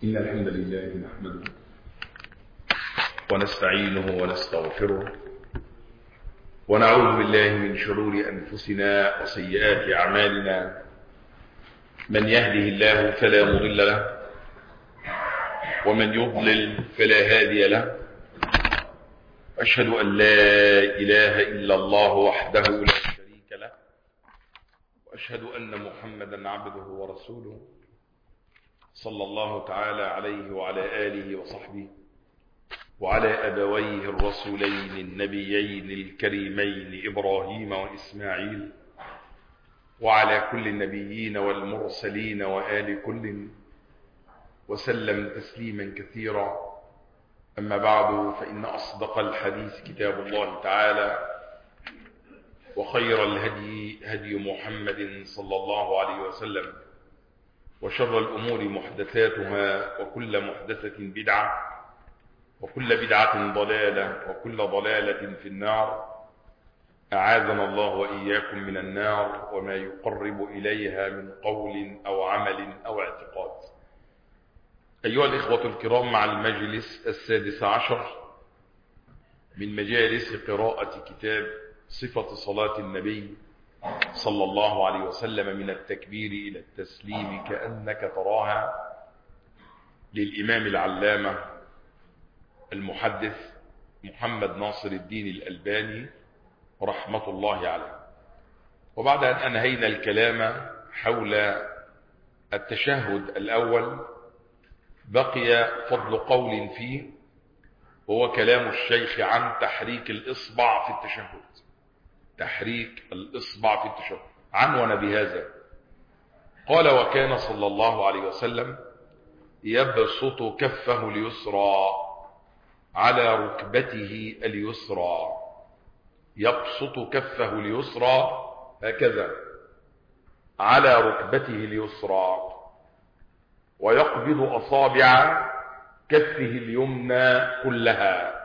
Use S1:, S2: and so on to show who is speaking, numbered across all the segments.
S1: إن الحمد لله نحمده ونستعينه ونستغفره ونعوذ بالله من شرور أنفسنا وسيئات أعمالنا. من يهده الله فلا مضل له ومن يضلل فلا هادي له. أشهد أن لا إله إلا الله وحده لا شريك له وأشهد أن محمدا عبده ورسوله صلى الله تعالى عليه وعلى آله وصحبه وعلى أبويه الرسولين النبيين الكريمين إبراهيم وإسماعيل وعلى كل النبيين والمرسلين وآل كل وسلم تسليما كثيرا. أما بعد، فإن أصدق الحديث كتاب الله تعالى، وخير الهدي هدي محمد صلى الله عليه وسلم، وشر الأمور محدثاتها، وكل محدثة بدعة، وكل بدعة ضلالة، وكل ضلالة في النار. أعاذنا الله وإياكم من النار وما يقرب إليها من قول أو عمل أو اعتقاد. أيها الإخوة الكرام، مع المجلس 16 من مجالس قراءة كتاب صفة صلاة النبي صلى الله عليه وسلم من التكبير إلى التسليم كأنك تراها، للإمام العلامة المحدث محمد ناصر الدين الألباني رحمة الله عليه. وبعد أن أنهينا الكلام حول التشهد الأول، بقي فضل قول فيه، وهو كلام الشيخ عن تحريك الإصبع في التشهد. تحريك الإصبع في التشهد، عنون بهذا. قال: وكان صلى الله عليه وسلم يبسط كفه اليسرى على ركبته اليسرى. يبسط كفه اليسرى هكذا على ركبته اليسرى، ويقبض أصابع كفه اليمنى كلها،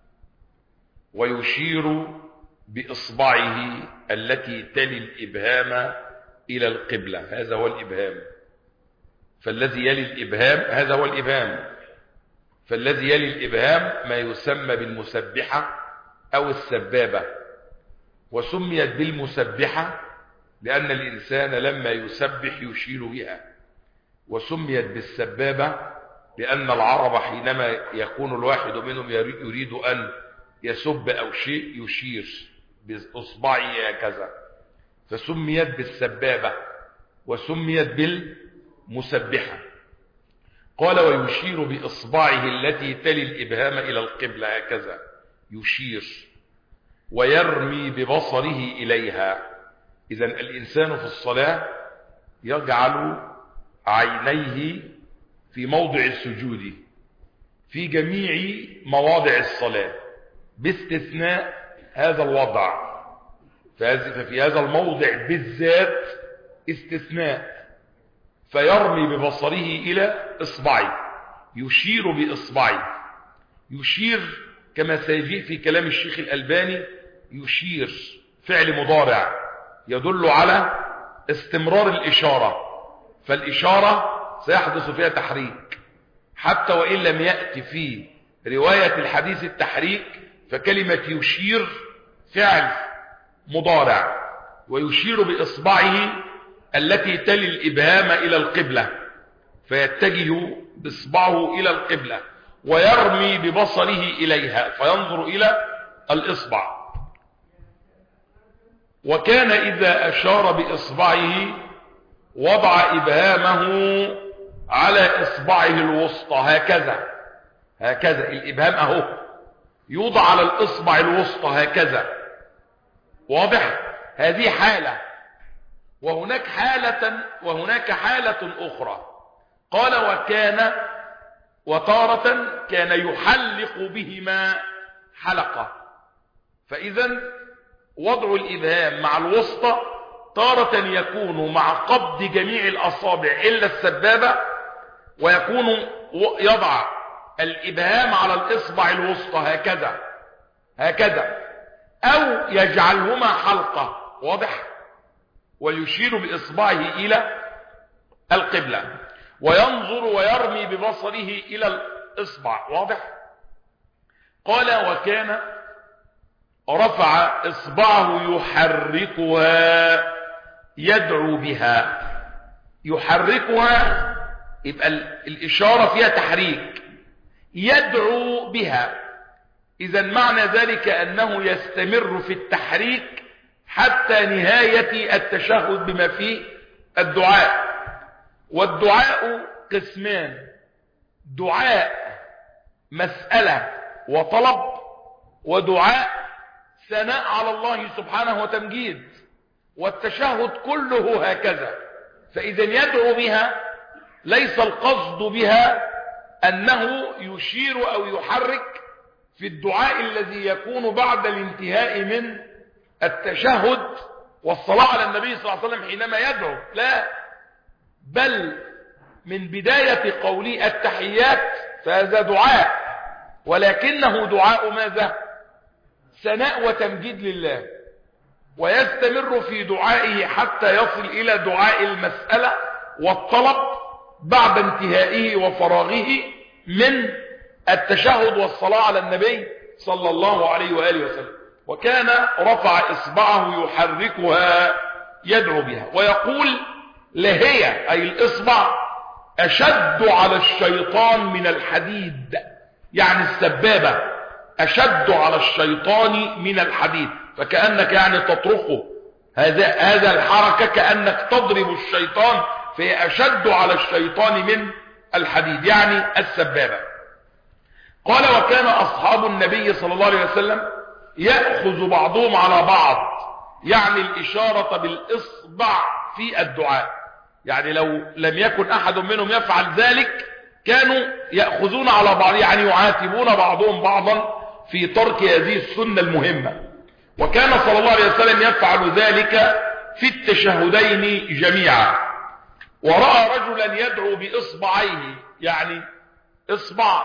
S1: ويشير بإصبعه التي تلي الإبهام إلى القبلة. هذا هو الإبهام. فالذي يلي الإبهام هذا هو الإبهام. فالذي يلي الإبهام ما يسمى بالمسبحة أو السبابة. وسميت بالمسبحة لأن الإنسان لما يسبح يشير بها، وسميت بالسبابة لأن العرب حينما يكون الواحد منهم يريد أن يسب أو شيء يشير بإصبعه هكذا، فسميت بالسبابة وسميت بالمسبحة. قال: ويشير بإصبعه التي تلي الإبهام إلى القبلة هكذا، يشير، ويرمي ببصره إليها. إذن الإنسان في الصلاة يجعل عينيه في موضع السجود في جميع مواضع الصلاة باستثناء هذا الوضع. ففي هذا الموضع بالذات استثناء، فيرمي ببصره إلى إصبعه، يشير بإصبعه. يشير كما سيجيء في كلام الشيخ الألباني، يشير فعل مضارع يدل على استمرار الإشارة، فالإشارة سيحدث فيها تحريك حتى وإن لم يأتي في رواية الحديث التحريك، فكلمة يشير فعل مضارع، ويشير بإصبعه التي تلي الإبهام إلى القبلة، فيتجه بإصبعه إلى القبلة، ويرمي ببصره إليها فينظر إلى الإصبع. وكان إذا أشار بإصبعه وضع إبهامه على إصبعه الوسطى هكذا. هكذا الإبهام أهو يوضع على الإصبع الوسطى هكذا، واضح؟ هذه حالة. وهناك حالة أخرى. قال: وكان وتارة كان يحلق بهما حلقة. فإذا وضع الإبهام مع الوسطى تارة يكون مع قبض جميع الأصابع إلا السبابة، ويكون يضع الإبهام على الإصبع الوسطى هكذا، أو يجعلهما حلقة، واضح؟ ويشير بإصبعه إلى القبلة. وينظر ويرمي ببصره إلى الإصبع. واضح؟ قال وكان رفع إصبعه يحركها يدعو بها. يحركها يبقى الإشارة فيها تحريك، يدعو بها، إذا معنى ذلك أنه يستمر في التحريك حتى نهاية التشهد بما فيه الدعاء. والدعاء قسمان: دعاء مسألة وطلب، ودعاء ثناء على الله سبحانه وتمجيد. والتشهد كله هكذا. فإذا يدعو بها ليس القصد بها أنه يشير أو يحرك في الدعاء الذي يكون بعد الانتهاء من التشهد والصلاة على النبي صلى الله عليه وسلم حينما يدعو، لا، بل من بداية قوله التحيات فهذا دعاء، ولكنه دعاء ماذا؟ ثناء وتمجيد لله. ويستمر في دعائه حتى يصل إلى دعاء المسألة والطلب بعد انتهائه وفراغه من التشهد والصلاة على النبي صلى الله عليه وآله وسلم. وكان رفع إصبعه يحركها يدعو بها ويقول لهي أي الإصبع أشد على الشيطان من الحديد، يعني السبابة أشد على الشيطان من الحديد، فكأنك يعني تطرقه، هذا الحركة كأنك تضرب الشيطان، فهي أشد على الشيطان من الحديد يعني السبابة. قال وكان أصحاب النبي صلى الله عليه وسلم يأخذ بعضهم على بعض، يعني الإشارة بالإصبع في الدعاء، يعني لو لم يكن أحد منهم يفعل ذلك كانوا يأخذون على بعض، يعني يعاتبون بعضهم بعضا في ترك هذه السنة المهمة. وكان صلى الله عليه وسلم يفعل ذلك في التشهدين جميعا. ورأى رجلا يدعو بإصبعيه، يعني إصبع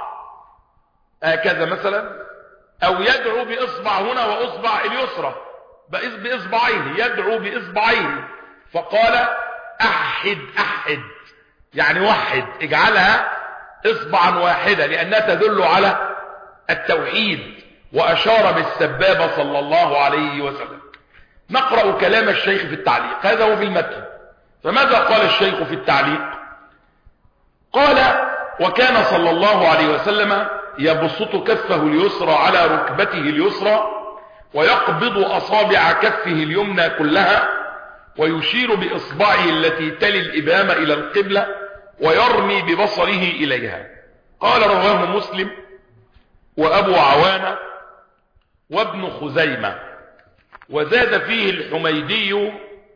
S1: هكذا مثلا، أو يدعو بإصبع هنا وإصبع اليسرى بإصبعيه، يدعو بإصبعيه، فقال أحد أحد، يعني وحد، اجعلها إصبعا واحدة لأنها تدل على التوحيد. وأشار بالسبابة صلى الله عليه وسلم. نقرأ كلام الشيخ في التعليق، هذا هو في المتن. فماذا قال الشيخ في التعليق؟ قال وكان صلى الله عليه وسلم يبسط كفه اليسرى على ركبته اليسرى ويقبض أصابع كفه اليمنى كلها ويشير بإصبعه التي تلي الإبهام إلى القبلة ويرمي ببصره إليها. قال رواه مسلم وأبو عوانة وابن خزيمة. وزاد فيه الحميدي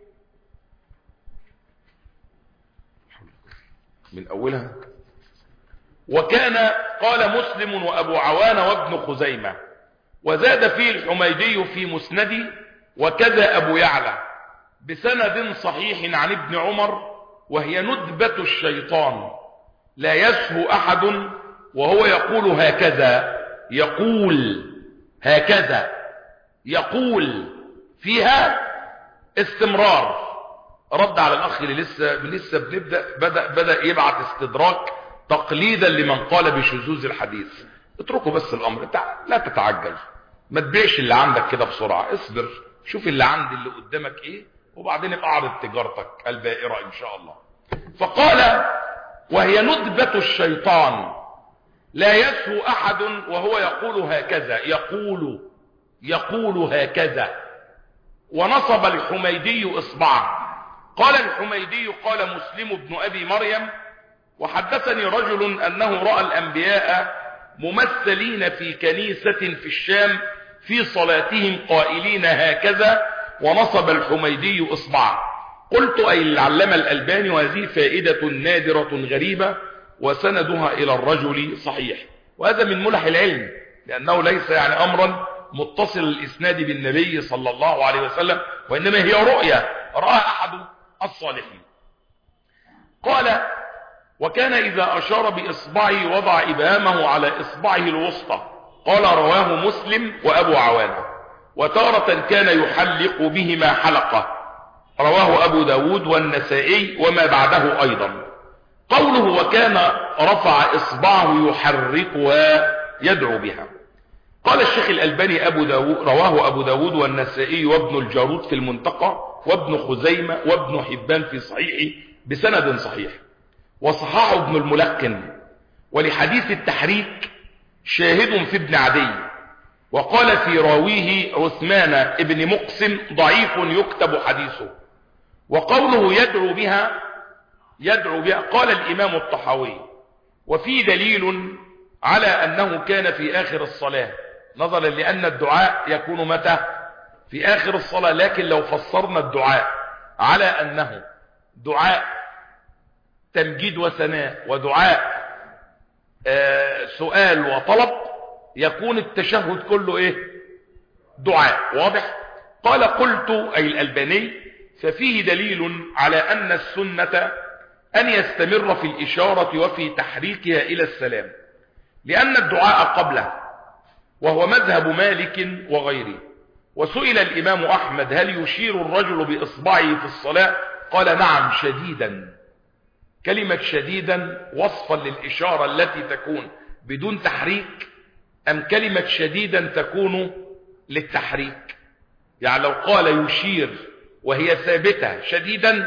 S1: من أولها. وكان قال مسلم وأبو عوانة وابن خزيمة. وزاد فيه الحميدي في مسندي وكذا أبو يعلى بسند صحيح عن ابن عمر، وهي ندبة الشيطان لا يسهو أحد وهو يقول هكذا، يقول هكذا، يقول فيها استمرار. رد على الأخ اللي لسه بدأ يبعث استدراك تقليدا لمن قال بشذوذ الحديث. اتركوا بس الأمر، لا تتعجل، ما تبيعش اللي عندك كده بسرعة، اصبر، شوف اللي عند اللي قدامك ايه وبعدين اعرض تجارتك البائرة ان شاء الله. فقال وهي ندبة الشيطان لا يسهو أحد وهو يقول هكذا، يقول هكذا. ونصب الحميدي إصبعه. قال الحميدي قال مسلم بن أبي مريم وحدثني رجل أنه رأى الأنبياء ممثلين في كنيسة في الشام في صلاتهم قائلين هكذا، ونصب الحميدي إصبعه. قلت أي العلامة الألباني وهذه فائدة نادرة غريبة وسندها إلى الرجل صحيح. وهذا من ملح العلم، لأنه ليس يعني أمرا متصل الإسناد بالنبي صلى الله عليه وسلم، وإنما هي رؤية رأى أحد الصالحين. قال وكان إذا أشار بإصبعه وضع إبهامه على إصبعه الوسطى. قال رواه مسلم وأبو عوانة. وتارة كان يحلق بهما حلقة، رواه أبو داود والنسائي وما بعده أيضا. قوله وكان رفع إصبعه يحركها يدعو بها. قال الشيخ الألباني رواه أبو داود والنسائي وابن الجارود في المنتقى وابن خزيمة وابن حبان في صحيحه بسند صحيح، وصححه ابن الملقن. ولحديث التحريك شاهد في ابن عدي، وقال في راويه عثمان ابن مقسم ضعيف يكتب حديثه. وقوله يدعو بها قال الإمام الطحاوي وفي دليل على أنه كان في آخر الصلاة، نظرا لأن الدعاء يكون متى؟ في آخر الصلاة. لكن لو فسرنا الدعاء على أنه دعاء تمجيد وثناء ودعاء سؤال وطلب، يكون التشهد كله ايه؟ دعاء. واضح؟ قال قلت أي الألباني ففيه دليل على أن السنة أن يستمر في الإشارة وفي تحريكها إلى السلام، لأن الدعاء قبله، وهو مذهب مالك وغيره. وسئل الإمام أحمد هل يشير الرجل بإصبعه في الصلاة؟ قال نعم شديدا. كلمة شديدا وصفا للإشارة التي تكون بدون تحريك، أم كلمة شديدا تكون للتحريك؟ يعني لو قال يشير وهي ثابتة شديدا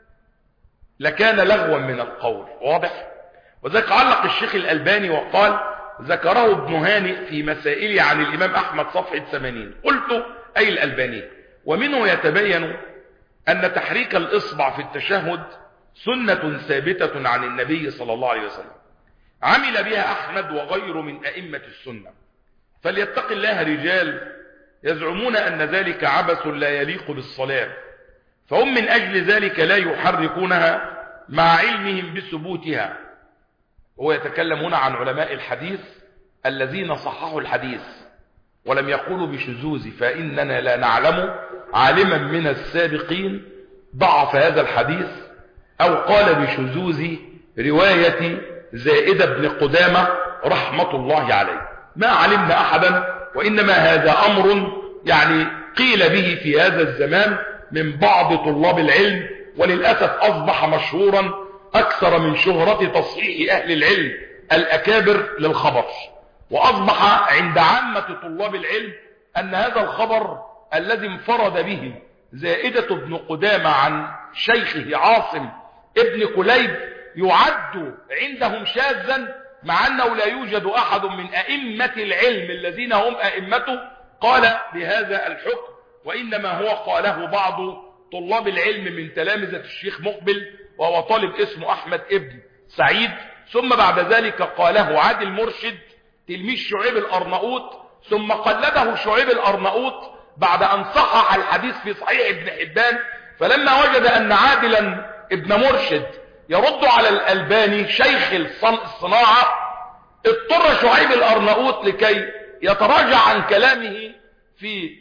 S1: لكان لغوا من القول. واضح؟ وذلك علق الشيخ الألباني وقال ذكره ابن هانئ في مسائله عن الإمام أحمد صفحة 80. قلت أي الألباني ومنه يتبين أن تحريك الإصبع في التشهد سنة ثابتة عن النبي صلى الله عليه وسلم عمل بها أحمد وغيره من أئمة السنة. فليتق الله رجال يزعمون أن ذلك عبث لا يليق بالصلاة، فهم من أجل ذلك لا يحركونها مع علمهم بثبوتها. هو يتكلم هنا عن علماء الحديث الذين صححوا الحديث ولم يقولوا بشذوذ، فإننا لا نعلم عالما من السابقين ضعف هذا الحديث أو قال بشذوذ رواية زائدة بن قدامة رحمة الله عليه، ما علمنا أحدا. وإنما هذا أمر يعني قيل به في هذا الزمان من بعض طلاب العلم، وللأسف أصبح مشهورا أكثر من شهرة تصحيح أهل العلم الأكابر للخبر. وأصبح عند عامة طلاب العلم أن هذا الخبر الذي انفرد به زائدة بن قدامة عن شيخه عاصم ابن كليب يعد عندهم شاذا، مع أنه لا يوجد أحد من أئمة العلم الذين هم أئمته قال بهذا الحكم، وإنما هو قاله بعض طلاب العلم من تلامذة الشيخ مقبل، وهو طالب اسمه أحمد ابن سعيد، ثم بعد ذلك قاله عادل مرشد تلميذ شعيب الأرناؤوط، ثم قلده شعيب الأرناؤوط بعد أن صحح الحديث في صحيح ابن حبان. فلما وجد أن عادلا ابن مرشد يرد على الألباني شيخ الصناعة، اضطر شعيب الأرناؤوط لكي يتراجع عن كلامه في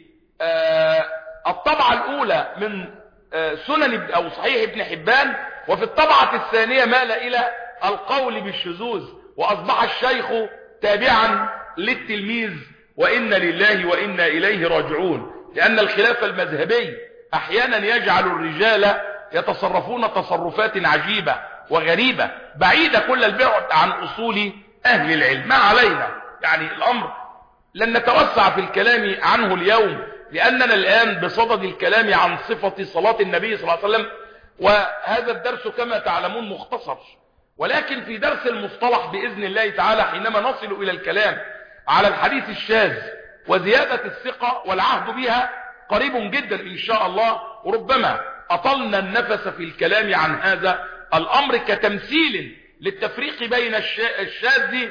S1: الطبعة الأولى من سنن أو صحيح ابن حبان، وفي الطبعة الثانية مال إلى القول بالشذوذ، وأصبح الشيخ تابعا للتلميذ. وإن لله وإنا إليه راجعون، لأن الخلاف المذهبي أحيانا يجعل الرجال يتصرفون تصرفات عجيبة وغريبة بعيدة كل البعد عن أصول أهل العلم. ما علينا يعني الأمر لن نتوسع في الكلام عنه اليوم، لأننا الآن بصدد الكلام عن صفة صلاة النبي صلى الله عليه وسلم، وهذا الدرس كما تعلمون مختصر. ولكن في درس المصطلح بإذن الله تعالى حينما نصل إلى الكلام على الحديث الشاذ وزيادة الثقة والعهد بها قريب جدا إن شاء الله، وربما أطلنا النفس في الكلام عن هذا الأمر كتمثيل للتفريق بين الشاذ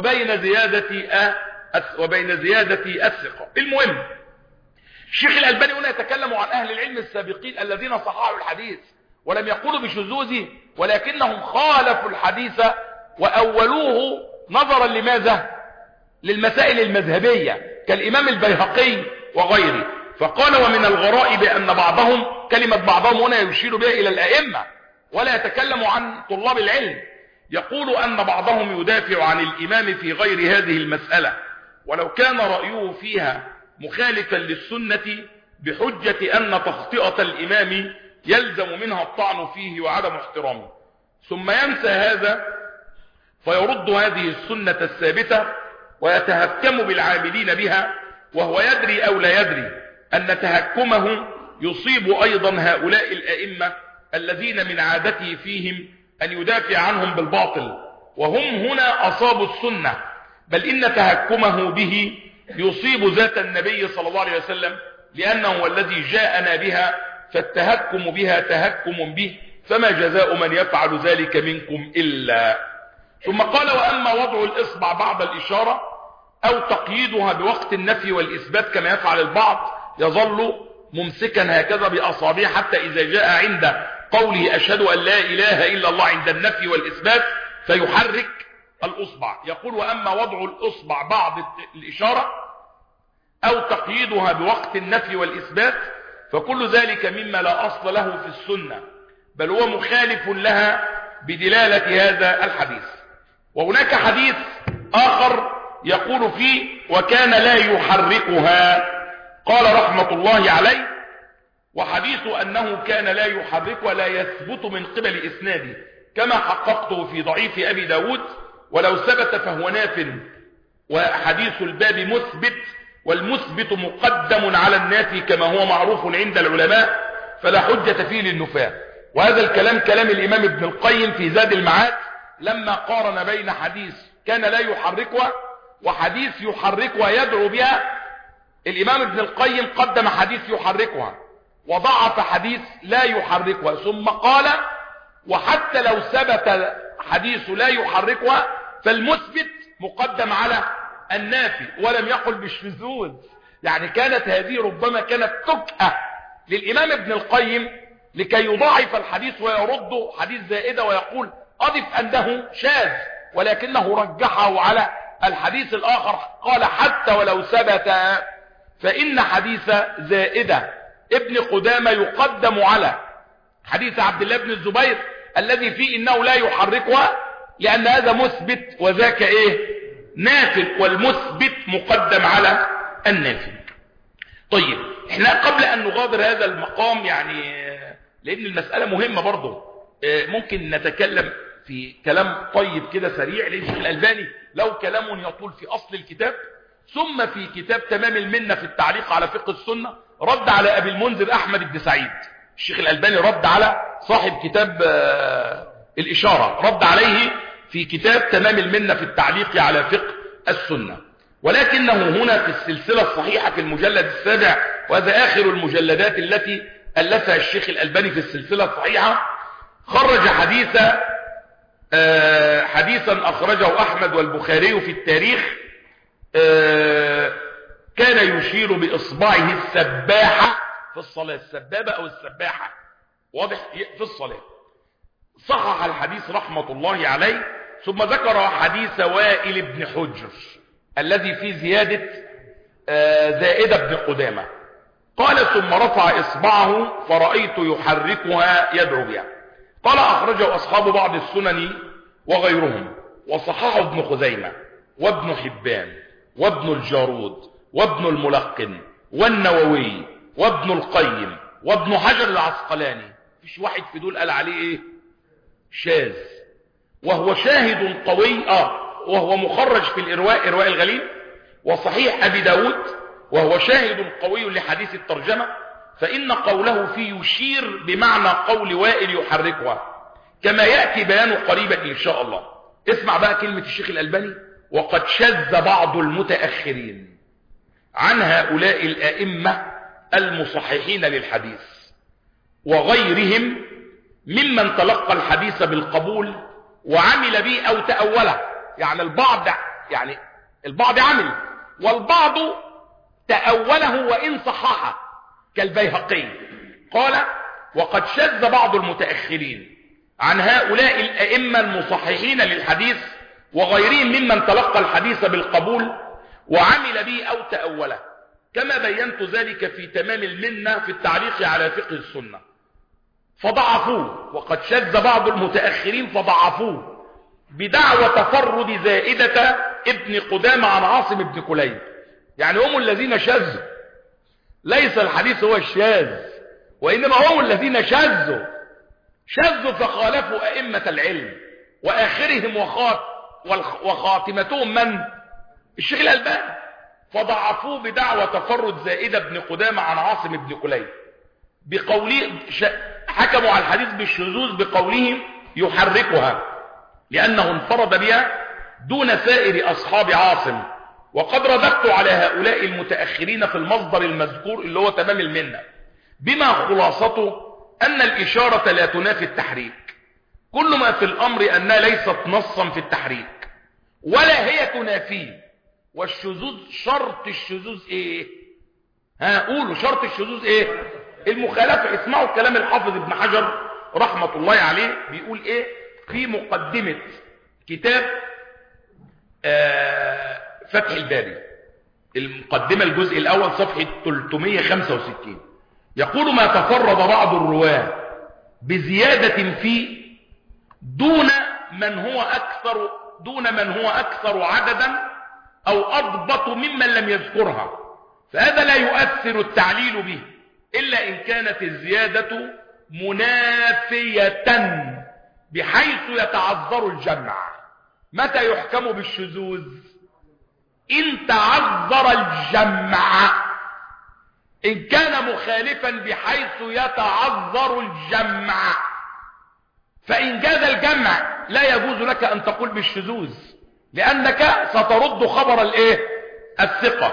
S1: وبين زيادة الثقة. المهم الشيخ الألباني هنا يتكلم عن أهل العلم السابقين الذين صححوا الحديث ولم يقولوا بشذوذه، ولكنهم خالفوا الحديث وأولوه نظرا لماذا؟ للمسائل المذهبية كالإمام البيهقي وغيره. فقال ومن الغرائب أن بعضهم، كلمة بعضهم هنا يشير بها إلى الأئمة ولا يتكلم عن طلاب العلم، يقول أن بعضهم يدافع عن الإمام في غير هذه المسألة ولو كان رأيه فيها مخالفا للسنة بحجة أن تخطئة الإمام يلزم منها الطعن فيه وعدم احترامه. ثم ينسى هذا فيرد هذه السنة الثابتة ويتهكم بالعاملين بها، وهو يدري أو لا يدري أن تهكمه يصيب أيضا هؤلاء الأئمة الذين من عادته فيهم أن يدافع عنهم بالباطل، وهم هنا أصابوا السنة، بل إن تهكمه به يصيب ذات النبي صلى الله عليه وسلم، لأنه هو الذي جاءنا بها، فالتهكم بها تهكم به، فما جزاء من يفعل ذلك منكم إلا. ثم قال: وأما وضع الإصبع بعد الإشارة أو تقييدها بوقت النفي والإثبات كما يفعل البعض، يظل ممسكا هكذا بأصابعه حتى إذا جاء عند قوله أشهد أن لا إله إلا الله عند النفي والإثبات فيحرك الأصبع. يقول: وأما وضع الأصبع بعد الإشارة أو تقييدها بوقت النفي والإثبات فكل ذلك مما لا أصل له في السنة، بل هو مخالف لها بدلالة هذا الحديث. وهناك حديث آخر يقول فيه: وكان لا يحركها. قال رحمة الله عليه: وحديث أنه كان لا يحرك ولا يثبت من قبل إسناده كما حققته في ضعيف أبي داود، ولو ثبت فهو ناف، وحديث الباب مثبت، والمثبت مقدم على النافي كما هو معروف عند العلماء، فلا حجة فيه للنفاة. وهذا الكلام كلام الإمام ابن القيم في زاد المعاد لما قارن بين حديث كان لا يحركها وحديث يحركها يدعو بها. الإمام ابن القيم قدم حديث يحركها وضعف حديث لا يحركها، ثم قال: وحتى لو ثبت حديث لا يحركها فالمثبت مقدم على النافي، ولم يقل بالشذوذ. يعني كانت هذه ربما كانت تكأة للإمام ابن القيم لكي يضاعف الحديث ويرد حديث زائدة ويقول أضف أنه شاذ، ولكنه رجحه على الحديث الآخر. قال: حتى ولو ثبت فإن حديث زائدة ابن قدامة يقدم على حديث عبد الله بن الزبير الذي فيه إنه لا يحركها، لأن هذا مثبت وذاك نافل، والمثبت مقدم على النافل. طيب، احنا قبل أن نغادر هذا المقام، يعني لأن المسألة مهمة برضه، ممكن نتكلم في كلام طيب كده سريع للشيخ الألباني له كلام يطول في أصل الكتاب، ثم في كتاب تمام المنة في التعليق على فقه السنة رد على أبي المنذر أحمد بن سعيد. الشيخ الألباني رد على صاحب كتاب الإشارة، رد عليه في كتاب تمام المنة في التعليق على فقه السنة. ولكنه هنا في السلسلة الصحيحة في المجلد السابع، وهذا آخر المجلدات التي ألفها الشيخ الألباني في السلسلة الصحيحة، خرج حديثا أخرجه أحمد والبخاري في التاريخ، كان يشير بإصبعه السباحة في الصلاة، السبابة أو السباحة، واضح، في الصلاة. صحح الحديث رحمة الله عليه، ثم ذكر حديث وائل بن حجر الذي فيه زيادة زائدة بن قدامة. قال: ثم رفع إصبعه فرأيت يحركها يدعو بها. قال: أخرجه أصحاب بعض السنن وغيرهم، وصححه ابن خزيمة وابن حبان وابن الجارود وابن الملقن والنووي وابن القيم وابن حجر العسقلاني. فيش واحد في دول قال عليه شاذ، وهو شاهد قوي وهو مخرج في الإرواء، إرواء الغليل، وصحيح أبي داود، وهو شاهد قوي لحديث الترجمة، فإن قوله فيه يشير بمعنى قول وائل يحركها، كما يأتي بيانه قريبا إن شاء الله. اسمع بقى كلمة الشيخ الألباني: وقد شذ بعض المتأخرين عن هؤلاء الأئمة المصححين للحديث وغيرهم ممن تلقى الحديث بالقبول وعمل به أو تأوله. يعني البعض عمل، والبعض تأوله وإن صححه كالبيهقي. قال: وقد شذ بعض المتأخرين عن هؤلاء الأئمة المصححين للحديث وغيرهم ممن تلقى الحديث بالقبول وعمل به أو تأوله، كما بينت ذلك في تمام المنة في التعليق على فقه السنة، فضعفوه. وقد شذ بعض المتأخرين فضعفوه بدعوى تفرد زائدة ابن قدامة عن عاصم بن كليب. يعني هم الذين شذوا، ليس الحديث هو الشاذ، وإنما هم الذين شذوا فخالفوا أئمة العلم، وآخرهم وخاتمتهم من؟ الشيخ الألباني، فضعفوه بدعوى تفرد زائدة بن قدامة عن عاصم بن كليب بقوله، حكموا على الحديث بالشذوذ بقولهم يحركها لأنه انفرد بها دون سائر أصحاب عاصم. وقد رددت على هؤلاء المتأخرين في المصدر المذكور اللي هو تمام المنة بما خلاصته أن الإشارة لا تنافي التحريك، كل ما في الأمر أنها ليست نصا في التحريك ولا هي تنافيه. والشذوذ، شرط الشذوذ ايه؟ قولوا شرط الشذوذ ايه؟ المخالفة. اسمعوا كلام الحافظ ابن حجر رحمة الله عليه بيقول ايه في مقدمة كتاب فتح الباري، المقدمة الجزء الأول صفحة 365. يقول: ما تفرد بعض الرواه بزيادة فيه دون من هو أكثر عددا أو أضبط ممن لم يذكرها، فهذا لا يؤثر التعليل به إلا إن كانت الزيادة منافية بحيث يتعذر الجمع. متى يحكم بالشذوذ؟ إن تعذر الجمع، إن كان مخالفا بحيث يتعذر الجمع. فإن جاز الجمع لا يجوز لك أن تقول بالشذوذ، لأنك سترد خبر الثقة.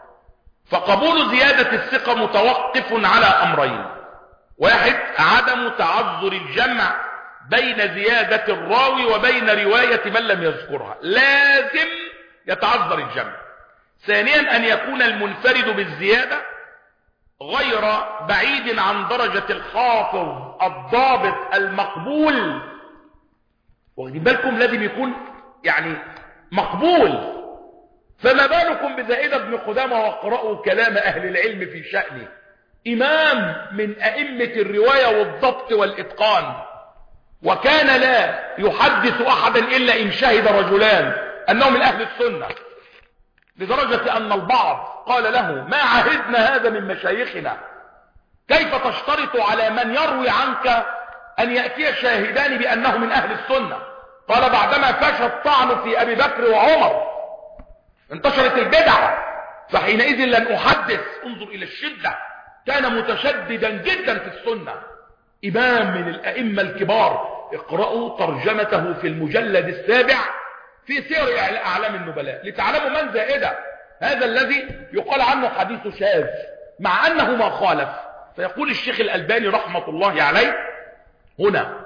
S1: فقبول زيادة الثقة متوقف على أمرين: واحد، عدم تعذر الجمع بين زيادة الراوي وبين رواية من لم يذكرها، لازم يتعذر الجمع. ثانيا، أن يكون المنفرد بالزيادة غير بعيد عن درجة الحافظ الضابط المقبول. واخدين بالكم؟ لازم يكون يعني مقبول. فما بالكم بزائدة بن قدامة؟ واقرأوا كلام أهل العلم في شأنه، إمام من أئمة الرواية والضبط والإتقان، وكان لا يحدث أحدا إلا إن شهد رجلان أنه من أهل السنة، لدرجة أن البعض قال له: ما عهدنا هذا من مشايخنا، كيف تشترط على من يروي عنك أن يأتي شاهدان بأنه من أهل السنة؟ قال: بعدما فشى الطعن في أبي بكر وعمر انتشرت البدع، فحينئذ لن أحدث. انظر إلى الشدة، كان متشددا جدا في السنة، إمام من الأئمة الكبار. اقرأوا ترجمته في المجلد السابع في سير أعلام النبلاء لتعلموا من زائدة، هذا الذي يقال عنه حديث شاذ مع أنه ما خالف. فيقول الشيخ الألباني رحمة الله عليه هنا: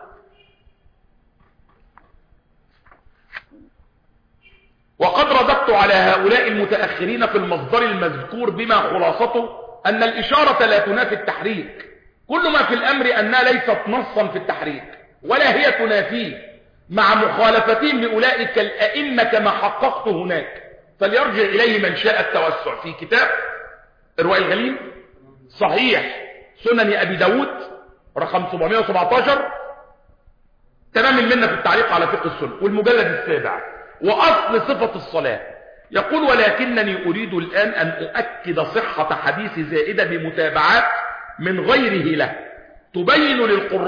S1: وقد رددت على هؤلاء المتأخرين في المصدر المذكور بما خلاصته أن الإشارة لا تنافي التحريك، كل ما في الأمر أنها ليست نصا في التحريك ولا هي تنافيه، مع مخالفتهم لأولئك الأئمة كما حققت هناك. فليرجع إليه من شاء التوسع في كتاب إرواء الغليل، صحيح سنن أبي داود رقم 717، تمام المنة في التعليق على فقه السنة، والمجلد السابع، وأصل صفة الصلاة. يقول: ولكنني أريد الآن أن أؤكد صحة حديث زائدة بمتابعات من غيره له تبين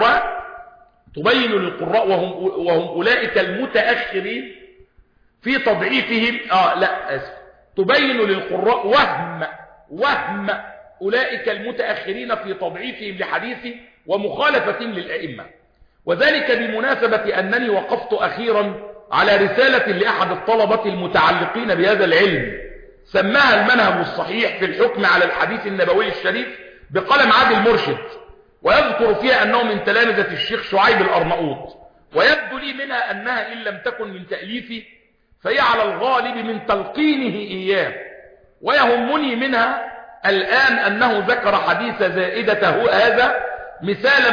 S1: للقراء وهم أولئك المتأخرين في تضعيفهم تبين للقراء وهم أولئك المتأخرين في تضعيفهم لحديث ومخالفتهم للأئمة، وذلك بمناسبة أنني وقفت أخيرا على رسالة لأحد الطلبة المتعلقين بهذا العلم سماها المنهج الصحيح في الحكم على الحديث النبوي الشريف بقلم عادل مرشد، ويذكر فيها أنه من تلامذة الشيخ شعيب الأرناؤوط، ويبدو لي منها أنها إن لم تكن من تأليفي فهي على الغالب من تلقينه إياه. ويهمني منها الآن أنه ذكر حديث زائدة هذا مثالا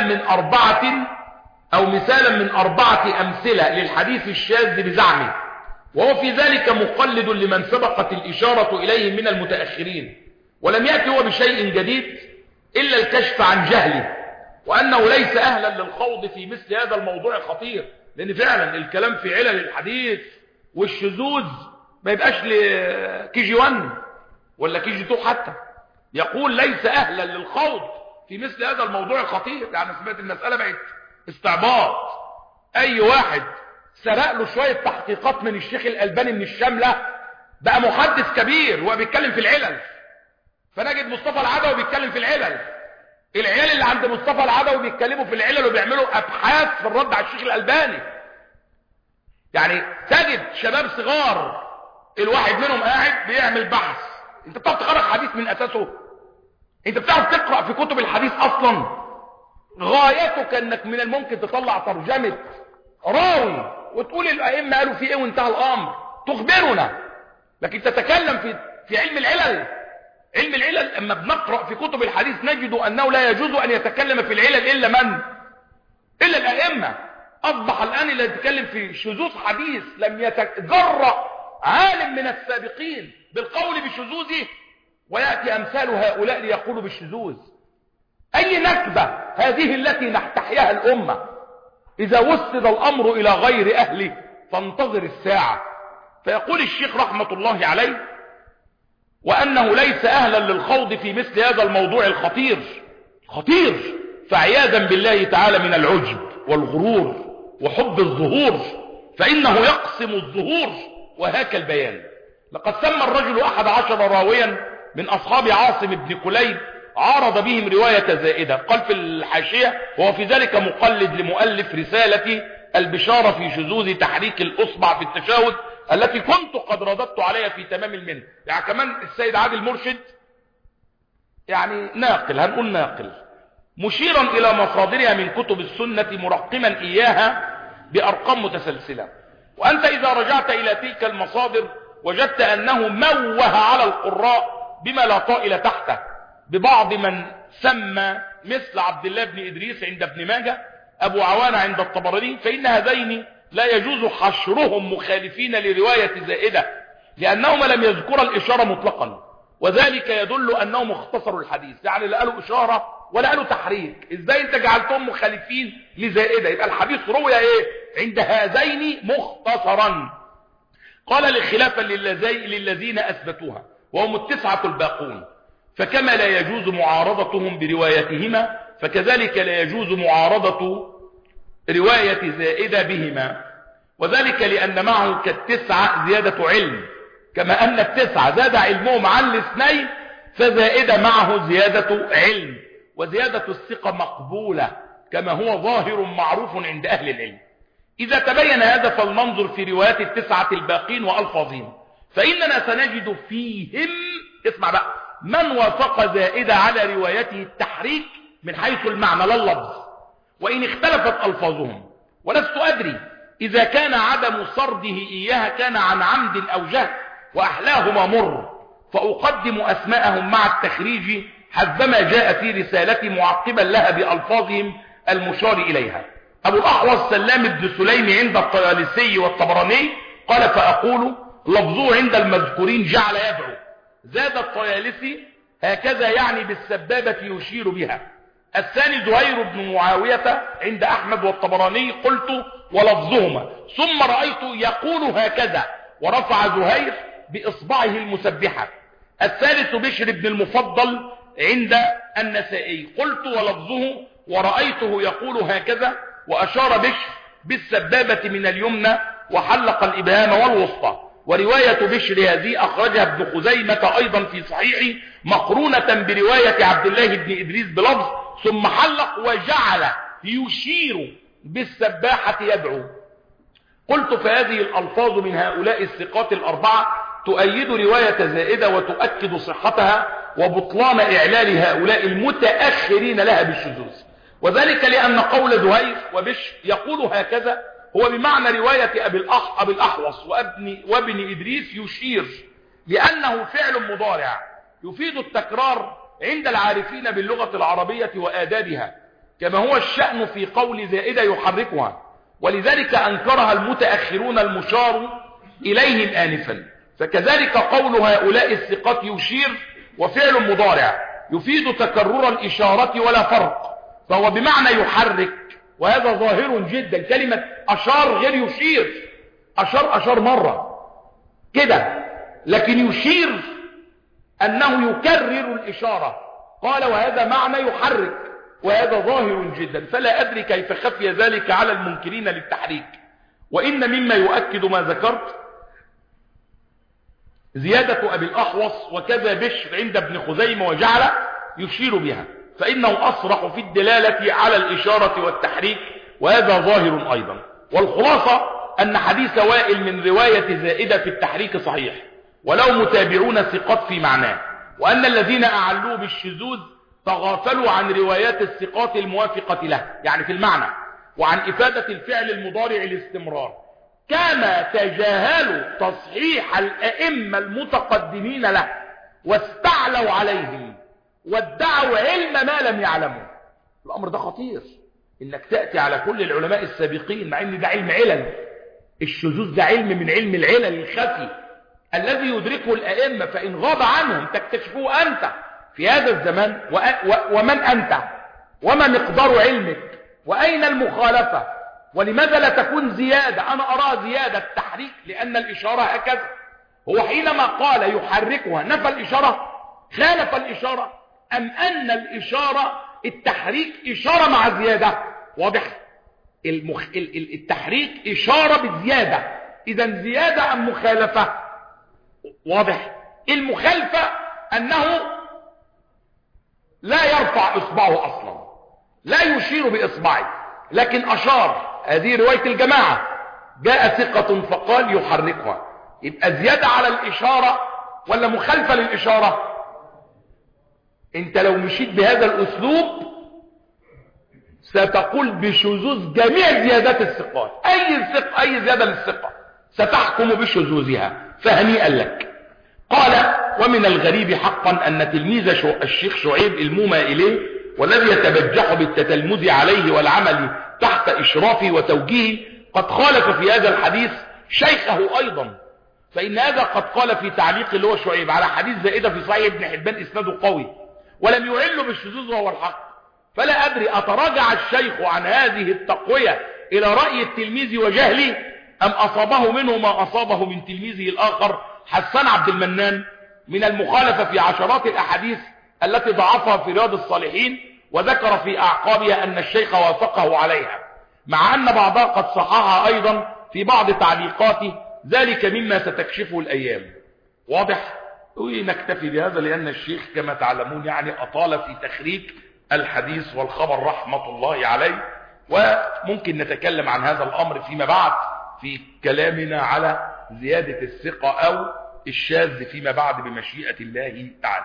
S1: من أربعة أمثلة للحديث الشاذ بزعمه، وهو في ذلك مقلد لمن سبقت الإشارة إليه من المتأخرين، ولم يأتي هو بشيء جديد إلا الكشف عن جهله، وأنه ليس أهلا للخوض في مثل هذا الموضوع الخطير، لأن فعلا الكلام في علل الحديث والشذوذ ما يبقاش لكي جي 1 ولا كي جي 2 حتى. يقول: ليس أهلا للخوض في مثل هذا الموضوع الخطير، يعني سمعت المسألة بقت استعباط. اي واحد سرق له شوية تحقيقات من الشيخ الألباني من الشاملة بقى محدث كبير وبيتكلم في العلل، فنجد مصطفى العدوي بيتكلم في العلل. العيال اللي عند مصطفى العدوي بيتكلموا في العلل وبيعملوا ابحاث في الرد على الشيخ الألباني. يعني تجد شباب صغار الواحد منهم قاعد بيعمل بحث. انت بتعرف تقرأ حديث من اساسه؟ انت بتعرف تقرأ في كتب الحديث اصلا؟ غايتك انك من الممكن تطلع ترجمة راوي وتقول الائمه قالوا في ايه وانتهى الامر، تخبرنا. لكن تتكلم في علم العلل. علم العلل اما بنقرأ في كتب الحديث نجد انه لا يجوز ان يتكلم في العلل الا من؟ الا الائمه. اصبح الان اللي يتكلم في شذوذ حديث لم يتجرأ عالم من السابقين بالقول بشذوذه، ويأتي امثال هؤلاء ليقولوا بالشذوذ. اي نكبة هذه التي نحتحيها الامة. اذا وسد الامر الى غير اهله فانتظر الساعة. فيقول الشيخ رحمة الله عليه وانه ليس اهلا للخوض في مثل هذا الموضوع خطير، فعياذا بالله تعالى من العجب والغرور وحب الظهور، فانه يقسم الظهور وهاك البيان. لقد سمى الرجل 11 راويا من اصحاب عاصم بن كليب عارض بهم رواية زائدة. قال في الحاشية: وهو في ذلك مقلد لمؤلف رسالة البشارة في شذوذ تحريك الأصبع في التشهد التي كنت قد رددت عليها في تمام المنة. يعني كمان السيد عادل مرشد يعني ناقل، هنقول ناقل، مشيرا إلى مصادرها من كتب السنة مرقما إياها بأرقام متسلسلة. وأنت إذا رجعت إلى تلك المصادر وجدت أنه موه على القراء بما لا طائل تحته ببعض من سمى مثل عبد الله بن إدريس عند ابن ماجه، أبو عوانة عند الطبراني، فإن هذين لا يجوز حشرهم مخالفين لرواية زائدة لأنهما لم يذكر الإشارة مطلقا، وذلك يدل أنهم اختصروا الحديث. يعني لا قالوا إشارة ولا قالوا تحريك. إزاي أنت جعلتهم مخالفين لزائدة؟ يبقى الحديث روي إيه عند هذين مختصرا. قال: لخلافا للذين أثبتوها وهم 9 الباقون، فكما لا يجوز معارضتهم بروايتهما فكذلك لا يجوز معارضة رواية زائدة بهما، وذلك لأن معه ك9 زيادة علم، كما أن 9 زاد علمهم عن 2 فزائدة معه زيادة علم، وزيادة الثقة مقبولة كما هو ظاهر معروف عند أهل العلم. إذا تبين هذا فلننظر في روايات 9 الباقين وألفاظهم، فإننا سنجد فيهم، اسمع بقى، من وافق زائدة على روايته التحريك من حيث المعنى لا اللفظ، وإن اختلفت ألفاظهم. ولست أدري إذا كان عدم سرده إياها كان عن عمد أو جهل، وأحلاهما مر، فأقدم أسماءهم مع التخريج حسبما جاء في رسالتي معقبا لها بألفاظهم المشار إليها. أبو الأحوص سلام بن سليم عند الطيالسي والطبراني قال: فأقول لفظه عند المذكورين جعل يدعو. زاد الطيالسي: هكذا يعني بالسبابة يشير بها. الثاني زهير بن معاوية عند أحمد والطبراني، قلت ولفظهما، ثم رأيت يقول هكذا ورفع زهير بإصبعه المسبحة. الثالث بشر بن المفضل عند النسائي، قلت ولفظه ورأيته يقول هكذا، وأشار بشر بالسبابة من اليمنى وحلق الإبهام والوسطى. ورواية بشر هذه أخرجها ابن خزيمة أيضا في صحيحه مقرونة برواية عبد الله بن إدريس بلفظ ثم حلق وجعل يشير بالسباحة يدعو. قلت: فهذه الألفاظ من هؤلاء الثقات الأربعة تؤيد رواية زائدة وتؤكد صحتها وبطلان إعلال هؤلاء المتأخرين لها بالشذوذ، وذلك لأن قول زهير وبشر يقول هكذا هو بمعنى رواية أبي الأحوص وابن إدريس يشير، لأنه فعل مضارع يفيد التكرار عند العارفين باللغة العربية وآدابها، كما هو الشأن في قول زائدة يحركها، ولذلك أنكرها المتأخرون المشار إليهم آنفا. فكذلك قول هؤلاء الثقات يشير وفعل مضارع يفيد تكرر الإشارة ولا فرق، فهو بمعنى يحرك، وهذا ظاهر جدا. كلمة أشار غير يشير، أشار مرة كده، لكن يشير أنه يكرر الإشارة. قال: وهذا معنى يحرك، وهذا ظاهر جدا، فلا أدري كيف خفي ذلك على المنكرين للتحريك. وإن مما يؤكد ما ذكرت زيادة أبي الأحوص وكذا بشر عند ابن خزيمة وجعل يشير بها، فإنه أصرح في الدلالة على الإشارة والتحريك، وهذا ظاهر أيضا. والخلاصة أن حديث وائل من رواية زائدة في التحريك صحيح، ولو متابعون ثقات في معناه، وأن الذين أعلوه بالشذوذ تغافلوا عن روايات الثقات الموافقة له، يعني في المعنى، وعن إفادة الفعل المضارع الاستمرار، كما تجاهلوا تصحيح الأئمة المتقدمين له واستعلوا عليهم وادعوا علم ما لم يعلموا. الأمر ده خطير، إنك تأتي على كل العلماء السابقين مع إن ده علم علل. الشذوذ ده علم من علم العلل الخفي الذي يدركه الأئمة، فإن غاب عنهم تكتشفوه أنت في هذا الزمان. ومن أنت وما مقدار علمك وأين المخالفة، ولماذا لا تكون زيادة؟ أنا أرى زيادة تحريك لأن الإشارة هكذا. هو حينما قال يحركها نفى الإشارة، خالف الإشارة، أم أن الإشارة التحريك إشارة مع زيادة؟ واضح؟ التحريك إشارة بالزيادة، إذا زيادة أم مخالفة؟ واضح؟ المخالفة أنه لا يرفع إصبعه أصلا، لا يشير بإصبعه، لكن أشار. هذه رواية الجماعة، جاء ثقة فقال يحركها، يبقى زيادة على الإشارة ولا مخالفة للإشارة؟ انت لو مشيت بهذا الأسلوب ستقول بشذوذ جميع زيادات الثقات، أي زيادة للثقة ستحكم بشذوذها، فهنيئا لك. قال: ومن الغريب حقا أن تلميذ الشيخ شعيب المومى إليه والذي يتبجح بالتتلمذ عليه والعمل تحت إشرافه وتوجيهه قد خالف في هذا الحديث شيخه أيضا، فإن هذا قد قال في تعليق اللي هو شعيب على حديث زائدة في صحيح ابن حبان إسناده قوي، ولم يعله بالشذوذ وهو الحق. فلا أدري أتراجع الشيخ عن هذه التقوية إلى رأي التلميذ وجهله، أم أصابه منه ما أصابه من تلميذه الآخر حسان عبد المنان من المخالفة في عشرات الأحاديث التي ضعفها في رياض الصالحين، وذكر في أعقابها أن الشيخ وافقه عليها، مع أن بعضها قد صححها أيضا في بعض تعليقاته، ذلك مما ستكشفه الأيام. واضح؟ ونكتفي بهذا لأن الشيخ كما تعلمون يعني أطال في تخريج الحديث والخبر رحمة الله عليه، وممكن نتكلم عن هذا الأمر فيما بعد في كلامنا على زيادة الثقة أو الشاذ فيما بعد بمشيئة الله تعالى.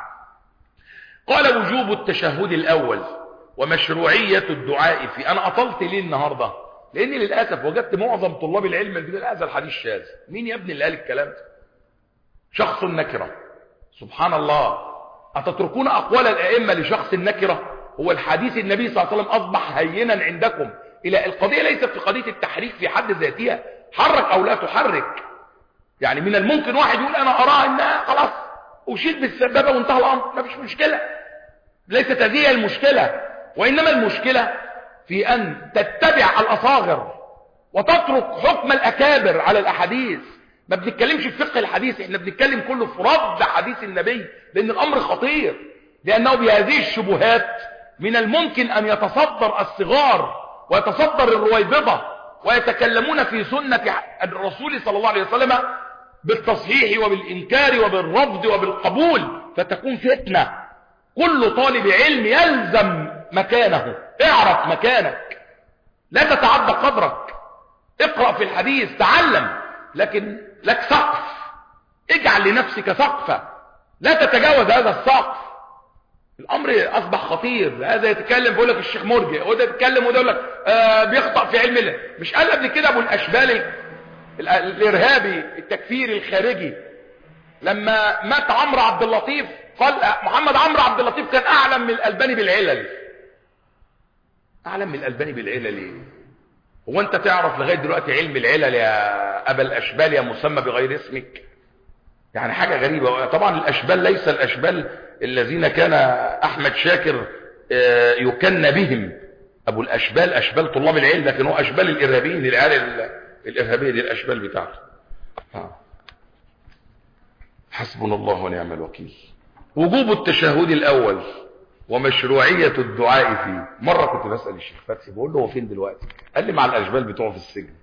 S1: قال: وجوب التشهد الأول ومشروعية الدعاء فيه. أنا أطلت ليه النهاردة؟ لأني للأسف وجدت معظم طلاب العلم يقول هذا الحديث شاذ. مين يا ابني اللي قال الكلام ده؟ شخص النكرة. سبحان الله، أتتركون أقوال الأئمة لشخص النكرة؟ هو الحديث النبي صلى الله عليه وسلم أصبح هينا عندكم. إلى القضية ليست في قضية التحريك في حد ذاتها، حرك أو لا تحرك. يعني من الممكن واحد يقول أنا أرى أنها خلاص أشيد بالسبابة وانتهى الأمر، ما فيش مشكلة. ليست هذه المشكلة، وإنما المشكلة في أن تتبع الأصاغر وتترك حكم الأكابر على الأحاديث. ما بنتكلمش في فقه الحديث، احنا بنتكلم كله في رد حديث النبي، لأن الأمر خطير، لأنه بهذه الشبهات من الممكن أن يتصدر الصغار ويتصدر الرويبضة ويتكلمون في سنة الرسول صلى الله عليه وسلم بالتصحيح وبالإنكار وبالرفض وبالقبول، فتكون فتنة. كل طالب علم يلزم مكانه، اعرف مكانك، لا تتعدى قدرك، اقرأ في الحديث، تعلم، لكن لك سقف، اجعل لنفسك سقفا، لا تتجاوز هذا السقف. الامر اصبح خطير. هذا يتكلم بيقول لك الشيخ مرجع، وده يتكلم وده يقول لك بيخطأ في علم الله. مش قال قبل كده ابو الاشبال الارهابي التكفيري الخارجي لما مات عمرو عبد اللطيف قال محمد عمرو عبد اللطيف كان اعلم من الالباني بالعلل. اعلم من الالباني بالعلل؟ هو انت تعرف لغايه دلوقتي علم العلل يا ابا الاشبال يا مسمى بغير اسمك؟ يعني حاجه غريبه. طبعا الاشبال ليس الاشبال الذين كان احمد شاكر يكن بهم. ابو الاشبال اشبال طلاب العلم، لكن هو اشبال الارهابيين، العيال الارهابيه دي الاشبال بتاعته. حسبنا الله ونعم الوكيل. وجوب التشهد الاول ومشروعية الدعاء فيه. مرة كنت بسأل الشيخ فتحي بقول له هو فين دلوقتي؟ قال لي مع الأشبال بتوعه في السجن.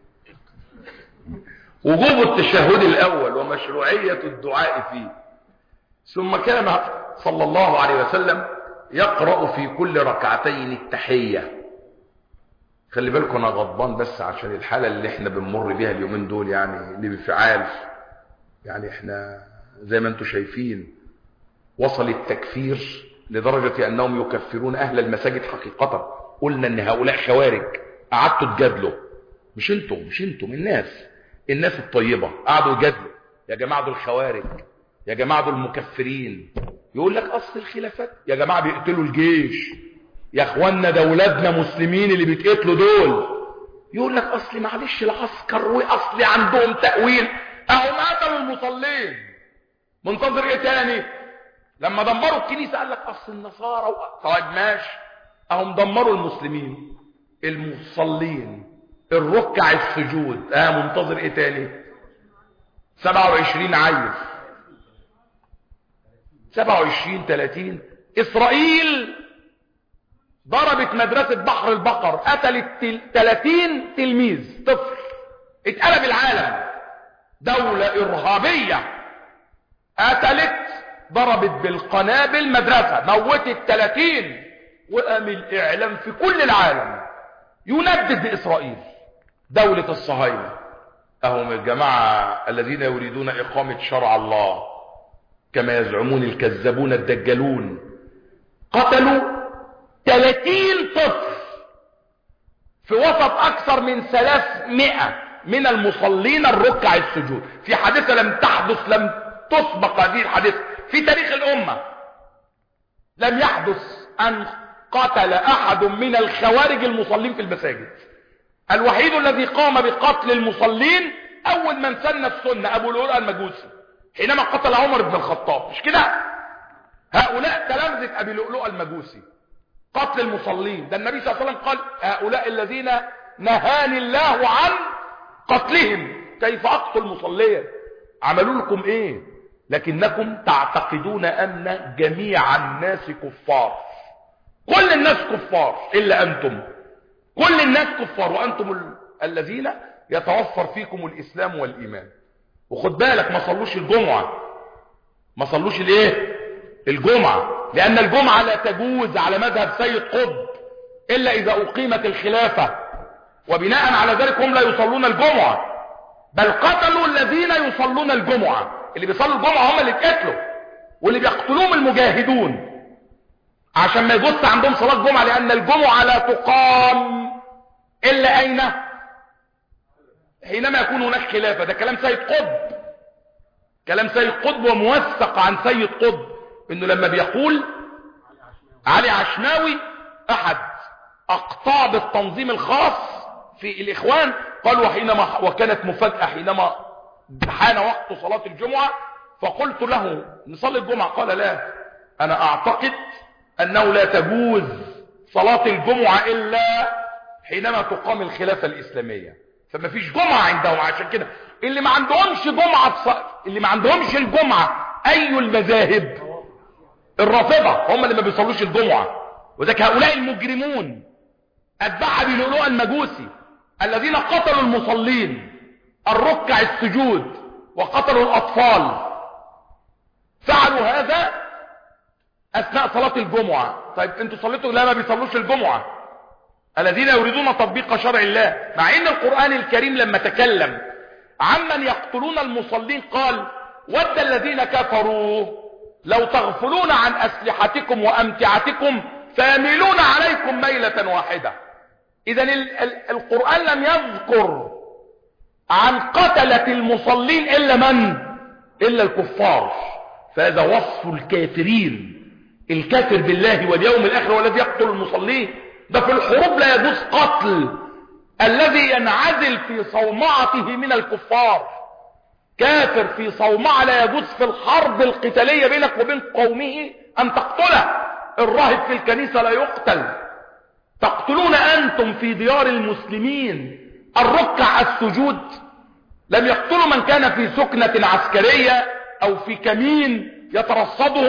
S1: وجوب التشهد الأول ومشروعية الدعاء فيه. ثم كان صلى الله عليه وسلم يقرأ في كل ركعتين التحية. خلي بالكم انا غضبان بس عشان الحالة اللي احنا بنمر بيها اليومين دول، يعني الانفعال. يعني احنا زي ما انتم شايفين وصل التكفير لدرجة انهم يكفرون اهل المساجد حقيقة. قلنا ان هؤلاء خوارج، قعدتوا تجادلوا. مش انتم الناس الطيبة قعدوا يجادلوا يا جماعة دول خوارج، يا جماعة دول مكفرين. يقول لك اصل الخلافات يا جماعة بيقتلوا الجيش، يا اخوانا ده ولادنا مسلمين اللي بيتقتلوا دول. يقول لك اصل معلش العسكر واصل عندهم تأويل. اهم قتلوا المصلين، منتظر ايه تاني؟ لما دمروا الكنيسة قال لك اصل النصارى طيب ماشي، اهم دمروا المسلمين المصلين الركع السجود. منتظر ايه تاني؟ 27 عيل 27 30. اسرائيل ضربت مدرسة بحر البقر، قتلت 30 تلميذ طفل. اتقلب العالم، دولة ارهابية قتلت ضربت بالقنابل مدرسة، موتت 30. وقام الاعلام في كل العالم يندد باسرائيل دولة الصهاينة. اهم الجماعة الذين يريدون اقامة شرع الله كما يزعمون الكذابون الدجالون قتلوا 30 طفل في وسط اكثر من 300 من المصلين الركع السجود، في حادثة لم تحدث، لم تسبق هذه الحادثة في تاريخ الامة. لم يحدث ان قتل احد من الخوارج المصلين في المساجد. الوحيد الذي قام بقتل المصلين اول من سن السنة ابو لؤلؤ المجوسي حينما قتل عمر بن الخطاب، مش كده؟ هؤلاء تلامذة ابي لؤلؤ المجوسي قتل المصلين. ده النبي صلى الله عليه وسلم قال هؤلاء الذين نهاني الله عن قتلهم كيف اقتل مصليا؟ عملوا لكم ايه؟ لكنكم تعتقدون ان جميع الناس كفار. كل الناس كفار الا انتم، كل الناس كفار وانتم الذين يتوفر فيكم الاسلام والايمان. وخد بالك ما صلوش الجمعة، ما صلوش الايه؟ الجمعة، لان الجمعة لا تجوز على مذهب سيد قطب الا اذا اقيمت الخلافة، وبناء على ذلك هم لا يصلون الجمعة، بل قتلوا الذين يصلون الجمعة. اللي بيصلوا الجمعة هم اللي اتقتلوا، واللي بيقتلوهم المجاهدون عشان ما يجوز عندهم صلاة الجمعة، لان الجمعة لا تقام الا اين؟ حينما يكون هناك خلافة. ده كلام سيد قطب، كلام سيد قطب وموثق عن سيد قطب، انه لما بيقول علي عشماوي احد اقطاب التنظيم الخاص في الاخوان قال وكانت مفاجأة حينما حان وقت صلاة الجمعة فقلت له نصلي الجمعة، قال لا، انا اعتقد انه لا تجوز صلاة الجمعة الا حينما تقام الخلافة الاسلامية، فما فيش جمعة عندهم. عشان كده اللي ما عندهمش جمعة، اللي ما عندهمش الجمعة اي المذاهب؟ الرافضة هم اللي ما بيصلوش الجمعة. وذلك هؤلاء المجرمون اتباع ابي لؤلؤ المجوسي الذين قتلوا المصلين الركع السجود وقتلوا الاطفال فعلوا هذا اثناء صلاة الجمعة. طيب انتوا صليتوا؟ لا، ما بيصلوش الجمعة الذين يريدون تطبيق شرع الله. مع ان القرآن الكريم لما تكلم عمن يقتلون المصلين قال ود الذين كفروا لو تغفلون عن اسلحتكم وامتعتكم فيميلون عليكم ميلة واحدة. اذا القرآن لم يذكر عن قتلة المصلين الا من؟ الا الكفار. فهذا وصف الكافرين. الكافر بالله واليوم الاخر والذي يقتل المصلين. ده في الحروب لا يجوز قتل الذي ينعزل في صومعته من الكفار. كافر في صومعة لا يجوز في الحرب القتالية بينك وبين قومه ان تقتله. الراهب في الكنيسة لا يقتل. تقتلون انتم في ديار المسلمين الركع السجود. لم يقتلوا من كان في سكنة عسكرية او في كمين يترصدهم،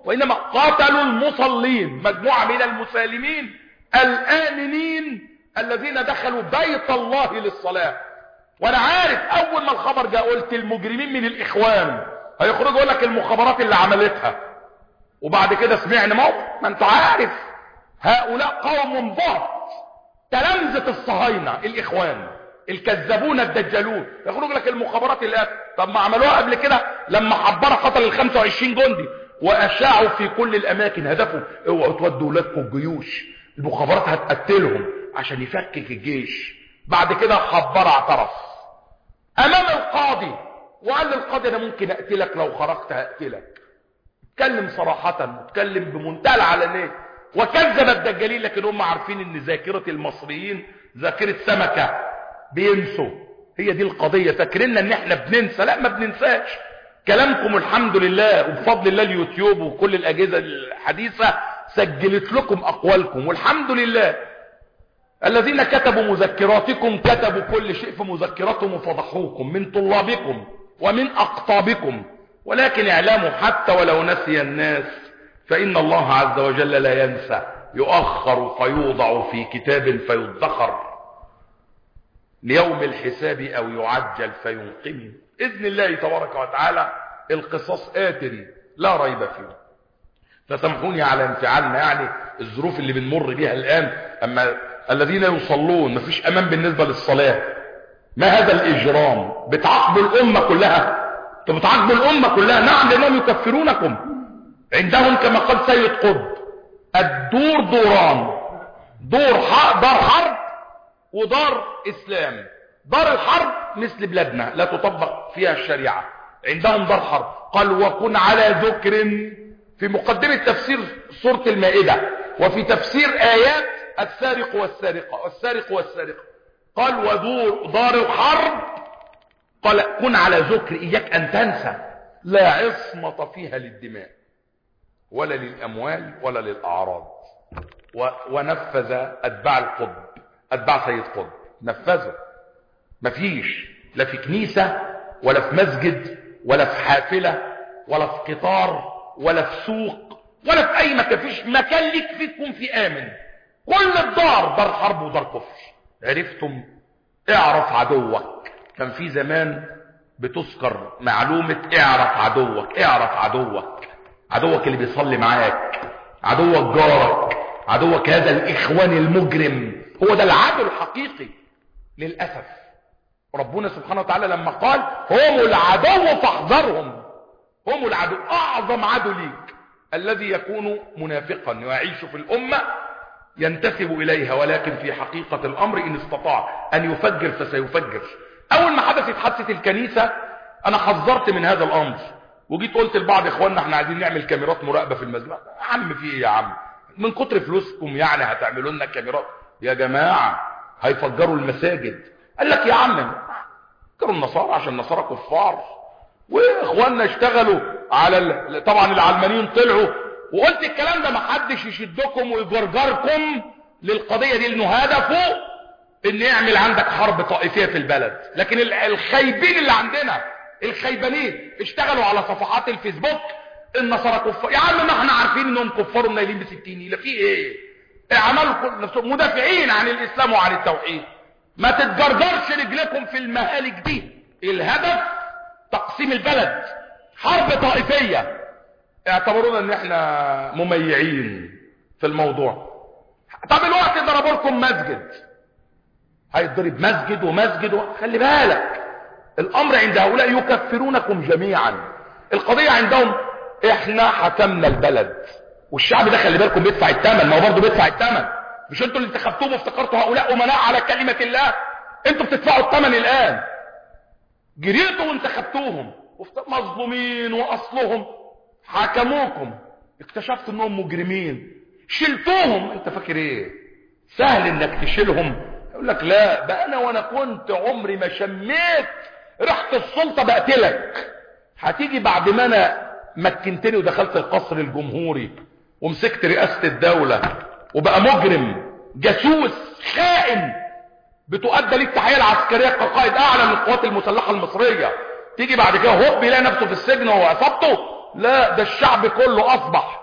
S1: وإنما قاتلوا المصلين، مجموعة من المسالمين الآمنين الذين دخلوا بيت الله للصلاة. وانا عارف اول ما الخبر جاء قلت المجرمين من الاخوان هيخرجوا يقول لك المخابرات اللي عملتها، وبعد كده سمعنا ما انت عارف هؤلاء قوم ضغط تلامذة الصهاينة الاخوان الكذابون الدجالون، يخرج لك المخابرات اللي طب ما عملوها قبل كده لما حبر قتل ال 25 جندي واشاعوا في كل الاماكن هدفهم اوعوا تودوا ولادكم الجيوش، المخابرات هتقتلهم عشان يفكك الجيش. بعد كده حبر اعترف امام القاضي وقال للقاضي انا ممكن اقتلك لو خرجت هقتلك. اتكلم صراحة، اتكلم بمنتهى العلانية، وكذب الدجالين، لكن هم عارفين ان ذاكرة المصريين ذاكرة سمكة بينسوا. هي دي القضية، فاكرين ان احنا بننسى، لا ما بننساش. كلامكم الحمد لله وبفضل الله اليوتيوب وكل الاجهزة الحديثة سجلت لكم اقوالكم والحمد لله. الذين كتبوا مذكراتكم كتبوا كل شيء في مذكراتهم وفضحوكم من طلابكم ومن اقطابكم، ولكن اعلموا حتى ولو نسي الناس فان الله عز وجل لا ينسى، يؤخر فيوضع في كتاب فيدخر ليوم الحساب او يعجل فينقم. اذن الله تبارك وتعالى القصاص آتري لا ريب فيه. فسامحوني على انفعالنا، يعني الظروف اللي بنمر بها الان. اما الذين يصلون مفيش امان بالنسبة للصلاة، ما هذا الاجرام؟ بتعاقبوا الامة كلها، بتعاقبوا الامة كلها. نعم لانهم يكفرونكم. عندهم كما قال سيد قطب الدور دوران، دار حرب ودار اسلام. دار الحرب مثل بلادنا لا تطبق فيها الشريعة، عندهم دار حرب. قال وكن على ذكر في مقدمة تفسير سورة المائدة وفي تفسير آيات السارق والسارقة قال ودار الحرب قال كن على ذكر، إياك أن تنسى لا عصمة فيها للدماء ولا للأموال ولا للأعراض. ونفذ أتباع القطب، أتباع سيد قطب نفذوا. مفيش لا في كنيسة ولا في مسجد ولا في حافلة ولا في قطار ولا في سوق ولا في أي مكان، فيش مكان ليك فيكم في آمن. كل الدار دار حرب ودار كفر. عرفتم؟ اعرف عدوك. كان في زمان بتذكر معلومة اعرف عدوك. اعرف عدوك اللي بيصلي معاك، عدوك جارك، عدوك هذا الإخوان المجرم، هو ده العدو الحقيقي. للأسف ربنا سبحانه وتعالى لما قال هم العدو فاحذرهم، هم العدو، أعظم عدو ليك الذي يكون منافقا ويعيش في الأمة ينتسب إليها، ولكن في حقيقة الأمر إن استطاع أن يفجر فسيفجر. أول ما حدثت حادثة الكنيسة أنا حذرت من هذا الأمر، وجيت قلت لبعض إخواننا احنا عايزين نعمل كاميرات مراقبة في المسجد. يا عم في إيه يا عم؟ من كتر فلوسكم يعني هتعملوا لنا كاميرات؟ يا جماعة هيفجروا المساجد. قال لك يا عم فجروا النصارى عشان النصارى كفار، واخواننا اشتغلوا على طبعا العلمانيين طلعوا. وقلت الكلام ده محدش يشدكم ويجرجركم للقضية دي، لانه هدفه ان يعمل عندك حرب طائفية في البلد. لكن الخايبين اللي عندنا الخيبانين اشتغلوا على صفحات الفيسبوك النصارى كفار. يا عم ما احنا عارفين انهم كفار ومنايلين ب60، لا في ايه؟ اعملوا نفسهم مدافعين عن الاسلام وعن التوحيد، ما تتجرجرش رجلكم في المهالك دي. الهدف تقسيم البلد، حرب طائفية. اعتبرونا ان احنا مميعين في الموضوع. طب الوقت ضربوا لكم مسجد، هيتضرب مسجد ومسجد خلي بالك الامر عند هؤلاء يكفرونكم جميعا. القضية عندهم احنا حكمنا البلد، والشعب ده خلي بالكم بيدفع الثمن. ما هو برضه بيدفع الثمن، مش انتوا اللي انتخبتوهم وافتكرتوا هؤلاء امناء على كلمة الله؟ انتوا بتدفعوا الثمن الان. جريتوا وانتخبتوهم مظلومين واصلهم حكموكم، اكتشفت انهم مجرمين، شلتوهم. انت فاكر ايه سهل انك تشيلهم؟ يقول لك لا بقى انا وانا كنت عمري ما شميت ريحة السلطة بقتلك. هتيجي بعد ما انا مكنتني ودخلت القصر الجمهوري ومسكت رئاسة الدولة وبقى مجرم جاسوس خائن بتؤدى ليه التحية العسكرية كقائد اعلى من القوات المسلحة المصرية، تيجي بعد كده هوب يلاقي نفسه في السجن وعصابته؟ لا، ده الشعب كله اصبح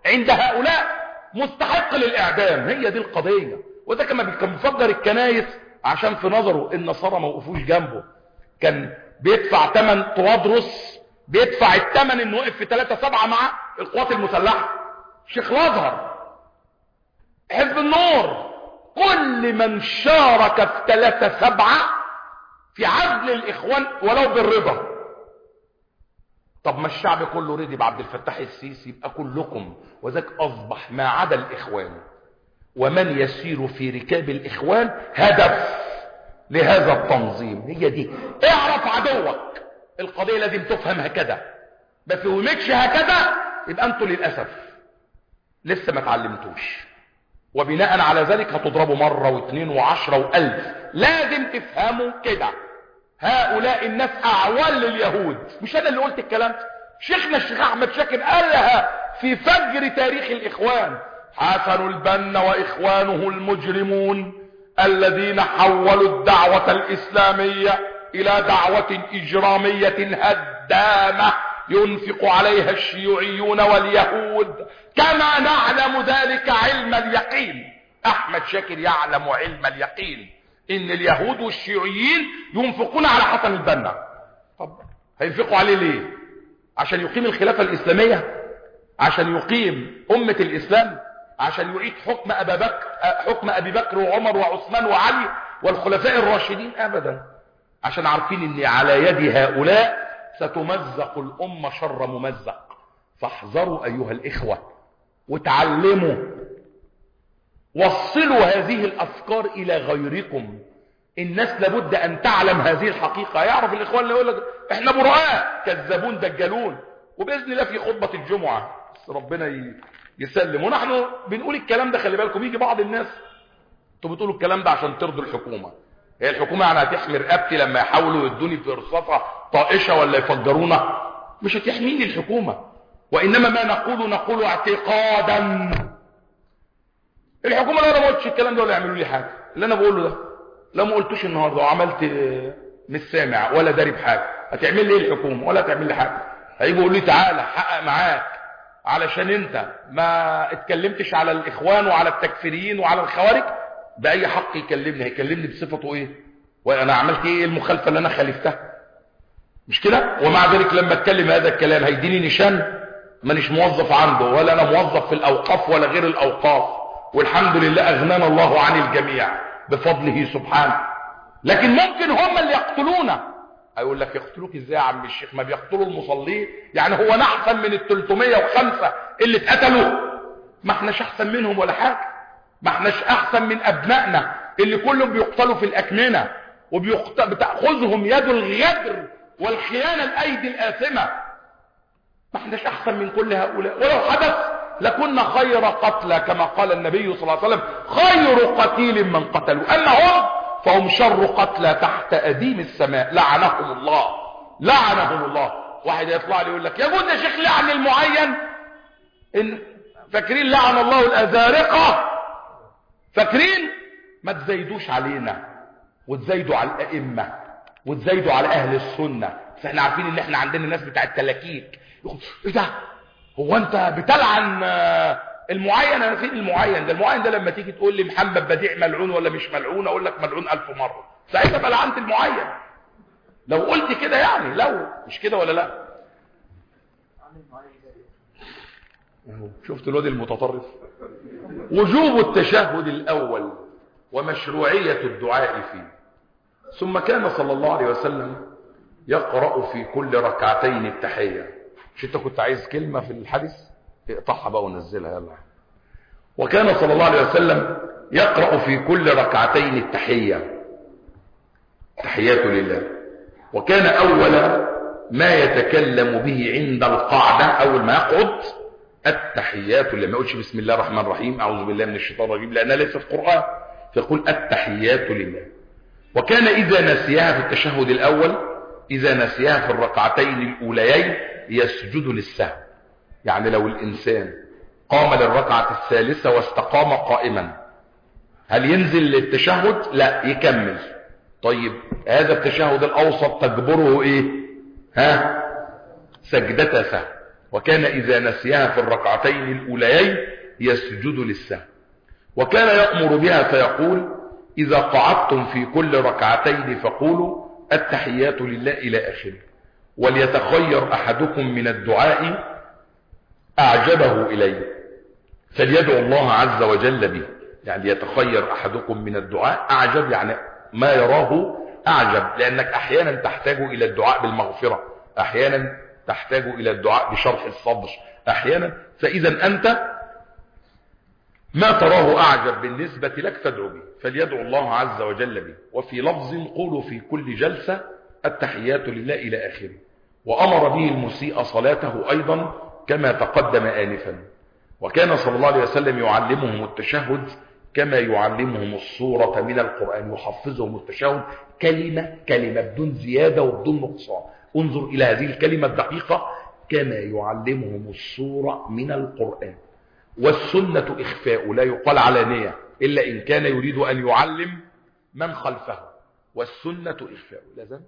S1: عند هؤلاء مستحق للإعدام. هي دي القضية. وده كان بيفجر الكنايس عشان في نظره النصارى ما وقفوش جنبه. كان بيدفع ثمن طوادرس، بيدفع الثمن انه وقف في 3/7 مع القوات المسلحة. شيخ الازهر، حزب النور، كل من شارك في 3/7 في عزل الاخوان ولو بالرضا. طب ما الشعب كله رضي بعبد الفتاح السيسي، يبقى كلكم. وذاك اصبح ما عدا الاخوان ومن يسير في ركاب الاخوان هدف لهذا التنظيم. هي دي، اعرف عدوك. القضية لازم تفهم هكذا، ما فهمتش هكذا يبقى انتوا للأسف لسه ما تعلمتوش، وبناء على ذلك هتضربوا مرة واثنين وعشرة وألف. لازم تفهموا كده. هؤلاء الناس أعوان لليهود. مش أنا اللي قلت الكلام، شيخنا الشيخ أحمد شاكر قالها في فجر تاريخ الإخوان. حسن البنا وإخوانه المجرمون الذين حولوا الدعوة الإسلامية إلى دعوة إجرامية هدامة ينفق عليها الشيوعيون واليهود، كما نعلم ذلك علم اليقين. أحمد شاكر يعلم علم اليقين إن اليهود والشيوعيين ينفقون على حسن البنا. طب هينفقوا عليه ليه؟ عشان يقيم الخلافة الإسلامية؟ عشان يقيم أمة الإسلام؟ عشان يعيد حكم أبي بكر وعمر وعثمان وعلي والخلفاء الراشدين؟ أبدا. عشان عارفين ان على يد هؤلاء ستمزق الامة شر ممزق. فاحذروا ايها الاخوة وتعلموا، وصلوا هذه الافكار الى غيركم. الناس لابد ان تعلم هذه الحقيقة. يعرف الاخوان اللي يقول لك احنا براء، كذابون دجالون. وباذن الله في خطبة الجمعة ربنا يسلم. ونحن بنقول الكلام ده، خلي بالكم يجي بعض الناس انتوا بتقولوا الكلام ده عشان ترضوا الحكومة. هي الحكومة يعني هتحمي رقبتي لما يحاولوا يدوني في رصاصة طائشة ولا يفجرونا؟ مش هتحميني الحكومة. وإنما ما نقول اعتقادا. الحكومة لو انا ما قلتش الكلام ده ولا يعملوا لي حاجة. اللي انا بقوله ده لو ما قلتوش النهارده وعملت مش سامع ولا داري بحاجة، هتعمل لي ايه الحكومة؟ ولا هتعمل لي حاجة. هيجوا يقولوا لي تعالى حقق معاك علشان انت ما اتكلمتش على الاخوان وعلى التكفيريين وعلى الخوارج. بأي حق يكلمني؟ هيكلمني بصفته ايه؟ وانا عملت ايه المخالفة اللي انا خالفتها؟ مش كده؟ ومع ذلك لما اتكلم هذا الكلام هيديني نشان؟ مانيش موظف عنده، ولا انا موظف في الاوقاف ولا غير الاوقاف، والحمد لله اغنانا الله عن الجميع بفضله سبحانه. لكن ممكن هم اللي يقتلونا. هيقول لك يقتلوك ازاي يا عم الشيخ؟ ما بيقتلوا المصلين. يعني هو انا احسن من ال 305 اللي اتقتلوا؟ ما احناش احسن منهم ولا حاجة. ما احناش احسن من ابنائنا اللي كلهم بيقتلوا في الاكمنة وبتأخذهم يد الغدر والخيانة الايدي الآثمة. ما احناش احسن من كل هؤلاء. ولو حدث لكنا خير قتلى كما قال النبي صلى الله عليه وسلم خير قتيل من قتلوا. اما هم فهم شر قتلى تحت اديم السماء لعنهم الله، لعنهم الله. واحد يطلع لي يقول لك يا ابونا شيخ لعن المعين. ان فاكرين لعن الله الازارقة؟ فاكرين؟ ما تزايدوش علينا وتزايدوا على الائمة وتزايدوا على اهل السنة. بس احنا عارفين ان احنا عندنا ناس بتاع التلاكيك. ايه ده؟ هو انت بتلعن المعين؟ انا فين المعين ده؟ المعين ده لما تيجي تقول لي محمد بديع ملعون ولا مش ملعون، اقول لك ملعون 1000 مرة. ساعتها بقى لعنت المعين لو قلت كده. يعني لو مش كده ولا لا؟ شفت الواد المتطرف. وجوب التشهد الاول ومشروعية الدعاء فيه. ثم كان صلى الله عليه وسلم يقرأ في كل ركعتين التحية. مش انت كنت عايز كلمة في الحديث؟ اقطعها بقى ونزلها يلا. وكان صلى الله عليه وسلم يقرأ في كل ركعتين التحية، تحيات لله. وكان أول ما يتكلم به عند القعدة، أول ما يقعد، التحيات لله. ما يقولش بسم الله الرحمن الرحيم أعوذ بالله من الشيطان الرجيم لأنها ليست قرآن، فيقول التحيات لله. وكان إذا نسيها في التشهد الأول، إذا نسيها في الركعتين الأوليين يسجد للسهو. يعني لو الإنسان قام للركعة الثالثة واستقام قائما، هل ينزل للتشهد؟ لا، يكمل. طيب هذا التشهد الأوسط تجبره إيه؟ سجدة سهو. وكان إذا نسيها في الركعتين الأوليين يسجد للسهو، وكان يأمر بها فيقول إذا قعدتم في كل ركعتين فقولوا التحيات لله إلى آخره، وليتخير أحدكم من الدعاء أعجبه إليه فليدعو الله عز وجل به. يعني يتخير أحدكم من الدعاء، أعجب يعني ما يراه أعجب، لأنك أحيانا تحتاج إلى الدعاء بالمغفرة، أحيانا تحتاج إلى الدعاء بشرح الصدر أحيانا، فإذا أنت ما تراه أعجب بالنسبة لك فادعو به، فليدعو الله عز وجل به. وفي لفظ قولوا في كل جلسة التحيات لله إلى آخره. وأمر به المسيء صلاته أيضا كما تقدم آنفا، وكان صلى الله عليه وسلم يعلمهم التشهد كما يعلمهم السورة من القرآن، يحفظهم التشهد كلمة كلمة بدون زيادة وبدون نقصان. انظر إلى هذه الكلمة الدقيقة، كما يعلمهم السورة من القرآن. والسنة إخفاء، لا يقال علانية إلا إن كان يريد أن يعلم من خلفه، والسنة إخفاء. لازم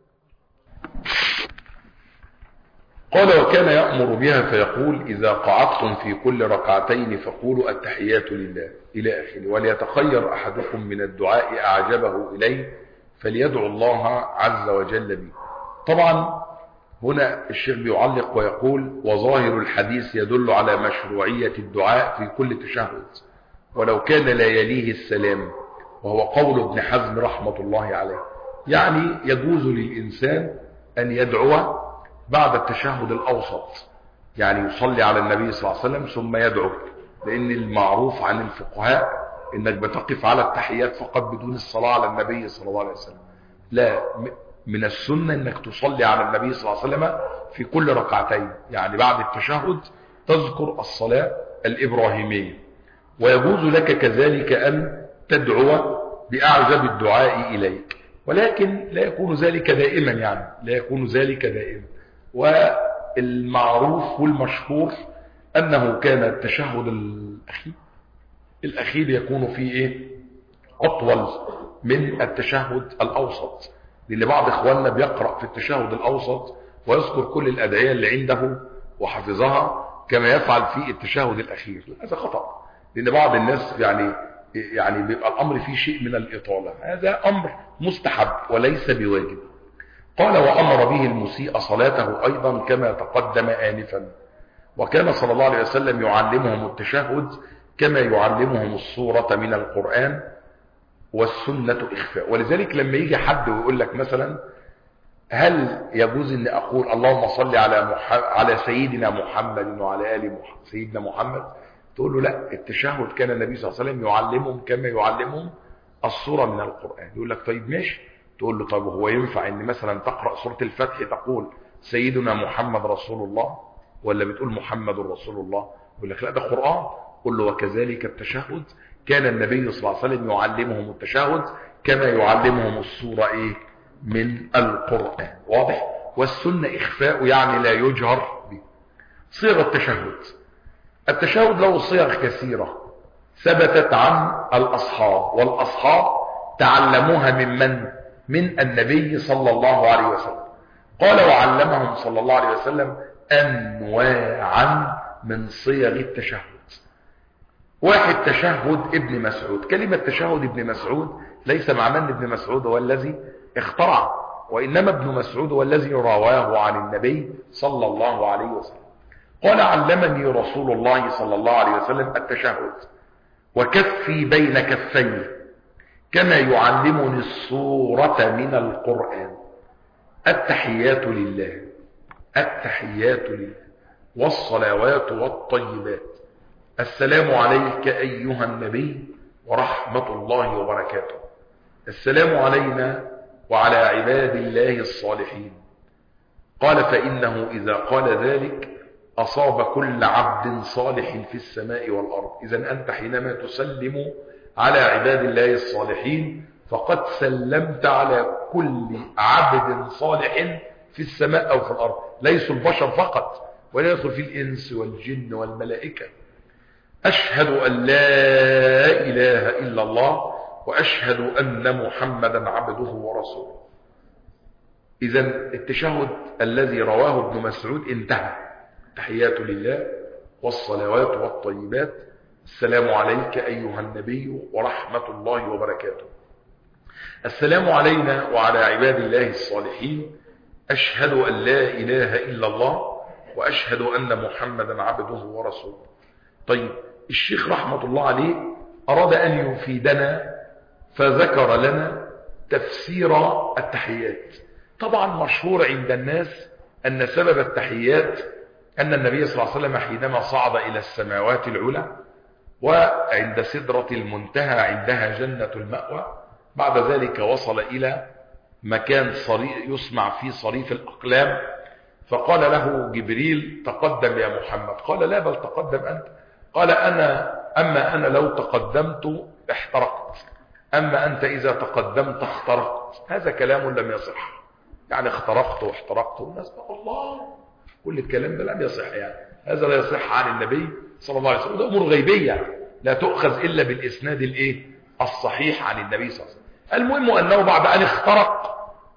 S1: قال وكان يأمر بها فيقول إذا قعدتم في كل ركعتين فقولوا التحيات لله إلى آخره، وليتخير أحدكم من الدعاء أعجبه إليه فليدعو الله عز وجل به. طبعا هنا الشيخ بيعلق ويقول وظاهر الحديث يدل على مشروعية الدعاء في كل تشهد ولو كان لا يليه السلام، وهو قول ابن حزم رحمة الله عليه. يعني يجوز للإنسان أن يدعو بعد التشهد الأوسط، يعني يصلي على النبي صلى الله عليه وسلم ثم يدعو، لأن المعروف عن الفقهاء إنك بتقف على التحيات فقط بدون الصلاة على النبي صلى الله عليه وسلم. لا، من السنة إنك تصلي على النبي صلى الله عليه وسلم في كل ركعتين، يعني بعد التشهد تذكر الصلاة الإبراهيمية. ويجوز لك كذلك أن تدعو بأعجب الدعاء إليك، ولكن لا يكون ذلك دائما، يعني لا يكون ذلك دائما. والمعروف والمشهور أنه كان التشهد الأخير يكون فيه أطول من التشهد الأوسط، لأن بعض إخواننا بيقرأ في التشهد الأوسط ويذكر كل الأدعية اللي عنده وحفظها كما يفعل في التشهد الأخير. هذا خطأ، لأن بعض الناس يعني بيبقى الأمر فيه شيء من الإطالة، هذا أمر مستحب وليس بواجب. قال وأمر به المسيء صلاته أيضا كما تقدم آنفا، وكان صلى الله عليه وسلم يعلمهم التشهد كما يعلمهم السورة من القرآن، والسنة إخفاء. ولذلك لما يجي حد ويقول لك مثلا هل يجوز أن أقول اللهم صل على سيدنا محمد وعلى آل سيدنا محمد، تقول له لا، التشهد كان النبي صلى الله عليه وسلم يعلمهم كما يعلمهم السورة من القرآن. يقول لك طيب ماشي، تقول له طيب هو ينفع ان مثلا تقرأ سورة الفتح تقول سيدنا محمد رسول الله، ولا بتقول محمد رسول الله؟ يقول لك لا، ده قرآن. قل له وكذلك التشهد كان النبي صلى الله عليه وسلم يعلمهم التشهد كما يعلمهم السورة من القرآن. واضح؟ والسنة إخفاء، يعني لا يجهر به. صيغ التشهد له صيغ كثيرة ثبتت عن الأصحاب، والأصحاب تعلموها من النبي صلى الله عليه وسلم. قال وعلمهم صلى الله عليه وسلم أنواعا من صيغ التشهد. واحد تشهد ابن مسعود. كلمة تشهد ابن مسعود ليس معنى ان ابن مسعود هو الذي اخترع، وإنما ابن مسعود هو الذي رواه عن النبي صلى الله عليه وسلم. قال علمني رسول الله صلى الله عليه وسلم التشهد وكفي بين كفي كما يعلمني السورة من القرآن. التحيات لله، التحيات لله والصلوات والطيبات، السلام عليك أيها النبي ورحمة الله وبركاته، السلام علينا وعلى عباد الله الصالحين. قال فإنه إذا قال ذلك أصاب كل عبد صالح في السماء والأرض. إذا أنت حينما تسلم على عباد الله الصالحين فقد سلمت على كل عبد صالح في السماء أو في الأرض، ليسوا البشر فقط، ولا يدخل في الإنس والجن والملائكة. أشهد أن لا إله إلا الله وأشهد أن محمدا عبده ورسوله. إذا التشهد الذي رواه ابن مسعود انتهى، التحيات لله والصلوات والطيبات. السلام عليك أيها النبي ورحمة الله وبركاته. السلام علينا وعلى عباد الله الصالحين. أشهد أن لا إله إلا الله وأشهد أن محمدا عبده ورسوله. طيب، الشيخ رحمة الله عليه أراد أن يفيدنا فذكر لنا تفسير التحيات. طبعا مشهور عند الناس أن سبب التحيات أن النبي صلى الله عليه وسلم حينما صعد إلى السماوات العلى وعند سدرة المنتهى عندها جنة المأوى، بعد ذلك وصل إلى مكان يسمع فيه صريف الأقلام، فقال له جبريل تقدم يا محمد. قال لا، بل تقدم أنت. قال أما أنا لو تقدمت احترقت، أما أنت إذا تقدمت اخترقت. هذا كلام لم يصح، يعني اخترقت واحترقت والناس الله، كل الكلام ده لم يصح، يعني هذا لا يصح عن النبي صلى الله عليه وسلم. ده أمور غيبية لا تؤخذ إلا بالإسناد الصحيح عن النبي صلى الله عليه وسلم. المهم أنه بعد أن اخترق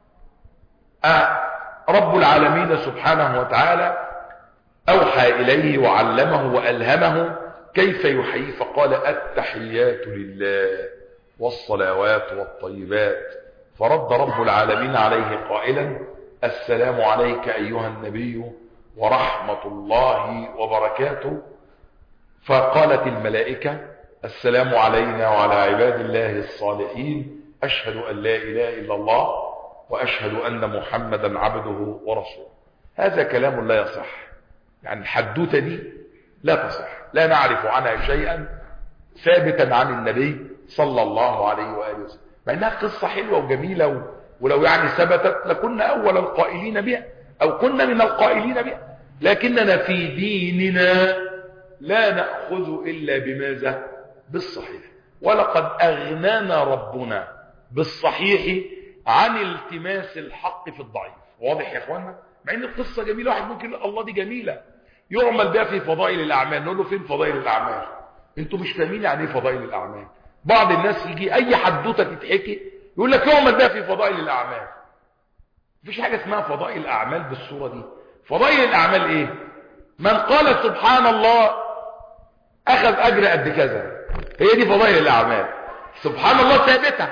S1: رب العالمين سبحانه وتعالى أوحى إليه وعلمه وألهمه كيف يحيي، فقال التحيات لله والصلوات والطيبات. فرد رب العالمين عليه قائلا السلام عليك أيها النبي ورحمة الله وبركاته. فقالت الملائكة السلام علينا وعلى عباد الله الصالحين، أشهد أن لا إله إلا الله وأشهد أن محمدا عبده ورسوله. هذا كلام لا يصح، يعني الحدوتة دي لا تصح، لا نعرف عنها شيئا ثابتا عن النبي صلى الله عليه وآله وسلم، مع انها قصة حلوة وجميلة، ولو يعني ثبتت لكنا أول القائلين بها أو كنا من القائلين بها، لكننا في ديننا لا نأخذ إلا بماذا؟ بالصحيح. ولقد أغنانا ربنا بالصحيح عن التماس الحق في الضعيف. واضح يا اخوانا؟ مع ان القصة جميلة، واحد ممكن الله دي جميلة يعمل بها في فضائل الأعمال، نقول له فين فضائل الأعمال؟ انتوا مش فاهمين يعني ايه فضائل الأعمال. بعض الناس يجي اي حدوته تتحكي يقول لك يعمل بها في فضائل الأعمال. مفيش حاجة اسمها فضائل الأعمال بالصورة دي. فضائل الأعمال ايه؟ من قال سبحان الله اخذ اجر قد كذا، هي دي فضائل الأعمال. سبحان الله ثابتة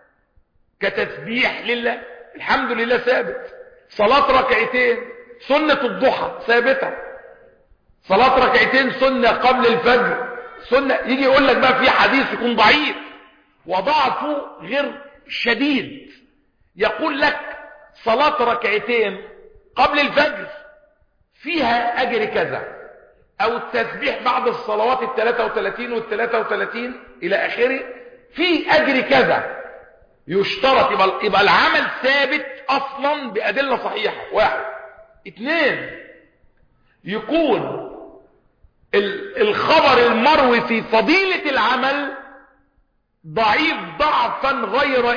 S1: كتسبيح لله، الحمد لله ثابت. صلاة ركعتين سنة الضحى ثابتة، صلاة ركعتين سنة قبل الفجر سنة. يجي يقول لك بقى في حديث يكون ضعيف وضعفه غير شديد، يقول لك صلاة ركعتين قبل الفجر فيها أجر كذا، أو التسبيح بعد الصلوات 33 وال33 إلى آخره في أجر كذا. يشترط يبقى العمل ثابت أصلا بأدلة صحيحة. واحد. اثنين، يكون الخبر المروي في فضيلة العمل ضعيف ضعفا غير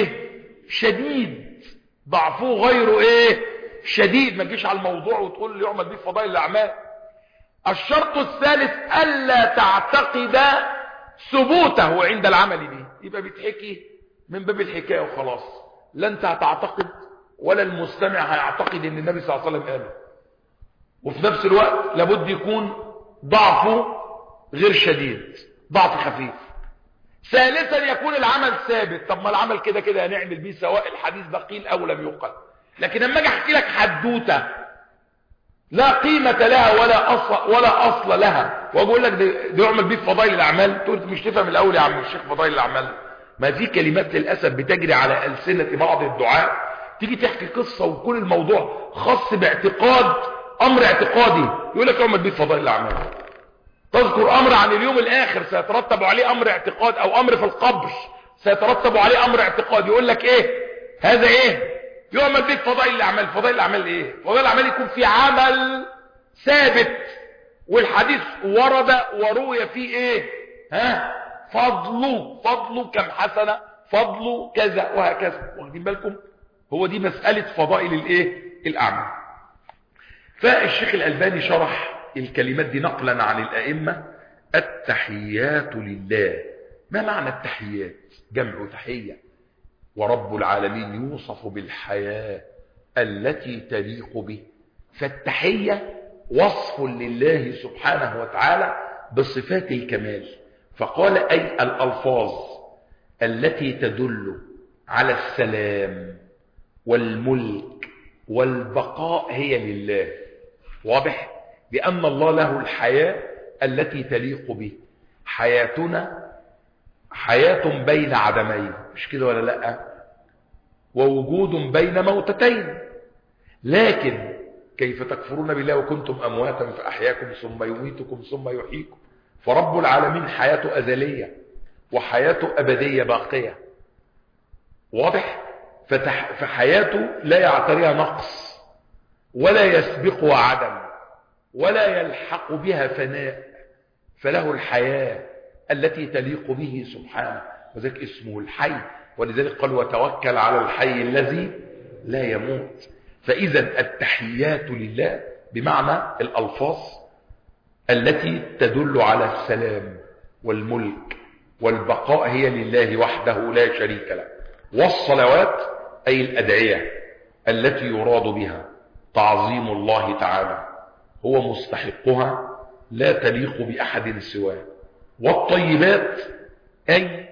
S1: شديد، ضعفه غير شديد. ما تجيش على الموضوع وتقول لي يعمل به فضائل الأعمال. الشرط الثالث ألا تعتقد ثبوته عند العمل به، يبقى بتحكي من باب الحكاية وخلاص، لا انت هتعتقد ولا المستمع هيعتقد ان النبي صلى الله عليه وسلم قال. وفي نفس الوقت لابد يكون ضعفه غير شديد، ضعف خفيف. ثالثا يكون العمل ثابت. طب ما العمل كده كده هنعمل بيه سواء الحديث ده قيل او لم يقل. لكن لما اجي احكي لك حدوته لا قيمة لها ولا اصل لها واقول لك ده يعمل بيه فضائل الاعمال، تقول مش تفهم الاول يا عم الشيخ فضائل الاعمال. ما في كلمات للاسف بتجري على ألسنة بعض الدعاء، تيجي تحكي قصة ويكون الموضوع خاص باعتقاد، امر اعتقادي، يقول لك يعمل بيه فضائل الاعمال. تذكر امر عن اليوم الاخر سيترتب عليه امر اعتقاد، او امر في القبر سيترتب عليه امر اعتقاد، يقول لك هذا يعمل به فضائل الاعمال. فضائل الاعمال فضائل الاعمال يكون في عمل ثابت والحديث ورد وروي فيه فضله كم حسنة، فضله كذا وهكذا. واخدين بالكم؟ هو دي مسألة فضائل الاعمال. فالشيخ الألباني شرح الكلمات دي نقلا عن الأئمة. التحيات لله. ما معنى التحيات؟ جمع تحية. ورب العالمين يوصف بالحياة التي تليق به. فالتحية وصف لله سبحانه وتعالى بصفات الكمال، فقال أي الألفاظ التي تدل على السلام والملك والبقاء هي لله. واضح؟ لأن الله له الحياة التي تليق به. حياتنا حياة بين عدمين، مش كده ولا لا؟ ووجود بين موتتين. لكن كيف تكفرون بالله وكنتم أمواتا فأحياكم ثم يميتكم ثم يحييكم؟ فرب العالمين حياته أزلية وحياته أبدية باقية. واضح؟ فحياته لا يعتريها نقص ولا يسبقها عدم ولا يلحق بها فناء، فله الحياة التي تليق به سبحانه، وذلك اسمه الحي. ولذلك قال وتوكل على الحي الذي لا يموت. فإذا التحيات لله بمعنى الألفاظ التي تدل على السلام والملك والبقاء هي لله وحده لا شريك له. والصلوات أي الأدعية التي يراد بها تعظيم الله تعالى، هو مستحقها لا تليق بأحد سواه. والطيبات أي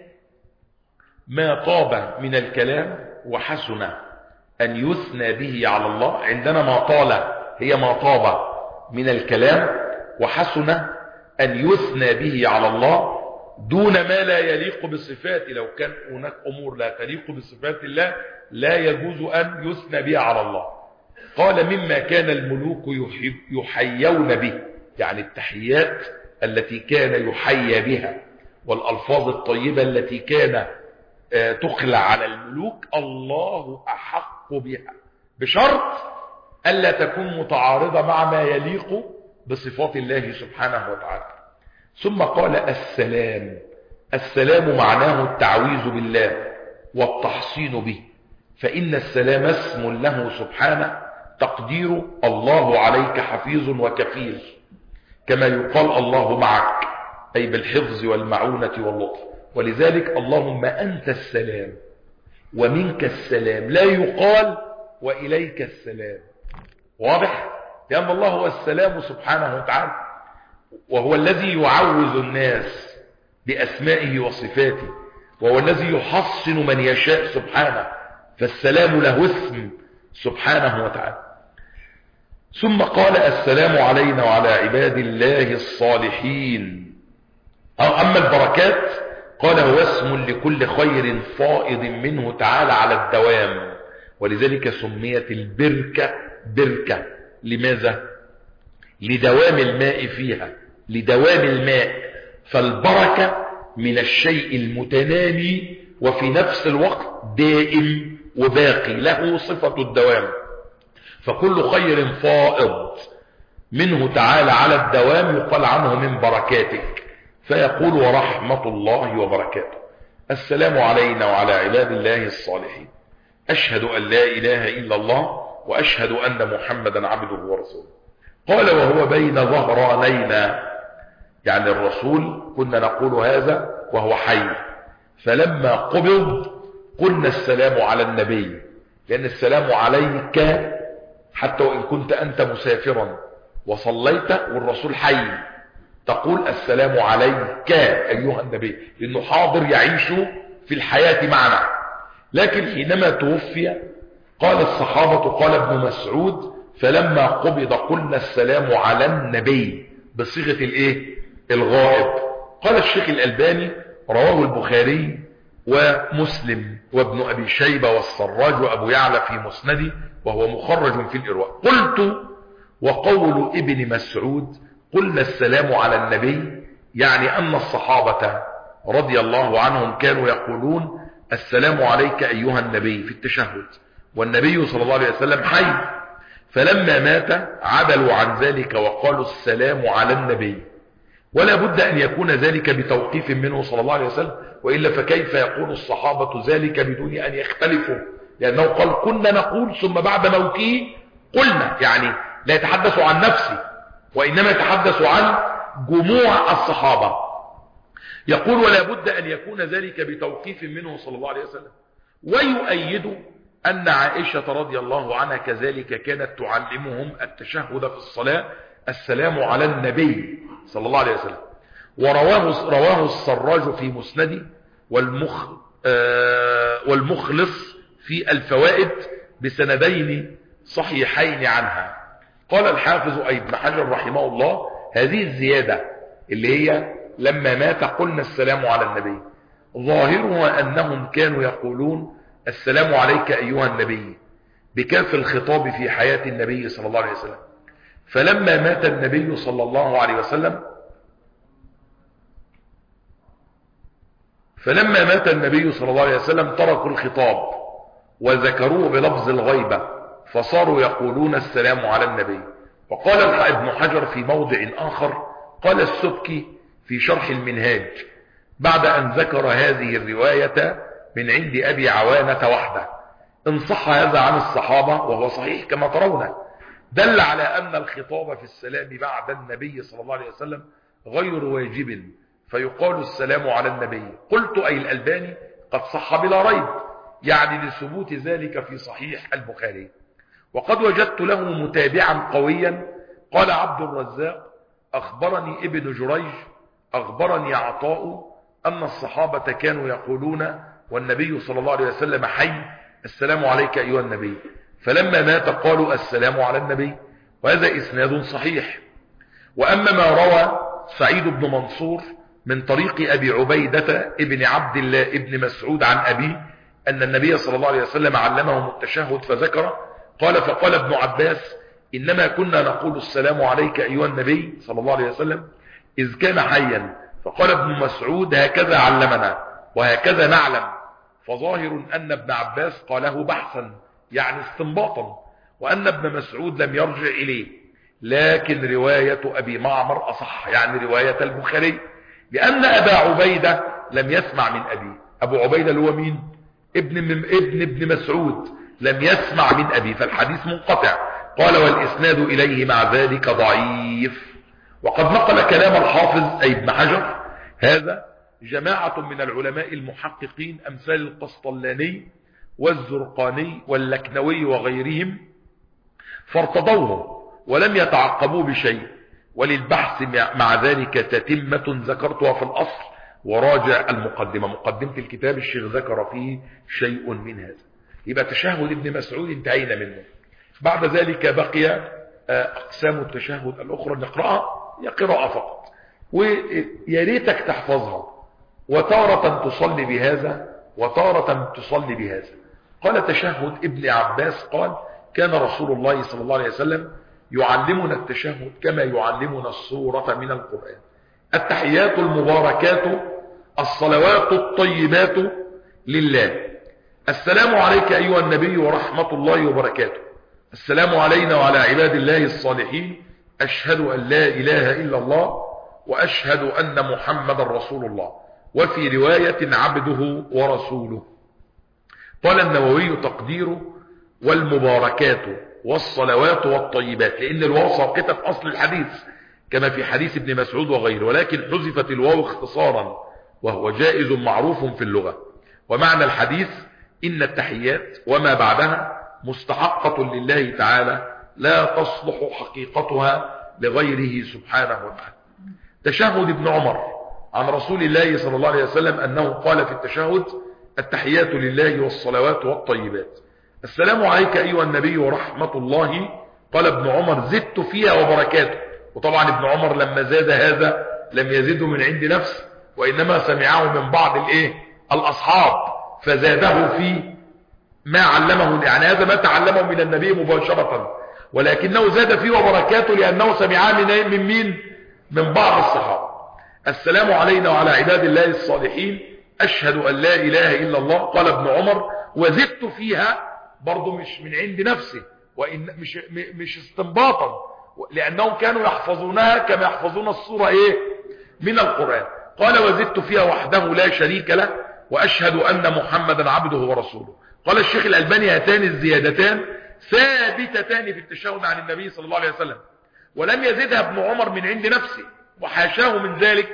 S1: ما طاب من الكلام وحسن أن يثنى به على الله. عندنا ما طال هي ما طاب من الكلام، وحسن أن يثنى به على الله دون ما لا يليق بصفاته. لو كان هناك أمور لا تليق بصفات الله لا يجوز أن يثنى بها على الله. قال مما كان الملوك يحيون به، يعني التحيات التي كان يحيى بها والألفاظ الطيبة التي كان تخلع على الملوك، الله أحق بها بشرط ألا تكون متعارضة مع ما يليق بصفات الله سبحانه وتعالى. ثم قال السلام. السلام معناه التعويذ بالله والتحصين به، فإن السلام اسم له سبحانه تقدير الله عليك حفيظ وكفيل، كما يقال الله معك أي بالحفظ والمعونة واللطف. ولذلك اللهم أنت السلام ومنك السلام، لا يقال وإليك السلام. واضح؟ لأن الله هو السلام سبحانه وتعالى، وهو الذي يعوذ الناس بأسمائه وصفاته، وهو الذي يحصن من يشاء سبحانه، فالسلام له اسم سبحانه وتعالى. ثم قال السلام علينا وعلى عباد الله الصالحين. أما البركات قال هو اسم لكل خير فائض منه تعالى على الدوام، ولذلك سميت البركة بركة. لماذا؟ لدوام الماء فيها، لدوام الماء. فالبركة من الشيء المتنامي وفي نفس الوقت دائم وباقي، له صفة الدوام. فكل خير فائض منه تعالى على الدوام يقال عنه من بركاتك، فيقول ورحمة الله وبركاته. السلام علينا وعلى عباد الله الصالحين. أشهد أن لا إله إلا الله وأشهد أن محمدا عبده ورسوله. قال وهو بين ظهرانينا، يعني الرسول كنا نقول هذا وهو حي، فلما قبض قلنا السلام على النبي، لأن السلام عليك حتى وإن كنت أنت مسافرا وصليت والرسول حي تقول السلام عليك أيها النبي، لأنه حاضر يعيش في الحياة معنا. لكن حينما توفي قال الصحابة قال ابن مسعود فلما قبض قلنا السلام على النبي بصيغة الغائب. قال الشيخ الألباني رواه البخاري ومسلم وابن أبي شيبة والسراج وأبو يعلى في مسندي، وهو مخرج في الإرواء. قلت وقول ابن مسعود قلنا السلام على النبي، يعني أن الصحابة رضي الله عنهم كانوا يقولون السلام عليك أيها النبي في التشهد، والنبي صلى الله عليه وسلم حي، فلما مات عدلوا عن ذلك وقالوا السلام على النبي. ولا بد أن يكون ذلك بتوقيف منه صلى الله عليه وسلم، وإلا فكيف يقول الصحابة ذلك بدون أن يختلفوا؟ لأنه قال كنا نقول ثم بعد موته قلنا، يعني لا يتحدث عن نفسه وإنما يتحدث عن جموع الصحابة. يقول ولا بد أن يكون ذلك بتوقيف منه صلى الله عليه وسلم. ويؤيد أن عائشة رضي الله عنها كذلك كانت تعلمهم التشهد في الصلاة السلام على النبي صلى الله عليه وسلم. رواه السراج في مسنده والمخلص في الفوائد بسندين صحيحين عنها. قال الحافظ ابن حجر رحمه الله: هذه الزيادة اللي هي لما مات قلنا السلام على النبي، ظاهرها أنهم كانوا يقولون السلام عليك أيها النبي بكاف الخطاب في حياة النبي صلى الله عليه وسلم، فلما مات النبي صلى الله عليه وسلم تركوا الخطاب وذكروه بلفظ الغيبة فصاروا يقولون السلام على النبي. وقال ابن حجر في موضع آخر، قال السبكي في شرح المنهاج بعد أن ذكر هذه الرواية من عند أبي عوانة وحده: إن صح هذا عن الصحابة وهو صحيح كما ترون، دل على أن الخطاب في السلام بعد النبي صلى الله عليه وسلم غير واجب، فيقال السلام على النبي. قلت أي الألباني قد صح بلا ريب، يعني لثبوت ذلك في صحيح البخاري. وقد وجدت له متابعا قويا، قال عبد الرزاق: أخبرني ابن جريج أخبرني عطاء أن الصحابة كانوا يقولون والنبي صلى الله عليه وسلم حي السلام عليك أيها النبي، فلما مات قالوا السلام على النبي، وهذا إسناد صحيح. وأما ما روى سعيد بن منصور من طريق أبي عبيدة ابن عبد الله ابن مسعود عن أبيه أن النبي صلى الله عليه وسلم علمهم التشهد فذكر، قال: فقال ابن عباس: إنما كنا نقول السلام عليك أيها النبي صلى الله عليه وسلم إذ كان حيا. فقال ابن مسعود: هكذا علمنا وهكذا نعلم. فظاهر أن ابن عباس قاله بحثا يعني استنباطا، وأن ابن مسعود لم يرجع إليه، لكن رواية أبي معمر أصح، يعني رواية البخاري، لأن أبا عبيدة لم يسمع من أبيه. أبو عبيدة اللي هو مين؟ ابن مسعود لم يسمع من أبيه، فالحديث منقطع. قال: والإسناد إليه مع ذلك ضعيف. وقد نقل كلام الحافظ أي ابن حجر هذا جماعة من العلماء المحققين أمثال القسطلاني والزرقاني واللكنوي وغيرهم، فارتضوه ولم يتعقبوا بشيء. وللبحث مع ذلك تتمة ذكرتها في الأصل، وراجع المقدمة، مقدمة الكتاب الشيخ ذكر فيه شيء من هذا. يبقى تشهد ابن مسعود انتهينا منه. بعد ذلك بقي أقسام التشهد الأخرى نقرأها، هي قراءة فقط، ويا ريتك تحفظها، وتارة تصلي بهذا وتارة تصلي بهذا. قال تشهد ابن عباس قال: كان رسول الله صلى الله عليه وسلم يعلمنا التشهد كما يعلمنا السورة من القرآن: التحيات المباركات الصلوات الطيبات لله، السلام عليك أيها النبي ورحمة الله وبركاته، السلام علينا وعلى عباد الله الصالحين، أشهد أن لا إله إلا الله وأشهد أن محمد رسول الله، وفي رواية عبده ورسوله. قال النووي تقديره والمباركات والصلوات والطيبات، لأن الواو ساقطة في أصل الحديث كما في حديث ابن مسعود وغيره، ولكن حذفت الواو اختصارا، وهو جائز معروف في اللغة. ومعنى الحديث إن التحيات وما بعدها مستحقة لله تعالى، لا تصلح حقيقتها لغيره سبحانه وتعالى. تشهد ابن عمر عن رسول الله صلى الله عليه وسلم أنه قال في التشهد: التحيات لله والصلوات والطيبات، السلام عليك أيها النبي ورحمة الله. قال ابن عمر: زدت فيها وبركاته. وطبعا ابن عمر لما زاد هذا لم يزده من عند نفسه، وإنما سمعه من بعض الأصحاب فزاده في ما علمه، يعني هذا ما تعلمه من النبي مباشرة، ولكنه زاد فيه وبركاته لأنه سمعه من مين؟ من بعض الصحابة. السلام علينا وعلى عباد الله الصالحين، أشهد أن لا إله إلا الله. قال ابن عمر: وزدت فيها، برضو مش من عند نفسه، وإن مش استنباطا، لأنهم كانوا يحفظونها كما يحفظون الصورة من القرآن. قال: وزدت فيها وحده لا شريك له، وأشهد أن محمدا عبده ورسوله. قال الشيخ الألباني: هاتان الزيادتان ثابتتان في التشهد عن النبي صلى الله عليه وسلم، ولم يزدها ابن عمر من عند نفسه، وحاشاه من ذلك،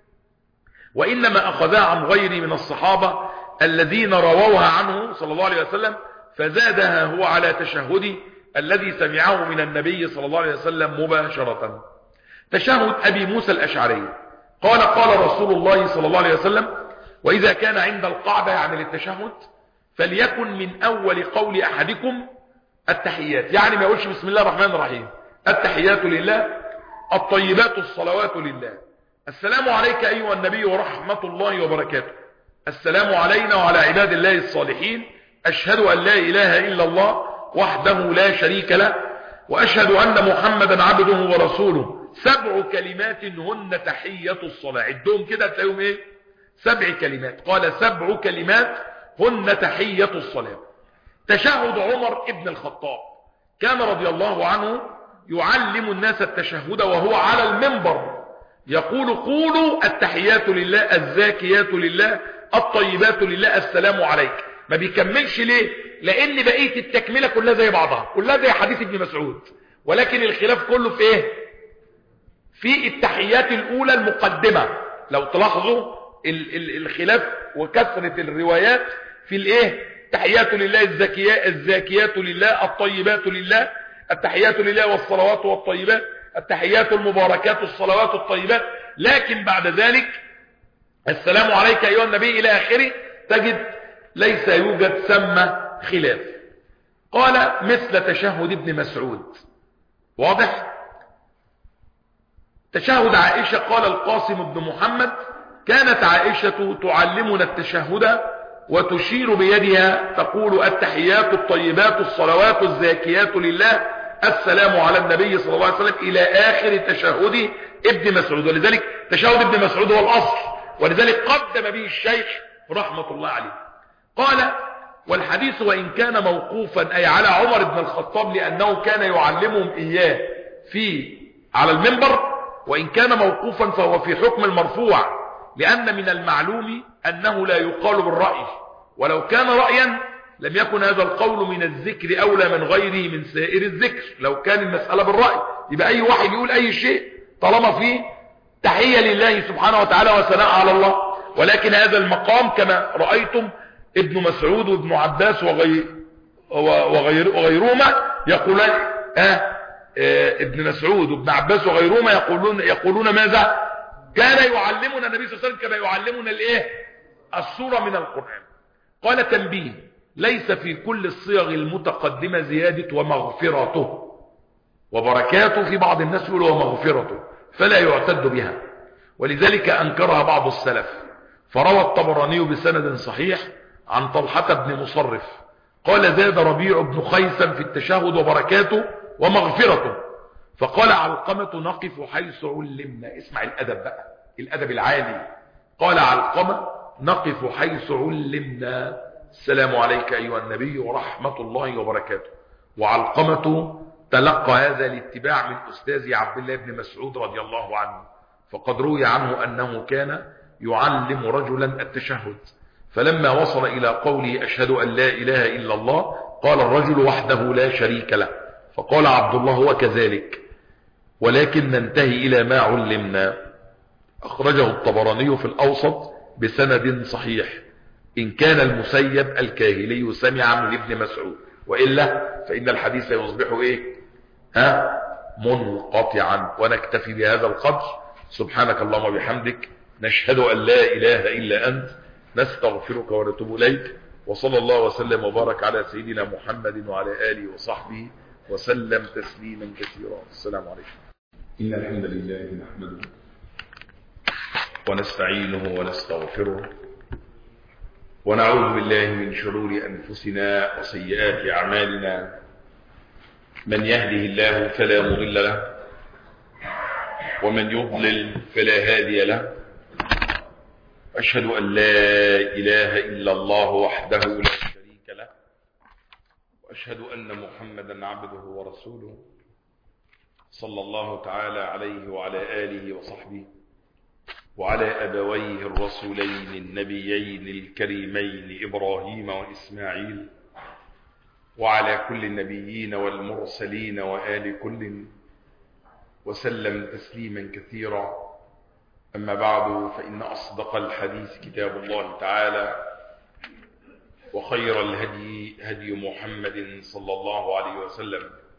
S1: وإنما أخذها عن غيره من الصحابة الذين رووها عنه صلى الله عليه وسلم، فزادها هو على تشهد الذي سمعه من النبي صلى الله عليه وسلم مباشرة. تشهد أبي موسى الأشعري قال قال رسول الله صلى الله عليه وسلم: وإذا كان عند القعدة يعني للتشهد فليكن من أول قول أحدكم التحيات، يعني ما يقولش بسم الله الرحمن الرحيم، التحيات لله الطيبات الصلوات لله، السلام عليك أيها النبي ورحمة الله وبركاته، السلام علينا وعلى عباد الله الصالحين، أشهد أن لا إله إلا الله وحده لا شريك له، وأشهد أن محمدا عبده ورسوله. 7 كلمات هن تحية الصلاة. عدهم كده تلاقيهم ايه؟ 7 كلمات. قال 7 كلمات هن تحية الصلاة. تشهد عمر ابن الخطاب كان رضي الله عنه يعلم الناس التشهد وهو على المنبر يقول: قولوا التحيات لله الزاكيات لله الطيبات لله السلام عليك. ما بيكملش ليه؟ لان بقية التكملة كلها زي بعضها، كلها زي حديث ابن مسعود، ولكن الخلاف كله في ايه؟ في التحيات الاولى المقدمة. لو تلاحظوا الخلاف وكثرة الروايات في الايه؟ التحيات لله الزاكيات لله الطيبات لله، التحيات لله والصلوات والطيبات، التحيات المباركات الصلوات الطيبات. لكن بعد ذلك السلام عليك ايها النبي الى اخره تجد ليس يوجد ثم خلاف. قال مثل تشهد ابن مسعود. واضح؟ تشهد عائشة قال القاسم بن محمد: كانت عائشة تعلمنا التشهد وتشير بيدها تقول: التحيات الطيبات الصلوات الزاكيات لله السلام على النبي صلى الله عليه وسلم إلى آخر تشهد ابن مسعود. ولذلك تشهد ابن مسعود هو الأصل، ولذلك قدم به الشيخ رحمة الله عليه. قال: والحديث وإن كان موقوفا أي على عمر بن الخطاب لأنه كان يعلمهم إياه على المنبر، وإن كان موقوفا فهو في حكم المرفوع، لأن من المعلوم أنه لا يقال بالرأي، ولو كان رأيا لم يكن هذا القول من الذكر أولى من غيره من سائر الذكر. لو كان المسألة بالرأي يبقى أي واحد يقول أي شيء طالما فيه تحية لله سبحانه وتعالى وثناء على الله. ولكن هذا المقام كما رأيتم ابن مسعود وابن عباس وغيرهما يقولون ابن مسعود وابن عباس وغيرهما يقولون ماذا؟ كان يعلمنا النبي صلى الله عليه وسلم كما يعلمنا الايه؟ السورة من القرآن. قال: تنبيه: ليس في كل الصيغ المتقدمة زيادة ومغفرته وبركاته، في بعض الناس يقول ومغفرته فلا يعتد بها، ولذلك أنكرها بعض السلف. فروى الطبراني بسند صحيح عن طلحة بن مصرف قال: زاد ربيع بن خيثم في التشهد وبركاته ومغفرته، فقال علقمة: نقف حيث علمنا. اسمع الأدب بقى، الأدب العالي. قال علقمة: نقف حيث علمنا، السلام عليك أيها النبي ورحمة الله وبركاته. وعلقمة تلقى هذا الاتباع من أستاذ عبد الله بن مسعود رضي الله عنه، فقد روي عنه أنه كان يعلم رجلا التشهد، فلما وصل إلى قوله: أشهد أن لا إله إلا الله، قال الرجل: وحده لا شريك له. فقال عبد الله: هو كذلك، ولكن ننتهي إلى ما علمنا. أخرجه الطبراني في الأوسط بسند صحيح، إن كان المسيب الكاهلي سمع من ابن مسعود، وإلا فإن الحديث يصبح إيه؟ منقطعا. ونكتفي بهذا القدر. سبحانك اللهم وبحمدك، نشهد أن لا إله إلا أنت، نستغفرك ونتوب إليك. وصلى الله وسلم وبارك على سيدنا محمد وعلى آله وصحبه وسلم تسليما كثيرا. السلام عليكم. إن الحمد لله نحمده ونستعينه ونستغفره ونعوذ بالله من شرور أنفسنا وسيئات أعمالنا. من يهده الله فلا مضل له، ومن يضلل فلا هادي له. أشهد أن لا إله إلا الله وحده لا شريك له، وأشهد أن محمدا عبده ورسوله، صلى الله تعالى عليه وعلى آله وصحبه وعلى أبويه الرسولين النبيين الكريمين إبراهيم وإسماعيل، وعلى كل النبيين والمرسلين وآل كل، وسلم تسليما كثيرا. أما بعد، فإن أصدق الحديث كتاب الله تعالى، وخير الهدي هدي محمد صلى الله عليه وسلم،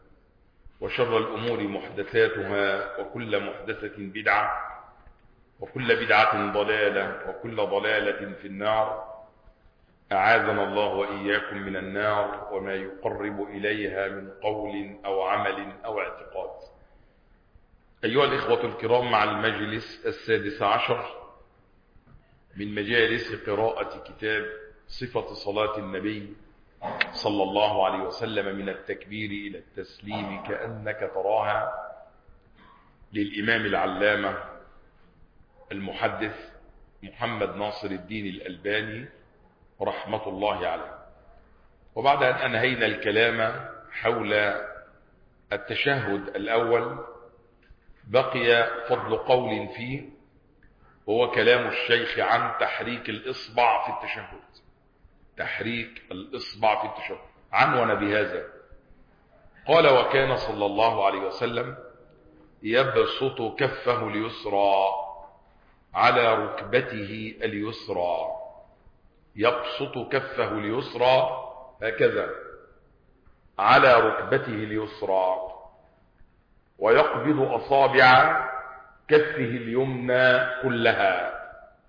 S1: وشر الأمور محدثاتها وكل محدثة بدعة وكل بدعة ضلالة وكل ضلالة في النار. أعاذنا الله وإياكم من النار وما يقرب إليها من قول أو عمل أو اعتقاد. أيها الإخوة الكرام، مع المجلس 16 من مجالس قراءة كتاب صفة صلاة النبي صلى الله عليه وسلم من التكبير إلى التسليم كأنك تراها، للإمام العلامة المحدث محمد ناصر الدين الألباني رحمة الله عليه. وبعد أن أنهينا الكلام حول التشهد الأول، بقي فضل قول فيه، وهو كلام الشيخ عن تحريك الإصبع في التشهد. تحريك الإصبع في التشهد، عنون بهذا. قال: وكان صلى الله عليه وسلم يبسط كفه اليسرى على ركبته اليسرى. يبسط كفه اليسرى هكذا على ركبته اليسرى، ويقبض أصابع كفه اليمنى كلها،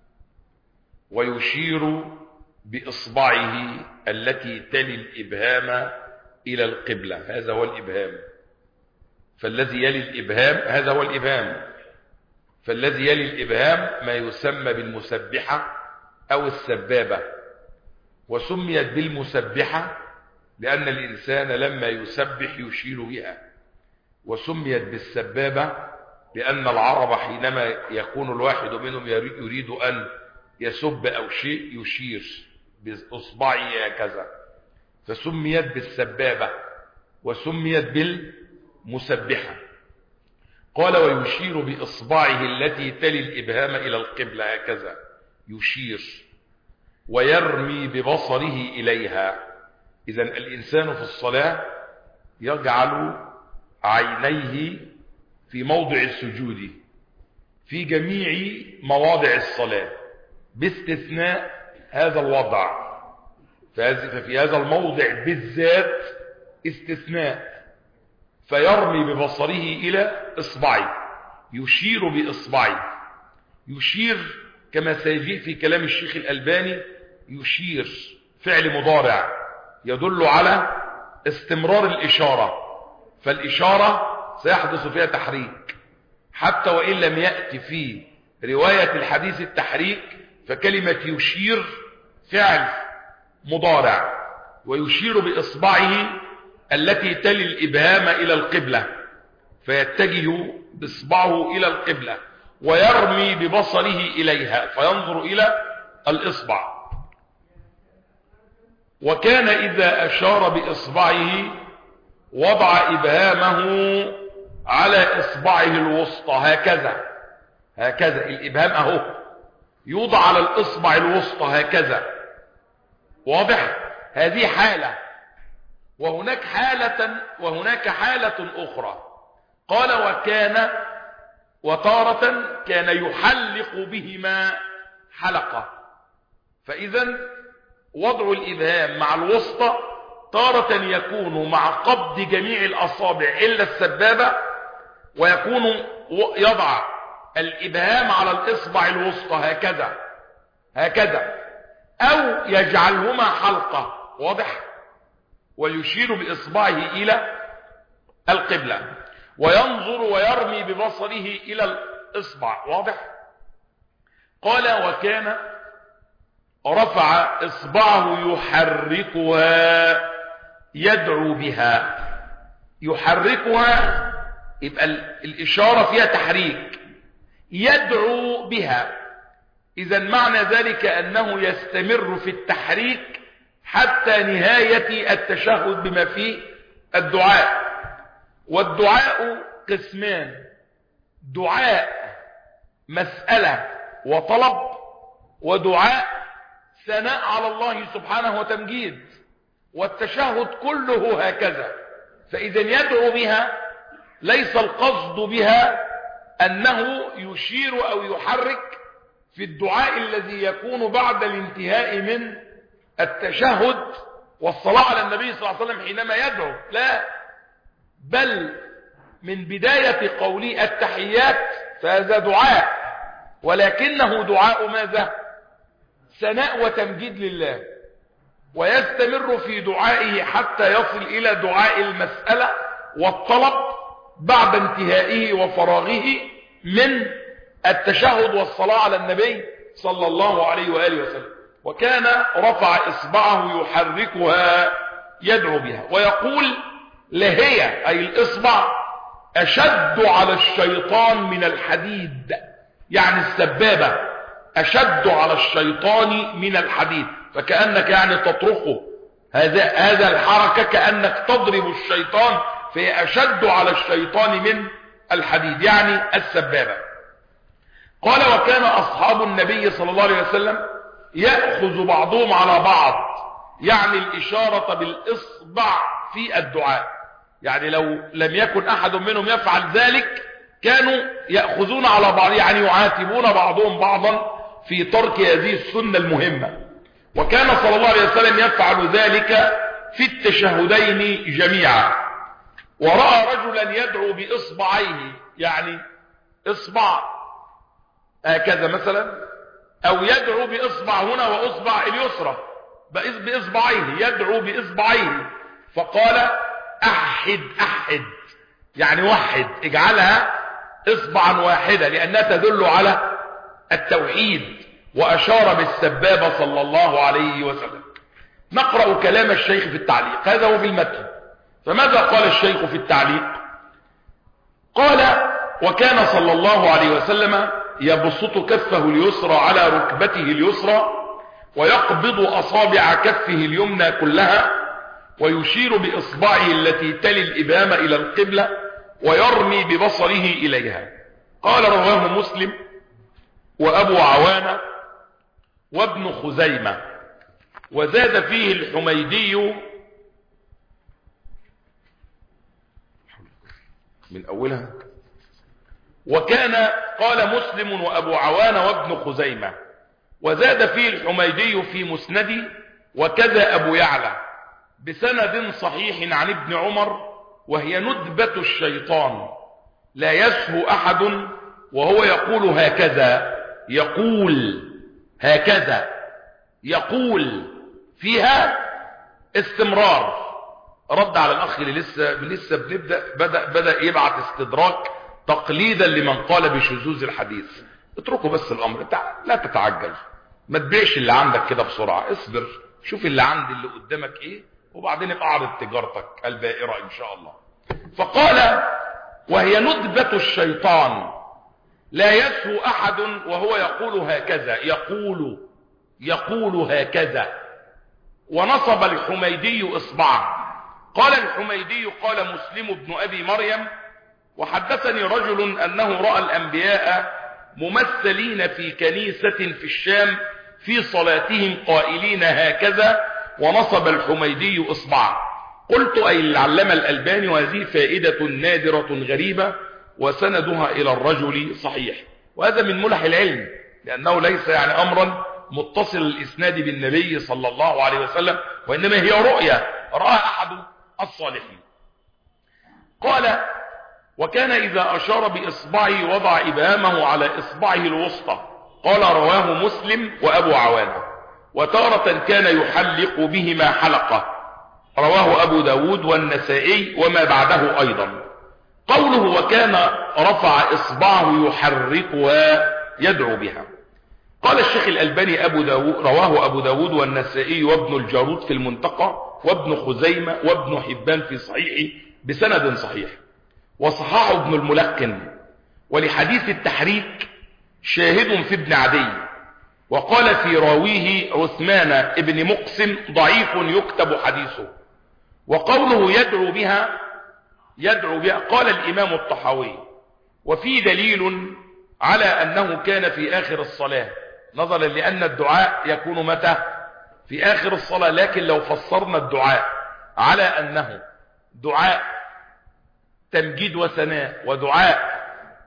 S1: ويشير بإصبعه التي تلي الإبهام إلى القبلة. هذا هو الإبهام. فالذي يلي الإبهام هذا هو الإبهام. فالذي يلي الإبهام ما يسمى بالمسبحة أو السبابة. وسميت بالمسبحة لأن الإنسان لما يسبح يشير بها، وسميت بالسبابة لأن العرب حينما يكون الواحد منهم يريد أن يسب أو شيء يشير بإصبعه هكذا، فسميت بالسبابة وسميت بالمسبحة. قال: ويشير بإصبعه التي تلي الإبهام إلى القبلة هكذا، يشير، ويرمي ببصره إليها. إذن الإنسان في الصلاة يجعل عينيه في موضع السجود في جميع مواضع الصلاة باستثناء هذا الوضع. ففي هذا الموضع بالذات استثناء، فيرمي ببصره إلى إصبعه، يشير بإصبعه. يشير كما سيجيء في كلام الشيخ الألباني، يشير فعل مضارع يدل على استمرار الإشارة، فالإشارة سيحدث فيها تحريك حتى وإن لم يأتي في رواية الحديث التحريك، فكلمة يشير فعل مضارع، ويشير بإصبعه التي تلي الإبهام إلى القبلة، فيتجه بإصبعه إلى القبلة ويرمي ببصره إليها فينظر إلى الإصبع. وكان إذا أشار بإصبعه وضع إبهامه على إصبعه الوسطى هكذا. هكذا الإبهام أهو يوضع على الإصبع الوسطى هكذا، واضح؟ هذه حالة. وهناك حالة أخرى. قال: وكان وتارة كان يحلق بهما حلقة. فإذا وضع الإبهام مع الوسطى تارة يكون مع قبض جميع الأصابع إلا السبابة، ويكون يضع الإبهام على الإصبع الوسطى هكذا أو يجعلهما حلقة، واضح؟ ويشير بإصبعه إلى القبلة وينظر ويرمي ببصره إلى الإصبع، واضح؟ قال: وكان رفع إصبعه يحركها يدعو بها. يحركها يبقى الإشارة فيها تحريك، يدعو بها. إذن معنى ذلك أنه يستمر في التحريك حتى نهاية التشهد بما فيه الدعاء. والدعاء قسمان: دعاء مسألة وطلب، ودعاء ثناء على الله سبحانه وتمجيد. والتشهد كله هكذا. فإذا يدعو بها ليس القصد بها أنه يشير أو يحرك في الدعاء الذي يكون بعد الانتهاء من التشهد والصلاة على النبي صلى الله عليه وسلم حينما يدعو، لا، بل من بداية قوله التحيات فهذا دعاء، ولكنه دعاء ماذا؟ ثناء وتمجيد لله، ويستمر في دعائه حتى يصل إلى دعاء المسألة والطلب بعد انتهائه وفراغه من التشهد والصلاة على النبي صلى الله عليه وآله وسلم. وكان رفع إصبعه يحركها يدعو بها ويقول لهي أي الإصبع أشد على الشيطان من الحديد، يعني السبابة أشد على الشيطان من الحديد، فكأنك يعني تطرقه، هذا الحركة كأنك تضرب الشيطان، فهي أشد على الشيطان من الحديد يعني السبابة. قال وكان أصحاب النبي صلى الله عليه وسلم يأخذ بعضهم على بعض، يعني الإشارة بالإصبع في الدعاء، يعني لو لم يكن أحد منهم يفعل ذلك كانوا يأخذون على بعض، يعني يعاتبون بعضهم بعضا في ترك هذه السنة المهمة. وكان صلى الله عليه وسلم يفعل ذلك في التشهدين جميعا. ورأى رجلا يدعو بإصبعيه، يعني إصبع هكذا مثلا، أو يدعو بإصبع هنا وإصبع اليسرى بإصبعيه، يدعو بإصبعيه، فقال أحد أحد، يعني وحد، اجعلها إصبعا واحدة لأنها تدل على التوحيد، وأشار بالسبابة صلى الله عليه وسلم. نقرأ كلام الشيخ في التعليق، هذا هو في المتن. فماذا قال الشيخ في التعليق؟ قال وكان صلى الله عليه وسلم يبسط كفه اليسرى على ركبته اليسرى، ويقبض أصابع كفه اليمنى كلها، ويشير بإصبعه التي تلي الإبهام إلى القبلة، ويرمي ببصره إليها. قال رواه مسلم وأبو عوانة وابن خزيمة، وزاد فيه الحميدي من أولها. وكان قال مسلم وأبو عوانة وابن خزيمة، وزاد فيه الحميدي في مسندي، وكذا أبو يعلى بسند صحيح عن ابن عمر، وهي ندبة الشيطان لا يسهو أحد وهو يقول هكذا، يقول هكذا، يقول فيها استمرار. رد على الأخ اللي لسه بدأ يبعت استدراك تقليدا لمن قال بشذوذ الحديث. اتركوا بس الأمر، لا تتعجل، ما تبيعش اللي عندك كده بسرعة، اصبر، شوف اللي عند اللي قدامك ايه، وبعدين ابقى اعرض تجارتك البائرة ان شاء الله. فقال وهي ندبة الشيطان لا يسهو أحد وهو يقول هكذا، يقول هكذا. ونصب الحميدي إصبعه. قال الحميدي قال مسلم بن أبي مريم وحدثني رجل أنه رأى الأنبياء ممثلين في كنيسة في الشام في صلاتهم قائلين هكذا، ونصب الحميدي إصبعه. قلت أي العلامة الألباني وهذه فائدة نادرة غريبة وسندها إلى الرجل صحيح. وهذا من ملح العلم، لأنه ليس يعني أمرا متصل الإسناد بالنبي صلى الله عليه وسلم، وإنما هي رؤية رأى أحد الصالحين. قال وكان إذا أشار بإصبعه وضع إبهامه على إصبعه الوسطى. قال رواه مسلم وأبو عوانة. وتارة كان يحلق بهما حلقة، رواه أبو داود والنسائي وما بعده أيضا. قوله وكان رفع إصبعه يحركها يدعو بها. قال الشيخ الألباني رواه أبو داود والنسائي وابن الجارود في المنتقى وابن خزيمة وابن حبان في صحيحه بسند صحيح، وصححه ابن الملقن. ولحديث التحريك شاهد في ابن عدي، وقال في راويه عثمان ابن مقسم ضعيف يكتب حديثه. وقوله يدعو بها قال الإمام الطحاوي وفي دليل على أنه كان في آخر الصلاة، نظرا لأن الدعاء يكون متى؟ في آخر الصلاة. لكن لو فسرنا الدعاء على أنه دعاء تمجيد وثناء ودعاء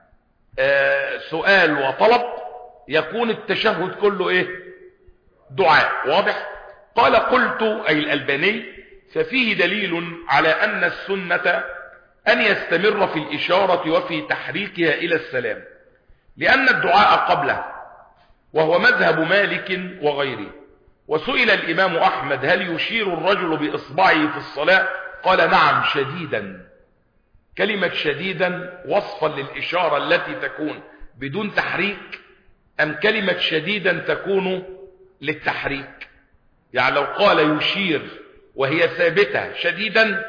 S1: سؤال وطلب، يكون التشهد كله ايه؟ دعاء. واضح؟ قال قلت أي الألباني ففيه دليل على أن السنة أن يستمر في الإشارة وفي تحريكها إلى السلام، لأن الدعاء قبله، وهو مذهب مالك وغيره. وسئل الإمام أحمد هل يشير الرجل بإصبعه في الصلاة؟ قال نعم شديدا. كلمة شديدا وصفا للإشارة التي تكون بدون تحريك، أم كلمة شديدا تكون للتحريك؟ يعني لو قال يشير وهي ثابتة شديدا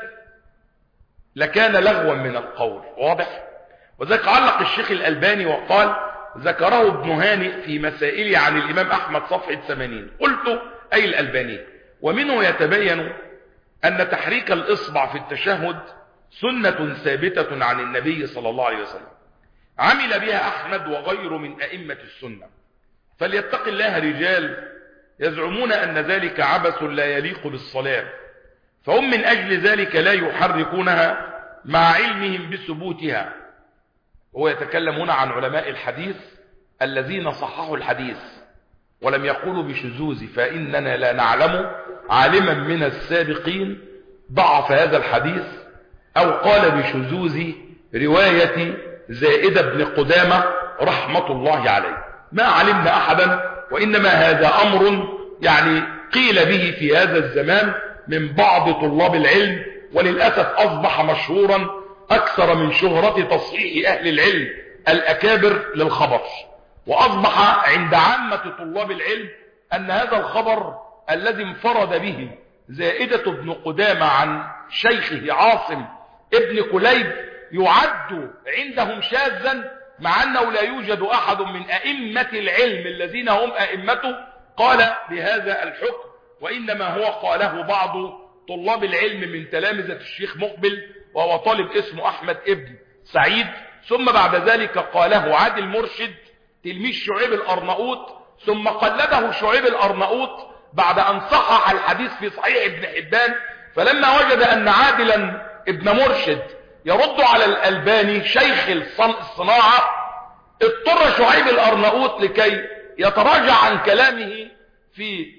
S1: لكان لغوا من القول، واضح؟ وذلك علق الشيخ الألباني وقال ذكره ابن هانئ في مسائله عن الإمام أحمد صفحة 80. قلت أي الألباني: ومنه يتبين أن تحريك الإصبع في التشهد سنة ثابتة عن النبي صلى الله عليه وسلم عمل بها أحمد وغيره من أئمة السنة. فليتق الله رجال يزعمون أن ذلك عبث لا يليق بالصلاة، فهم من أجل ذلك لا يحركونها مع علمهم بثبوتها. هو يتكلم هنا عن علماء الحديث الذين صححوا الحديث ولم يقولوا بشذوذ، فإننا لا نعلم عالما من السابقين ضعف هذا الحديث أو قال بشذوذ رواية زائدة بن قدامة رحمة الله عليه، ما علمنا أحدا. وإنما هذا أمر يعني قيل به في هذا الزمان من بعض طلاب العلم، وللأسف أصبح مشهورا أكثر من شهرة تصحيح أهل العلم الأكابر للخبر. وأصبح عند عامة طلاب العلم أن هذا الخبر الذي انفرد به زائدة بن قدامة عن شيخه عاصم ابن كليب يعد عندهم شاذا، مع أنه لا يوجد أحد من أئمة العلم الذين هم أئمته قال بهذا الحكم، وإنما هو قاله بعض طلاب العلم من تلامذة الشيخ مقبل، وهو طالب اسمه أحمد ابن سعيد، ثم بعد ذلك قاله عادل مرشد تلميذ شعيب الأرناؤوط، ثم قلده شعيب الأرناؤوط بعد أن صحح الحديث في صحيح ابن حبان. فلما وجد أن عادلا ابن مرشد يرد على الألباني شيخ الصناعة، اضطر شعيب الأرناؤوط لكي يتراجع عن كلامه في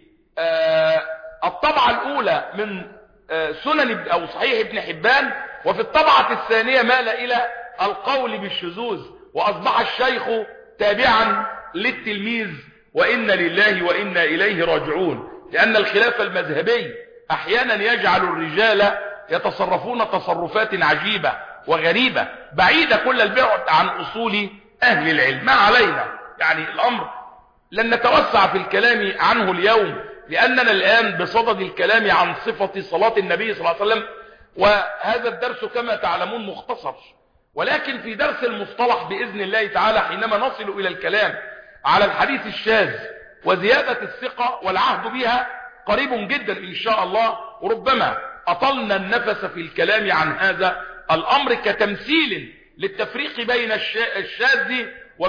S1: الطبعة الأولى من سنن أو صحيح ابن حبان، وفي الطبعة الثانية مال إلى القول بالشذوذ، وأصبح الشيخ تابعا للتلميذ. وإنا لله وإنا إليه راجعون، لأن الخلاف المذهبي أحيانا يجعل الرجال يتصرفون تصرفات عجيبة وغريبة بعيدة كل البعد عن أصول أهل العلم. ما علينا يعني الأمر لن نتوسع في الكلام عنه اليوم، لأننا الآن بصدد الكلام عن صفة صلاة النبي صلى الله عليه وسلم، وهذا الدرس كما تعلمون مختصر. ولكن في درس المصطلح بإذن الله تعالى حينما نصل إلى الكلام على الحديث الشاذ وزيادة الثقة والعهد بها قريب جدا إن شاء الله، وربما أطلنا النفس في الكلام عن هذا الأمر كتمثيل للتفريق بين الشاذ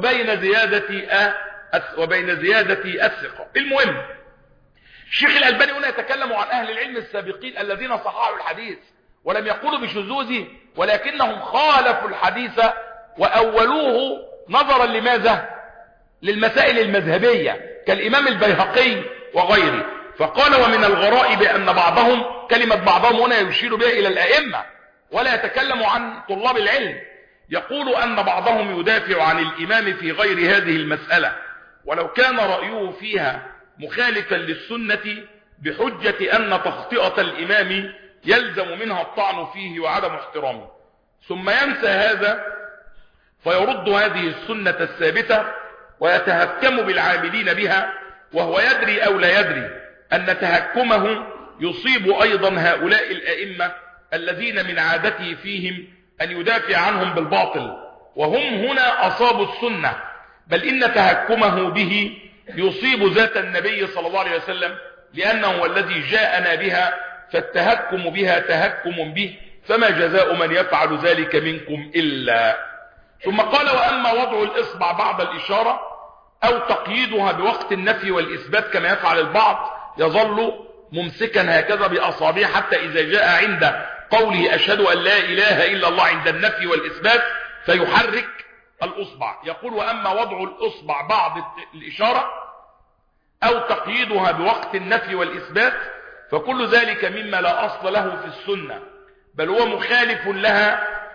S1: وبين زيادة الثقة. المهم الشيخ الألباني هنا يتكلم عن أهل العلم السابقين الذين صححوا الحديث ولم يقولوا بشذوذه، ولكنهم خالفوا الحديث وأولوه نظرا لماذا؟ للمسائل المذهبية كالإمام البيهقي وغيره. فقال ومن الغرائب أن بعضهم، كلمة بعضهم هنا يشير بها إلى الأئمة ولا يتكلم عن طلاب العلم، يقول أن بعضهم يدافع عن الإمام في غير هذه المسألة ولو كان رأيه فيها مخالفا للسنة بحجة أن تخطئة الإمام يلزم منها الطعن فيه وعدم احترامه، ثم ينسى هذا فيرد هذه السنة الثابتة ويتهكم بالعاملين بها، وهو يدري أو لا يدري أن تهكمه يصيب أيضا هؤلاء الأئمة الذين من عادته فيهم أن يدافع عنهم بالباطل، وهم هنا أصابوا السنة، بل إن تهكمه به يصيب ذات النبي صلى الله عليه وسلم، لأنه هو الذي جاءنا بها، فالتهكم بها تهكم به، فما جزاء من يفعل ذلك منكم إلا. ثم قال وأما وضع الإصبع بعد الإشارة أو تقييدها بوقت النفي والإثبات كما يفعل البعض، يظل ممسكا هكذا بأصابعه حتى إذا جاء عند قوله أشهد أن لا إله إلا الله عند النفي والإثبات فيحرك الأصبع. يقول وأما وضع الأصبع بعد الإشارة أو تقييدها بوقت النفي والإثبات فكل ذلك مما لا أصل له في السنة، بل هو مخالف لها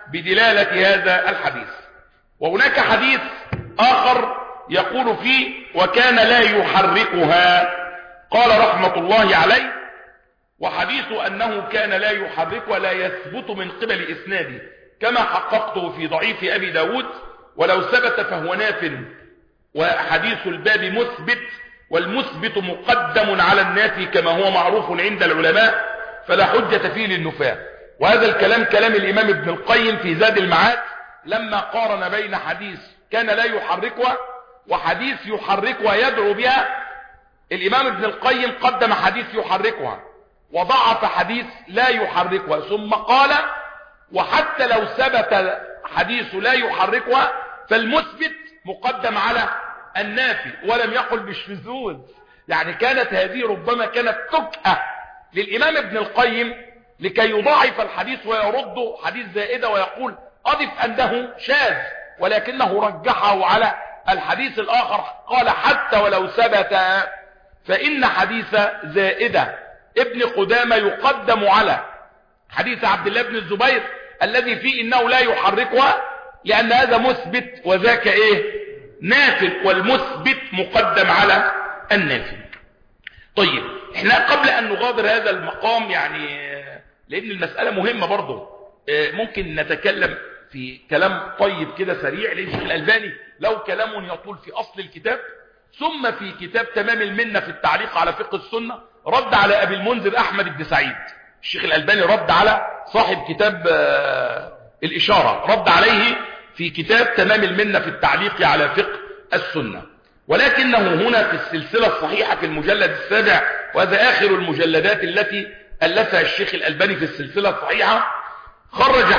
S1: بدلالة هذا الحديث. وهناك حديث آخر يقول فيه وكان لا يحركها، قال رحمة الله عليه: وحديث أنه كان لا يحركها لا يثبت من قبل إسناده كما حققته في ضعيف أبي داود، ولو ثبت فهو ناف، وحديث الباب مثبت، والمثبت مقدم على النافي كما هو معروف عند العلماء، فلا حجة فيه للنفاة. وهذا الكلام كلام الإمام ابن القيم في زاد المعاد لما قارن بين حديث كان لا يحركها وحديث يحركها يدعو بها. الإمام ابن القيم قدم حديث يحركها وضعف حديث لا يحركها، ثم قال: وحتى لو ثبت حديث لا يحركها فالمثبت مقدم على النافي، ولم يقل بالشذوذ. يعني كانت هذه ربما كانت تكأة للإمام ابن القيم لكي يضاعف الحديث ويرد حديث زائدة ويقول أضف أنه شاذ، ولكنه رجحه على الحديث الآخر. قال: حتى ولو ثبت فإن حديث زائدة ابن قدامة يقدم على حديث عبد الله بن الزبير الذي فيه إنه لا يحركها، لأن هذا مثبت وذاك نافل، والمثبت مقدم على النافل. طيب، احنا قبل أن نغادر هذا المقام، يعني لأن المسألة مهمة برضه، ممكن نتكلم في كلام طيب كده سريع للشيخ الألباني له كلام يطول في أصل الكتاب، ثم في كتاب تمام المنة في التعليق على فقه السنة رد على أبي المنذر أحمد بن سعيد. الشيخ الألباني رد على صاحب كتاب الإشارة، رد عليه في كتاب تمام المنة في التعليق على فقه السنة. ولكنه هنا في السلسلة الصحيحة في المجلد السابع، وهذا آخر المجلدات التي ألفها الشيخ الألباني في السلسلة الصحيحة، خرج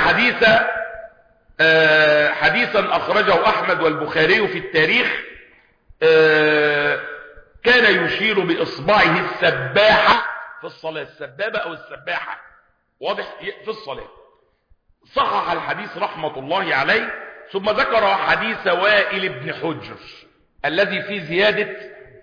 S1: حديثا أخرجه أحمد والبخاري في التاريخ، كان يشير بإصبعه السباحة في الصلاة، السبابة أو السباحة، واضح، في الصلاة. صحح الحديث رحمة الله عليه، ثم ذكر حديث وائل بن حجر الذي فيه زيادة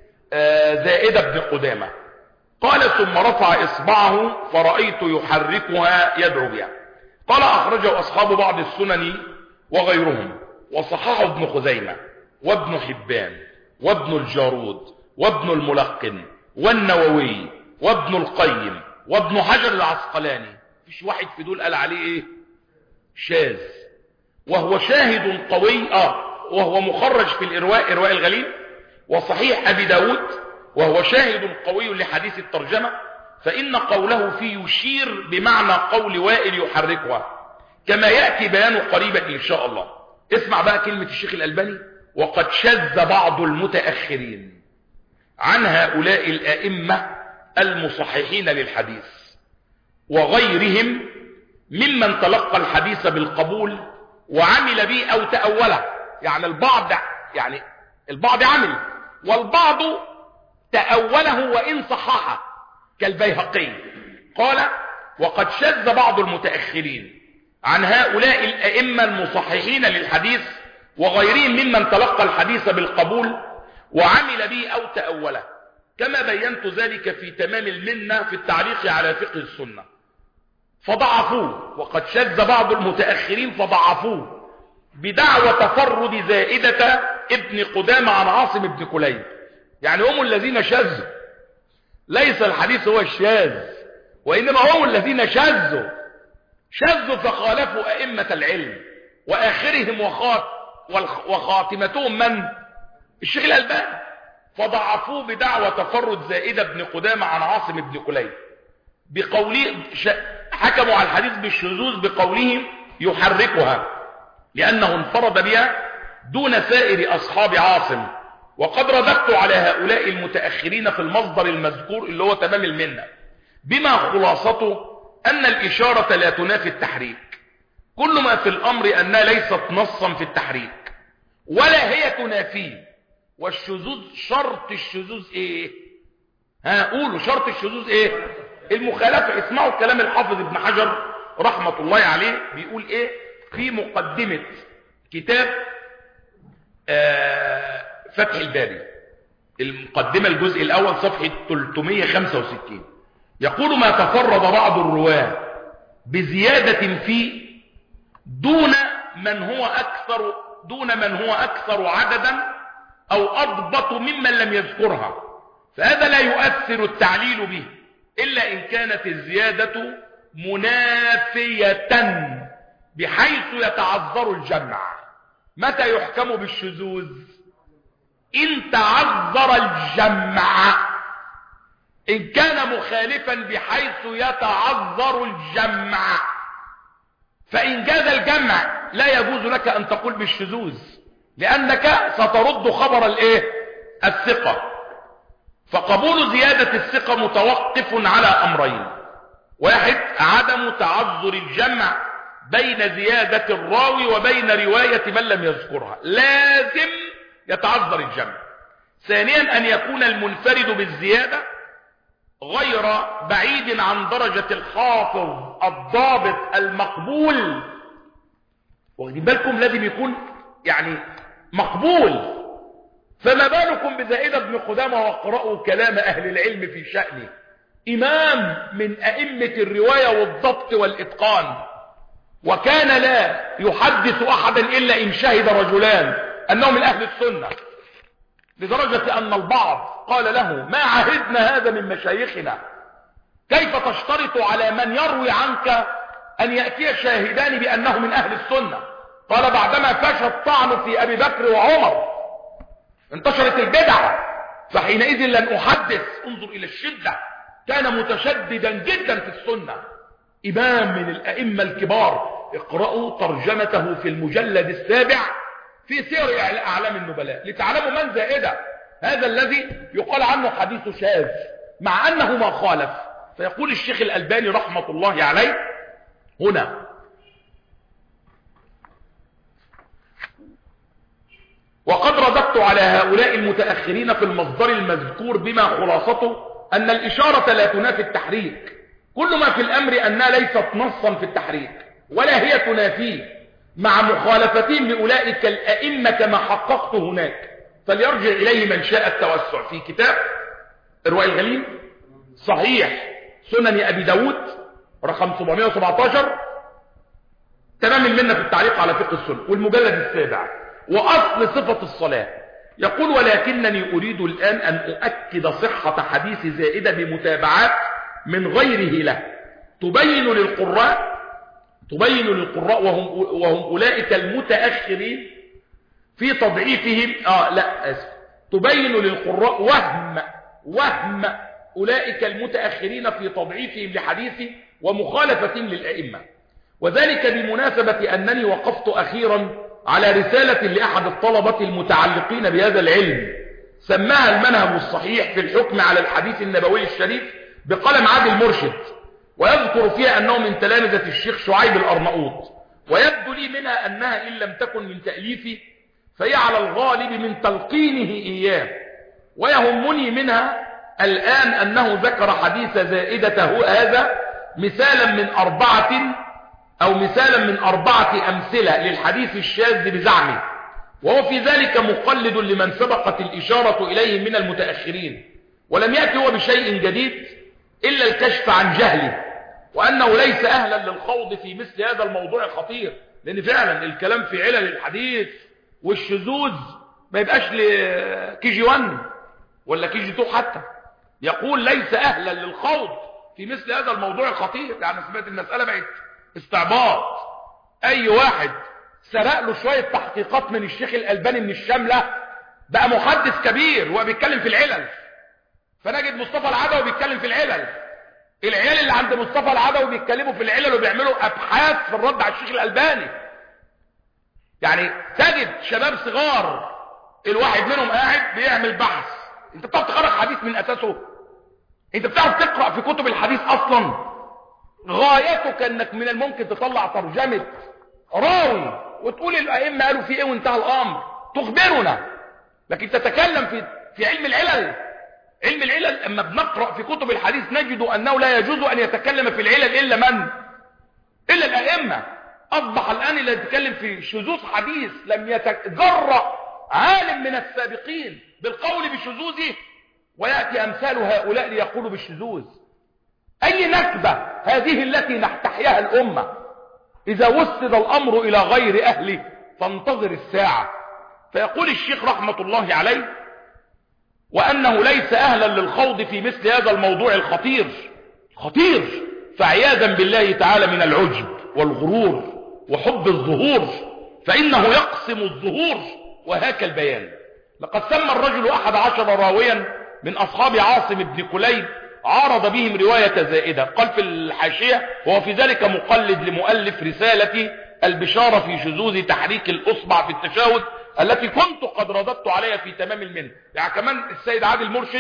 S1: زائدة بن قدامة. قال: ثم رفع إصبعه فرأيت يحركها يدعو بها. قال: أخرجه أصحاب بعض السنن وغيرهم، وصححه ابن خزيمة وابن حبان وابن الجارود وابن الملقن والنووي وابن القيم وابن حجر العسقلاني. فيش واحد في دول قال عليه شاذ، وهو شاهد قوي وهو مخرج في الإرواء، إرواء الغليل، وصحيح أبي داود، وهو شاهد قوي لحديث الترجمة، فإن قوله فيه يشير بمعنى قول وائل يحركها، كما يأتي بيانه قريبا إن شاء الله. اسمع بقى كلمة الشيخ الألباني: وقد شذ بعض المتأخرين عن هؤلاء الأئمة المصححين للحديث وغيرهم ممن تلقى الحديث بالقبول وعمل به أو تأوله. يعني البعض عمل، والبعض تأوله وإن صححه، كالبيهقي. قال: وقد شذ بعض المتأخرين عن هؤلاء الأئمة المصححين للحديث وغيرهم ممن تلقى الحديث بالقبول وعمل به أو تأوله، كما بينت ذلك في تمام المنة في التعليق على فقه السنة، فضعفوه. وقد شذ بعض المتأخرين فضعفوه بدعوى تفرد زائدة ابن قدامة عن عاصم بن كليب. يعني هم الذين شذوا، ليس الحديث هو الشاذ، وإنما هم الذين شذوا فخالفوا أئمة العلم، وآخرهم وخاتمتهم من؟ الشيخ الألباني. فضعفوه بدعوى تفرد زائدة ابن قدامة عن عاصم بن كليب، حكموا على الحديث بالشذوذ بقولهم يحركها لأنه انفرد بها دون سائر أصحاب عاصم. وقد رددت على هؤلاء المتأخرين في المصدر المذكور اللي هو تمام المنة، بما خلاصته أن الإشارة لا تنافي التحريك، كل ما في الأمر أنها ليست نصا في التحريك ولا هي تنافيه. والشذوذ، شرط الشذوذ ايه؟ قولوا شرط الشذوذ ايه؟ المخالفة. اسمعوا كلام الحافظ ابن حجر رحمة الله عليه، بيقول ايه في مقدمة كتاب فتح الباري، المقدمة الجزء الأول صفحة 365. يقول: ما تفرد بعض الرواة بزيادة فيه دون من هو أكثر عددا أو أضبط ممن لم يذكرها، فهذا لا يؤثر التعليل به إلا إن كانت الزيادة منافية بحيث يتعذر الجمع. متى يحكم بالشذوذ؟ إن تعذر الجمع. إن كان مخالفا بحيث يتعذر الجمع، فإن جاز الجمع لا يجوز لك أن تقول بالشذوذ، لأنك سترد خبر الثقة. فقبول زيادة الثقة متوقف على أمرين: واحد، عدم تعذر الجمع بين زيادة الراوي وبين رواية من لم يذكرها، لازم يتعذر الجمع. ثانيا، أن يكون المنفرد بالزيادة غير بعيد عن درجة الحافظ الضابط المقبول. واخدين بالكم؟ لازم يكون يعني مقبول. فما بالكم بزائدة بن قدامة؟ واقرأوا كلام أهل العلم في شأنه، إمام من أئمة الرواية والضبط والإتقان، وكان لا يحدث أحدا إلا إن شهد رجلان أنه من أهل السنة، لدرجة أن البعض قال له: ما عهدنا هذا من مشايخنا، كيف تشترط على من يروي عنك أن يأتي شاهدان بأنه من أهل السنة؟ قال: بعدما فشى الطعن في أبي بكر وعمر انتشرت البدع، فحينئذ لن أحدث. انظر إلى الشدة، كان متشددا جدا في السنة، إمام من الأئمة الكبار. اقرأوا ترجمته في المجلد 7 في سير أعلام النبلاء لتعلموا من زائدة، هذا الذي يقال عنه حديث شاذ مع أنه ما خالف. فيقول الشيخ الألباني رحمة الله عليه هنا: وقد رددت على هؤلاء المتأخرين في المصدر المذكور بما خلاصته أن الإشارة لا تنافي التحريك، كل ما في الأمر أنها ليست نصا في التحريك ولا هي تنافيه، مع مخالفتهم لأولئك الأئمة كما حققت هناك. فليرجع إليه من شاء التوسع في كتاب إرواء الغليل، صحيح سنن أبي داود رقم 717، تمام المنة في التعليق على فقه السنة، والمجلد 7، وأصل صفة الصلاة. يقول: ولكنني أريد الآن أن أؤكد صحة حديث زائدة بمتابعات من غيره له تبين للقراء وهم أولئك المتأخرين في تضعيفهم تبين للقراء وهم أولئك المتأخرين في تضعيفهم لحديث ومخالفتهم للأئمة، وذلك بمناسبة أنني وقفت أخيرا على رسالة لأحد الطلبة المتعلقين بهذا العلم سماها المنهج الصحيح في الحكم على الحديث النبوي الشريف بقلم عادل مرشد، ويذكر فيها أنه من تلامذة الشيخ شعيب الأرناؤوط، ويبدو لي منها أنها إن لم تكن من تأليفي فهي على الغالب من تلقينه إياه. ويهمني منها الآن أنه ذكر حديث زائدة هذا مثالا من أربعة أمثلة للحديث الشاذ بزعمه، وهو في ذلك مقلد لمن سبقت الإشارة إليه من المتأخرين، ولم يأتي هو بشيء جديد إلا الكشف عن جهله، وأنه ليس أهلا للخوض في مثل هذا الموضوع الخطير، لأن فعلا الكلام في علل الحديث والشذوذ ما يبقاش لكي جي 1 ولا كي جي 2 حتى. يقول: ليس أهلا للخوض في مثل هذا الموضوع الخطير. يعني سمعت المسألة بقت استعباط، أي واحد سرق له شوية تحقيقات من الشيخ الألباني من الشاملة بقى محدث كبير وبيتكلم في العلل، فنجد مصطفى العدوي بيتكلم في العلل. العيال اللي عند مصطفى العدوي بيتكلموا في العلل وبيعملوا أبحاث في الرد على الشيخ الألباني. يعني تجد شباب صغار الواحد منهم قاعد بيعمل بحث. انت بتعرف تخرج حديث من أساسه؟ انت بتعرف تقرأ في كتب الحديث أصلا؟ غايتك انك من الممكن تطلع ترجمة راوي وتقول الأئمة قالوا في ايه وانتهى الأمر، تخبرنا. لكن تتكلم في علم العلل. علم العلل اما بنقرأ في كتب الحديث نجد أنه لا يجوز أن يتكلم في العلل إلا من؟ إلا الأئمة. أصبح الآن اللي يتكلم في شذوذ حديث لم يتجرأ عالم من السابقين بالقول بشذوذه، ويأتي أمثال هؤلاء ليقولوا بالشذوذ. أي نكبة هذه التي نحتحيها الأمة إذا وسد الأمر إلى غير أهله فانتظر الساعة. فيقول الشيخ رحمة الله عليه وأنه ليس أهلا للخوض في مثل هذا الموضوع خطير، فعياذا بالله تعالى من العجب والغرور وحب الظهور، فإنه يقسم الظهور وهاك البيان. لقد سمى الرجل 11 راويا من أصحاب عاصم بن كليب عارض بهم رواية زائدة. قال في الحاشية وهو في ذلك مقلد لمؤلف رسالة البشارة في شذوذ تحريك الأصبع في التشهد التي كنت قد رددت عليها في تمام المنه. يعني كمان السيد عادل مرشد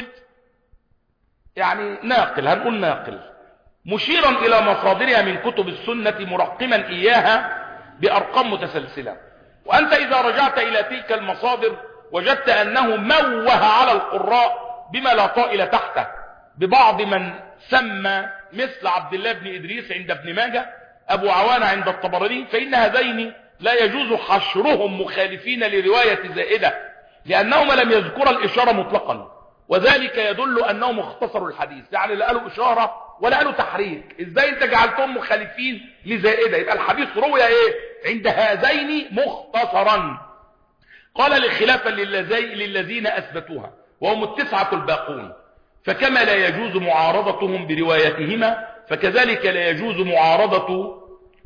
S1: يعني هنقول ناقل مشيرا إلى مصادرها من كتب السنة مرقما إياها بأرقام متسلسلة. وأنت إذا رجعت إلى تلك المصادر وجدت أنه موه على القراء بما لا طائل تحته ببعض من سمى مثل عبد الله بن إدريس عند ابن ماجه، أبو عوانة عند الطبراني، فإن هذين لا يجوز حشرهم مخالفين لرواية زائدة لأنهما لم يذكر الإشارة مطلقا، وذلك يدل أنهم اختصروا الحديث، يعني لا قالوا إشارة ولا قالوا تحريك. إزاي أنت جعلتهم مخالفين لزائدة؟ يبقى الحديث روي عند هذين مختصرا. قال لخلافا للذين أثبتوها وهم التسعة الباقون، فكما لا يجوز معارضتهم بروايتهما فكذلك لا يجوز معارضة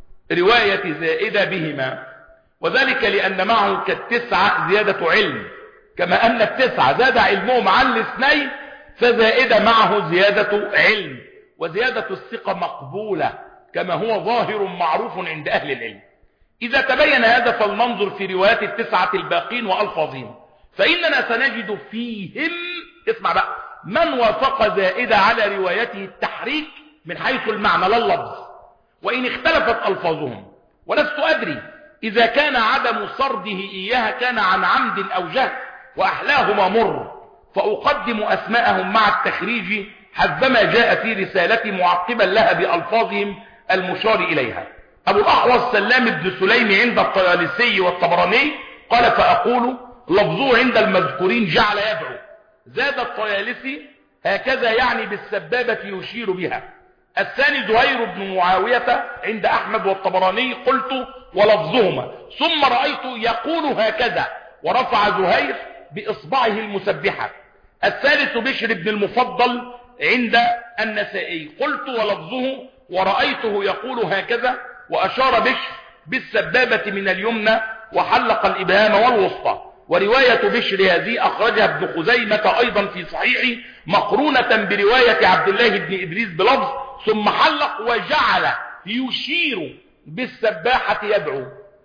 S1: رواية زائدة بهما، وذلك لأن معه كالتسعة زيادة علم، كما أن التسعة زاد علمهم عن الاثنين فزائدة معه زيادة علم، وزيادة الثقة مقبولة كما هو ظاهر معروف عند أهل العلم. إذا تبين هذا فلننظر في روايات التسعة الباقين وألفاظهم، فإننا سنجد فيهم اسمع بقى من وافق زائدة على روايته التحريك من حيث المعنى لا اللفظ، وإن اختلفت ألفاظهم. ولست أدري إذا كان عدم سرده إياها كان عن عمد أو جهل، وأحلاهما مر، فأقدم أسماءهم مع التخريج حسبما جاء في رسالتي معقبا لها بألفاظهم المشار إليها. أبو الأحوص سلام بن سليم عند الطيالسي والطبراني قال فأقول لفظه عند المذكورين جعل يدعو. زاد الطيالسي هكذا يعني بالسبابة يشير بها. الثاني زهير بن معاوية عند أحمد والطبراني قلت ولفظهما، ثم رأيت يقول هكذا ورفع زهير بإصبعه المسبحة. الثالث بشر بن المفضل عند النسائي قلت ولفظه ورأيته يقول هكذا، وأشار بشر بالسبابة من اليمنى وحلق الإبهام والوسطى. ورواية بشر هذه أخرجها ابن خزيمة أيضا في صحيحه مقرونة برواية عبد الله بن إدريس بلفظ ثم حلق وجعل يشير بالسباحة يدعو.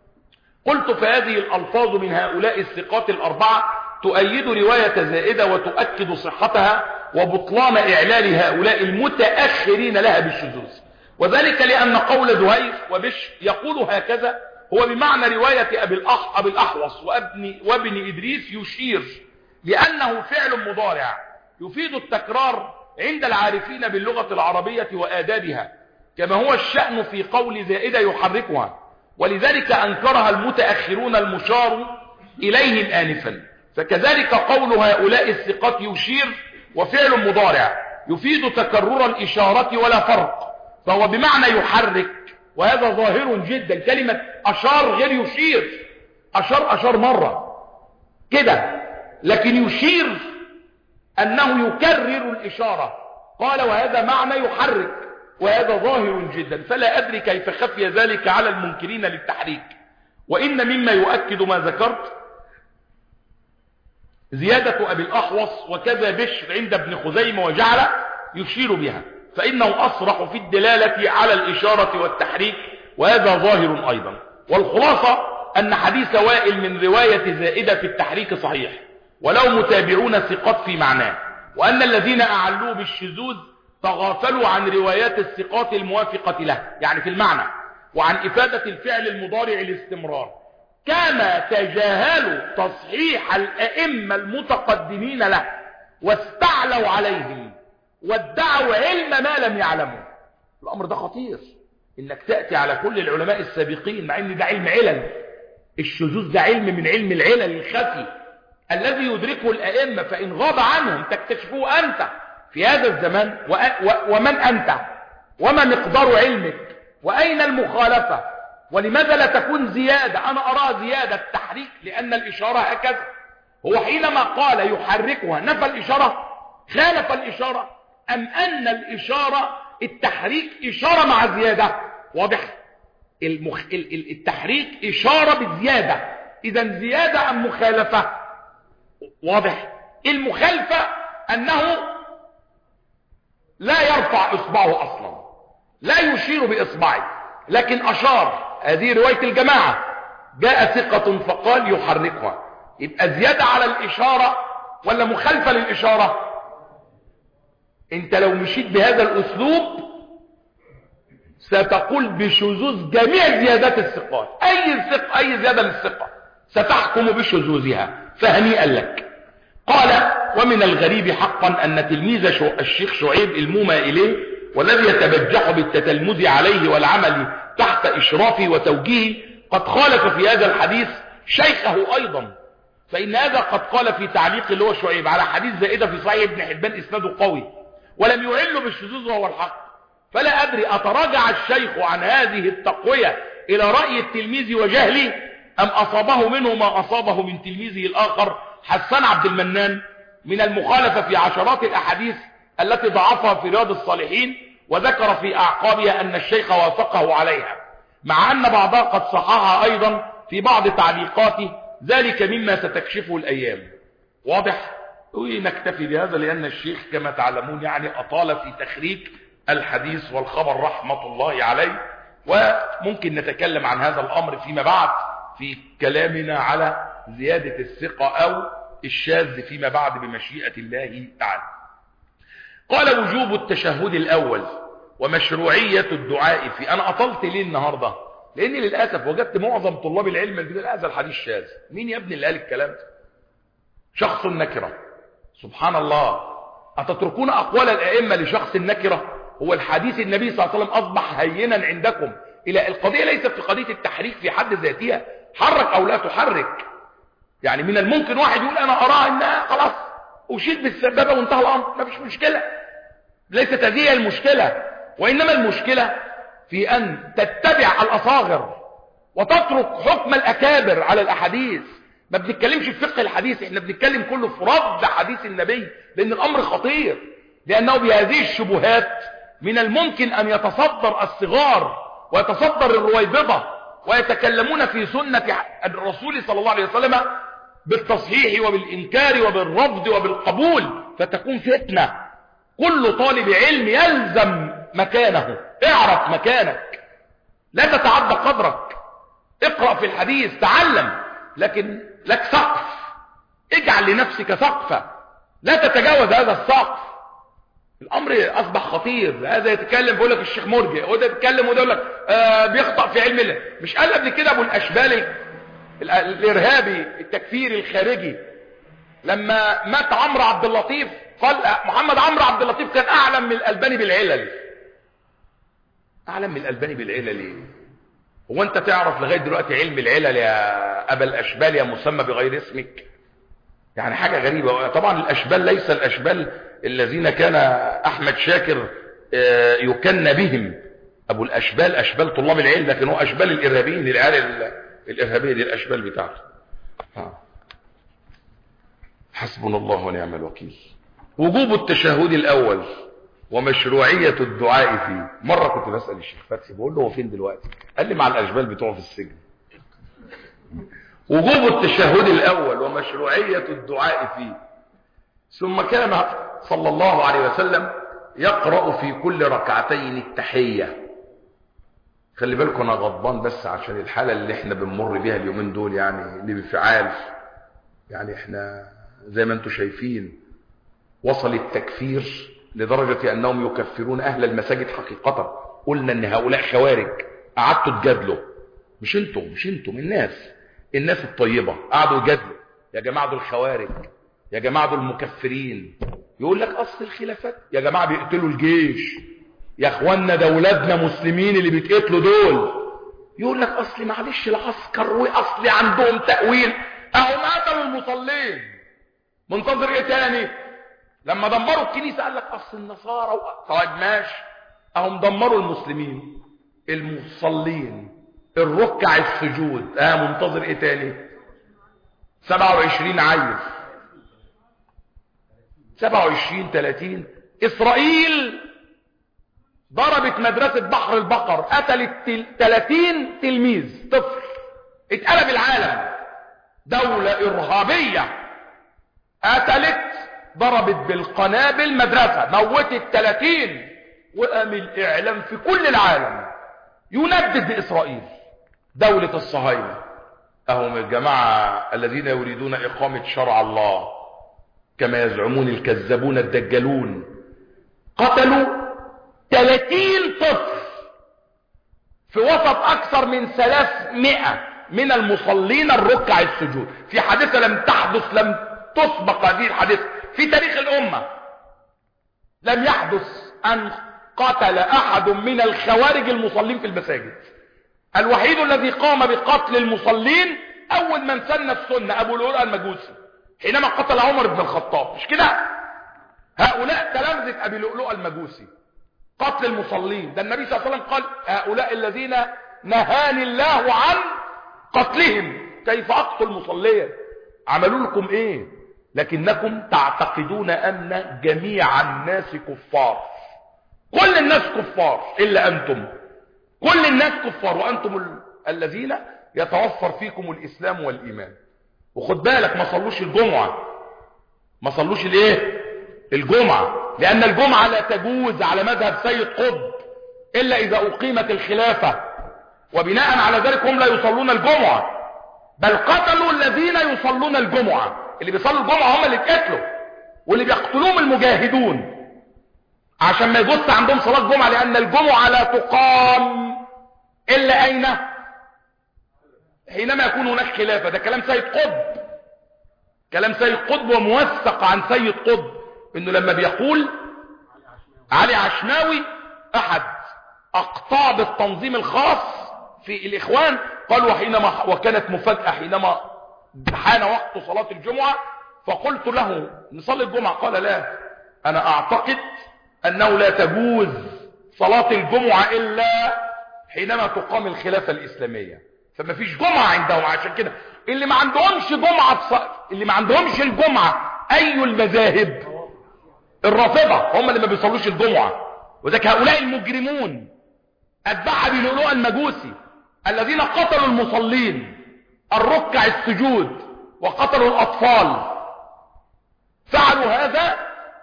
S1: قلت فهذه الألفاظ من هؤلاء الثقات الأربعة تؤيد رواية زائدة وتؤكد صحتها وبطلان إعلال هؤلاء المتأخرين لها بالشذوذ، وذلك لأن قول زهير وبشر يقول هكذا هو بمعنى رواية أبي الأحوص وابن إدريس يشير، لأنه فعل مضارع يفيد التكرار عند العارفين باللغة العربية وآدابها، كما هو الشأن في قول زائدة يحركها، ولذلك أنكرها المتأخرون المشار إليهم آنفا. فكذلك قول هؤلاء الثقات يشير وفعل مضارع يفيد تكرر الإشارة ولا فرق، فهو بمعنى يحرك، وهذا ظاهر جدا. كلمة أشار غير يشير، أشار مرة كده، لكن يشير أنه يكرر الإشارة. قال وهذا معنى يحرك، وهذا ظاهر جدا، فلا أدري كيف خفي ذلك على المنكرين للتحريك. وإن مما يؤكد ما ذكرت زيادة أبي الأحوص وكذا بشر عند ابن خزيمة وجعل يشير بها، فإنه أصرح في الدلالة على الإشارة والتحريك، وهذا ظاهر أيضا. والخلاصة أن حديث وائل من رواية زائدة في التحريك صحيح، ولو متابعون ثقات في معناه، وأن الذين أعلوه بالشذوذ تغافلوا عن روايات الثقات الموافقة له يعني في المعنى، وعن إفادة الفعل المضارع الاستمرار، كما تجاهلوا تصحيح الأئمة المتقدمين له واستعلوا عليهم وادعوا علم ما لم يعلموا. الأمر ده خطير، إنك تأتي على كل العلماء السابقين مع إن ده علم علل. الشذوذ ده علم من علم العلل الخفي الذي يدركه الأئمة، فإن غاب عنهم تكتشفوه أنت في هذا الزمان. ومن أنت وما مقدار علمك وأين المخالفة ولماذا لا تكون زيادة؟ أنا أرى زيادة تحريك، لأن الإشارة هكذا. هو حينما قال يحركها نفى الإشارة؟ خالف الإشارة؟ أم أن الإشارة التحريك إشارة مع زيادة؟ واضح؟ التحريك إشارة بزيادة، إذا زيادة أم مخالفة؟ واضح؟ المخالفة أنه لا يرفع إصبعه أصلا، لا يشير بإصبعه، لكن أشار. هذه رواية الجماعة، جاء ثقة فقال يحركها. يبقى زيادة على الإشارة ولا مخالفة للإشارة؟ انت لو مشيت بهذا الأسلوب ستقول بشذوذ جميع زيادات الثقات. أي زيادة للثقة ستحكم بشذوذها، فهنيئا لك. قال: ومن الغريب حقا أن تلميذ الشيخ شعيب المومى إليه والذي يتبجح بالتتلمذ عليه والعمل تحت إشرافه وتوجيهه قد خالف في هذا الحديث شيخه أيضا، فإن هذا قد قال في تعليق اللي هو شعيب على حديث زائدة في صحيح ابن حبان إسناده قوي ولم يعل بالشذوذ وهو الحق. فلا أدري أتراجع الشيخ عن هذه التقوية إلى رأي التلميذ وجهله، أم أصابه منه ما أصابه من تلميذه الآخر حسان عبد المنان من المخالفة في عشرات الأحاديث التي ضعفها في رياض الصالحين، وذكر في أعقابها أن الشيخ وافقه عليها، مع أن بعضها قد صححها أيضا في بعض تعليقاته، ذلك مما ستكشفه الأيام. واضح؟ نكتفي بهذا لأن الشيخ كما تعلمون يعني أطال في تخريج الحديث والخبر رحمة الله عليه، وممكن نتكلم عن هذا الأمر فيما بعد في كلامنا على زيادة الثقة أو الشاذ فيما بعد بمشيئة الله تعالى. قال: وجوب التشهد الأول ومشروعية الدعاء فيه. أنا أطلت ليه النهاردة؟ لأني للأسف وجدت معظم طلاب العلم يقول هذا الحديث شاذ. مين يا ابني اللي قال الكلام ده؟ شخص النكرة. سبحان الله، أتتركون أقوال الأئمة لشخص النكرة؟ هو الحديث النبي صلى الله عليه وسلم أصبح هينا عندكم. إلى القضية ليست في قضية التحريك في حد ذاتها، حرك أو لا تحرك. يعني من الممكن واحد يقول أنا أرى أنها خلاص أشيد بالسبابة وانتهى الأمر، ما فيش مشكلة. ليست هذه المشكلة، وإنما المشكلة في أن تتبع الأصاغر وتترك حكم الأكابر على الأحاديث. ما بنتكلمش في فقه الحديث، احنا بنتكلم كله في رد حديث النبي، لأن الأمر خطير، لأنه بهذه الشبهات من الممكن أن يتصدر الصغار ويتصدر الرويبضة ويتكلمون في سنة الرسول صلى الله عليه وسلم بالتصحيح وبالإنكار وبالرفض وبالقبول، فتكون فتنة. كل طالب علم يلزم مكانه، اعرف مكانك، لا تتعدى قدرك، اقرأ في الحديث، تعلم، لكن لك سقف، اجعل لنفسك سقفا، لا تتجاوز هذا السقف. الامر اصبح خطير. هذا يتكلم بيقول لك الشيخ مرجع، وده يتكلم وده يقول لك بيخطأ في علم الله. مش قال قبل كده ابو الاشبال الارهابي التكفيري الخارجي لما مات عمرو عبد اللطيف قال محمد عمرو عبد اللطيف كان اعلم من الالباني بالعلل. اعلم من الالباني بالعلل؟ هو انت تعرف لغايه دلوقتي علم العلل يا ابا الاشبال يا مسمى بغير اسمك؟ يعني حاجه غريبه. طبعا الاشبال ليس الاشبال الذين كان احمد شاكر يكن بهم. ابو الاشبال اشبال طلاب العلم، لكن هو اشبال الارهابيين، العيال الارهابيه دي الاشبال بتاعته. حسبنا الله ونعم الوكيل. وجوب التشهد الاول ومشروعيه الدعاء فيه. مره كنت بسال الشيخ فتحي بقول له هو فين دلوقتي؟ قال لي مع الاشبال بتوعه في السجن. وجوب التشهد الاول ومشروعيه الدعاء فيه. ثم كان صلى الله عليه وسلم يقرأ في كل ركعتين التحية. خلي بالكم انا غضبان بس عشان الحالة اللي احنا بنمر بيها اليومين دول، يعني الانفعال. يعني احنا زي ما انتم شايفين وصل التكفير لدرجة انهم يكفرون اهل المساجد حقيقة. قلنا ان هؤلاء خوارج، قعدتوا تجادلوا، مش انتم الناس الطيبة قعدوا يجادلوا يا جماعة دول خوارج، يا جماعة دول مكفرين. يقول لك اصل الخلافات يا جماعة بيقتلوا الجيش، يا اخوانا ده ولادنا مسلمين اللي بيتقتلوا دول. يقول لك اصل معلش العسكر واصل عندهم تأويل، اهم قتلوا المصلين. منتظر ايه تاني؟ لما دمروا الكنيسة قال لك اصل النصارى طيب ماشي، اهم دمروا المسلمين المصلين الركع السجود. منتظر ايه تاني؟ 27 عيل، 27 30. اسرائيل ضربت مدرسة بحر البقر، قتلت 30 تلميذ طفل، اتقلب العالم. دولة ارهابية قتلت، ضربت بالقنابل مدرسة، موتت 30، وقام الاعلام في كل العالم يندد باسرائيل دولة الصهاينة. اهم الجماعة الذين يريدون اقامة شرع الله كما يزعمون الكذابون الدجالون، قتلوا 30 طفل في وسط اكثر من 300 من المصلين الركع السجود، في حادثة لم تحدث، لم تسبق هذه الحادثة في تاريخ الامة. لم يحدث ان قتل احد من الخوارج المصلين في المساجد. الوحيد الذي قام بقتل المصلين اول من سن السنة ابو لؤلؤ المجوسي حينما قتل عمر بن الخطاب، مش كده؟ هؤلاء تلامذة ابي لؤلؤ المجوسي قتل المصلين. ده النبي صلى الله عليه وسلم قال هؤلاء الذين نهاني الله عن قتلهم كيف اقتل مصليا؟ عملوا لكم ايه؟ لكنكم تعتقدون ان جميع الناس كفار. كل الناس كفار الا انتم، كل الناس كفار وانتم الذين يتوفر فيكم الاسلام والايمان. وخد بالك، ما صلوش الجمعة، ما صلوش الايه؟ الجمعة، لان الجمعة لا تجوز على مذهب سيد قطب الا اذا اقيمت الخلافة، وبناء على ذلك هم لا يصلون الجمعة، بل قتلوا الذين يصلون الجمعة. اللي بيصلوا الجمعة هم اللي اتقتلوا، واللي بيقتلوهم المجاهدون عشان ما يجوز عندهم صلاة الجمعة، لان الجمعة لا تقام الا اين؟ حينما يكون هناك خلافة. ده كلام سيد قطب، كلام سيد قطب وموثق عن سيد قطب، انه لما بيقول علي عشماوي احد اقطاب التنظيم الخاص في الاخوان، قال وحينما وكانت مفاجأة حينما حان وقت صلاة الجمعة فقلت له نصلي الجمعة، قال لا، انا اعتقد انه لا تجوز صلاة الجمعة الا حينما تقام الخلافة الاسلامية، فما فيش جمعة عندهم. عشان كده اللي ما عندهمش جمعة اللي ما عندهمش الجمعة اي المذاهب؟ الرافضة هم اللي ما بيصلوش الجمعة. وذلك هؤلاء المجرمون اتباع ابي لؤلؤ المجوسي الذين قتلوا المصلين الركع السجود وقتلوا الاطفال، فعلوا هذا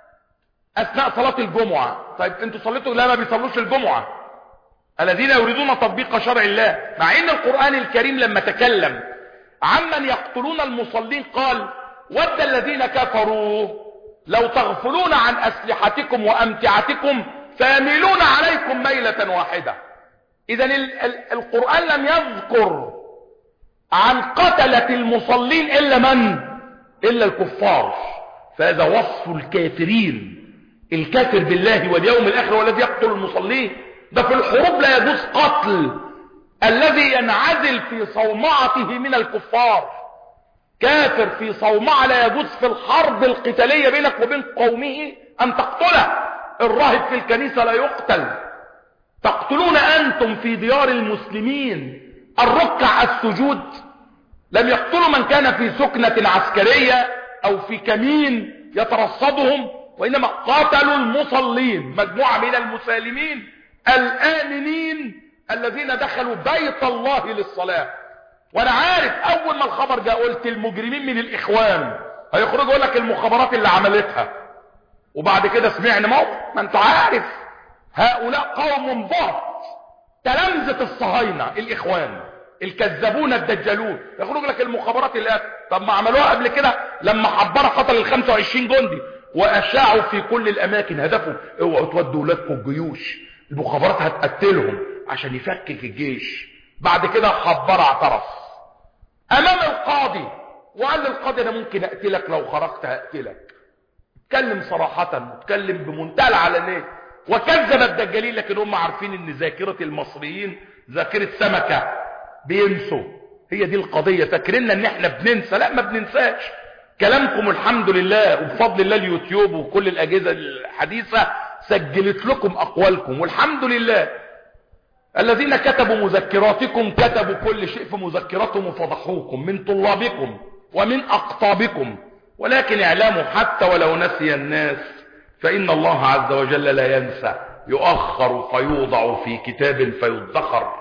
S1: اثناء صلاة الجمعة. طيب انتوا صليتوا؟ لا، ما بيصلوش الجمعة الذين يريدون تطبيق شرع الله. مع ان القرآن الكريم لما تكلم عمن يقتلون المصلين قال ود الذين كفروا لو تغفلون عن اسلحتكم وامتعتكم فيميلون عليكم ميلة واحدة. اذا القرآن لم يذكر عن قتلة المصلين الا من؟ الا الكفار. فهذا وصف الكافرين. الكافر بالله واليوم الاخر والذي يقتل المصلين. ده في الحروب لا يجوز قتل الذي ينعزل في صومعته من الكفار. كافر في صومعة لا يجوز في الحرب القتالية بينك وبين قومه ان تقتله. الراهب في الكنيسة لا يقتل. تقتلون انتم في ديار المسلمين الركع السجود. لم يقتلوا من كان في سكنة عسكرية او في كمين يترصدهم، وانما قاتلوا المصلين، مجموعة من المسالمين الآمنين الذين دخلوا بيت الله للصلاة. وانا عارف اول ما الخبر جاء قلت المجرمين من الاخوان هيخرجوا يقول لك المخابرات اللي عملتها، وبعد كده سمعنا ما انت عارف هؤلاء قوم بهت تلامذة الصهاينة الاخوان الكذابون الدجالون، يخرج لك المخابرات اللي طب ما عملوها قبل كده لما حبروا قتل ال 25 جندي واشاعوا في كل الاماكن هدفهم اوعوا تودوا ولادكم الجيوش، المخابرات هتقتلهم عشان يفكك الجيش. بعد كده حبر اعترف امام القاضي وقال للقاضي انا ممكن اقتلك لو خرجت هقتلك. اتكلم صراحة واتكلم بمنتهى العلانية، وكذب الدجالين، لكن هم عارفين ان ذاكرة المصريين ذاكرة سمكة بينسوا. هي دي القضية، فاكريننا ان احنا بننسى. لا، ما بننساش. كلامكم الحمد لله وبفضل الله اليوتيوب وكل الاجهزة الحديثة سجلت لكم اقوالكم والحمد لله. الذين كتبوا مذكراتكم كتبوا كل شيء في مذكراتهم وفضحوكم من طلابكم ومن أقطابكم، ولكن اعلموا حتى ولو نسي الناس فإن الله عز وجل لا ينسى، يؤخر فيوضع في كتاب فيدخر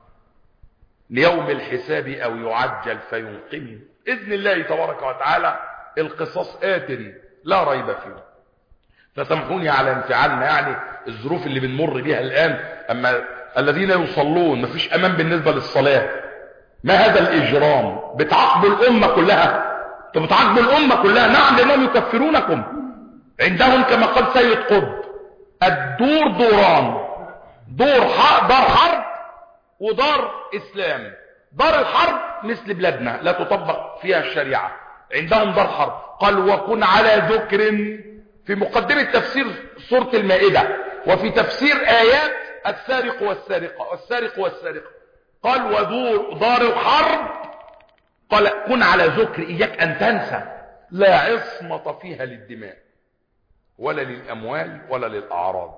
S1: ليوم الحساب أو يعجل فينقم. إذن الله تبارك وتعالى القصاص آتري لا ريب فيه. فسامحوني على انفعالنا، يعني الظروف اللي بنمر بها الآن. أما الذين يصلون مفيش أمان بالنسبة للصلاة، ما هذا الإجرام؟ بتعاقبوا الأمة كلها، بتعاقبوا الأمة كلها. نعم، لأنهم يكفرونكم. عندهم كما قال سيد قطب الدور دوران، دار حرب ودار إسلام. دار الحرب مثل بلادنا لا تطبق فيها الشريعة، عندهم دار حرب. قال وكن على ذكر في مقدمة تفسير سورة المائدة وفي تفسير آيات السارق والسارقة قال ودار الحرب قال كن على ذكر، إياك أن تنسى لا عصمة فيها للدماء ولا للأموال ولا للأعراض.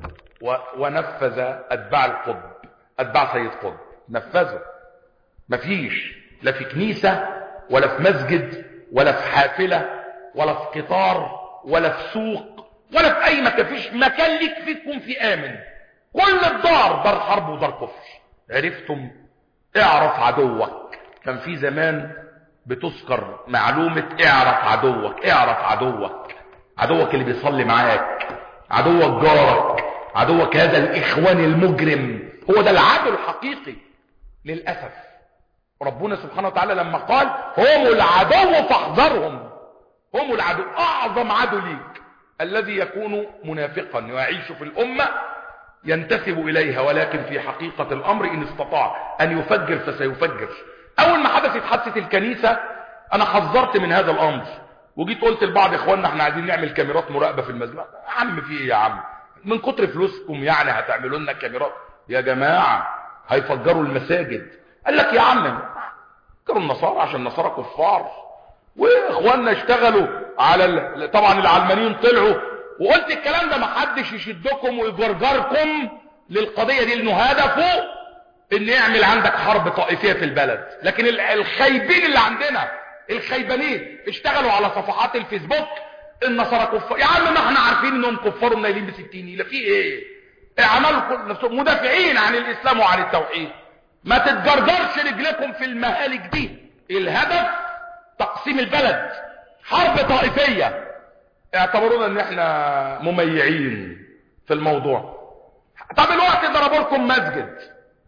S1: ونفذ أتباع سيد قطب نفذوا. مفيش لا في كنيسة ولا في مسجد ولا في حافلة ولا في قطار ولا في سوق ولا في أي مكان، فيش مكان ليك فيكم في آمن. كل الدار دار حرب ودار كفر. عرفتم؟ اعرف عدوك. كان في زمان بتذكر معلومة اعرف عدوك اللي بيصلي معاك، عدوك جارك، عدوك هذا الإخوان المجرم، هو ده العدو الحقيقي. للأسف ربنا سبحانه وتعالى لما قال هم العدو فاحذرهم، هم العدو، أعظم عدو ليك الذي يكون منافقا ويعيش في الأمة ينتسب إليها، ولكن في حقيقة الأمر إن استطاع أن يفجر فسيفجر. أول ما حدثت حادثة الكنيسة أنا حذرت من هذا الأمر، وجيت قلت لبعض إخواننا احنا عايزين نعمل كاميرات مراقبة في المسجد. يا عم في إيه يا عم؟ من كتر فلوسكم يعني هتعملوا لنا كاميرات؟ يا جماعة هيفجروا المساجد. قال لك يا عم فجروا النصارى عشان النصارى كفار، واخواننا اشتغلوا على طبعا العلمانيين طلعوا، وقلت الكلام ده محدش يشدكم ويجرجركم للقضية دي، لانه هدفه ان يعمل عندك حرب طائفية في البلد. لكن الخايبين اللي عندنا الخيبانين اشتغلوا على صفحات الفيسبوك النصارى كفار. يا عم ما احنا عارفين انهم كفار ونايلين بستين، لا في ايه؟ اعملوا نفسهم مدافعين عن الاسلام وعن التوحيد، ما تتجرجرش رجلكم في المهالك دي. الهدف تقسيم البلد، حرب طائفية. اعتبرونا ان احنا مميعين في الموضوع. طب الوقت ضربوا لكم مسجد،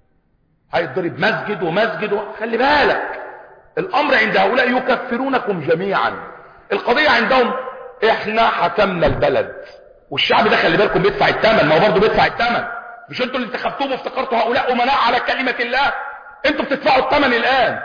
S1: هيتضرب مسجد ومسجد خلي بالك الامر عند هؤلاء يكفرونكم جميعا. القضية عندهم احنا حكمنا البلد، والشعب ده خلي بالكم بيدفع الثمن. ما هو برضه بيدفع الثمن، مش انتوا اللي انتخبتوهم وافتكرتوا هؤلاء امناء على كلمة الله؟ انتوا بتدفعوا الثمن الان.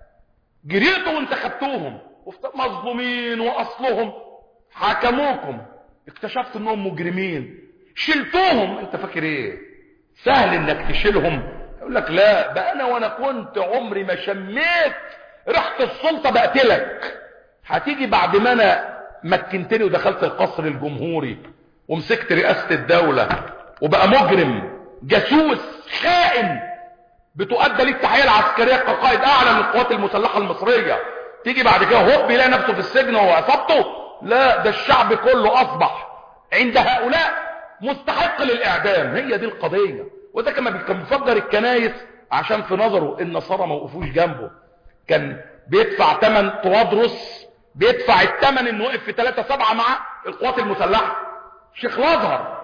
S1: جريتوا وانتخبتوهم مظلومين واصلهم حكموكم، اكتشفت انهم مجرمين، شلتوهم. انت فاكر ايه سهل انك تشيلهم؟ يقول لك لا ده انا وانا كنت عمري ما شميت ريحة السلطة بقتلك. هتيجي بعد ما انا مكنتني ودخلت القصر الجمهوري ومسكت رئاسة الدولة وبقى مجرم جاسوس خائن بتؤدى ليه التحية العسكرية كقائد اعلى من القوات المسلحة المصرية، تيجي بعد كده هوب يلاقي نفسه في السجن وهو عصابته؟ لا، ده الشعب كله اصبح عند هؤلاء مستحق للاعدام. هي دي القضية. وده كان بيفجر الكنايس عشان في نظره النصارى ما وقفوش جنبه. كان بيدفع ثمن طوادرس، بيدفع الثمن انه وقف في 3/7 مع القوات المسلحة. شيخ الازهر،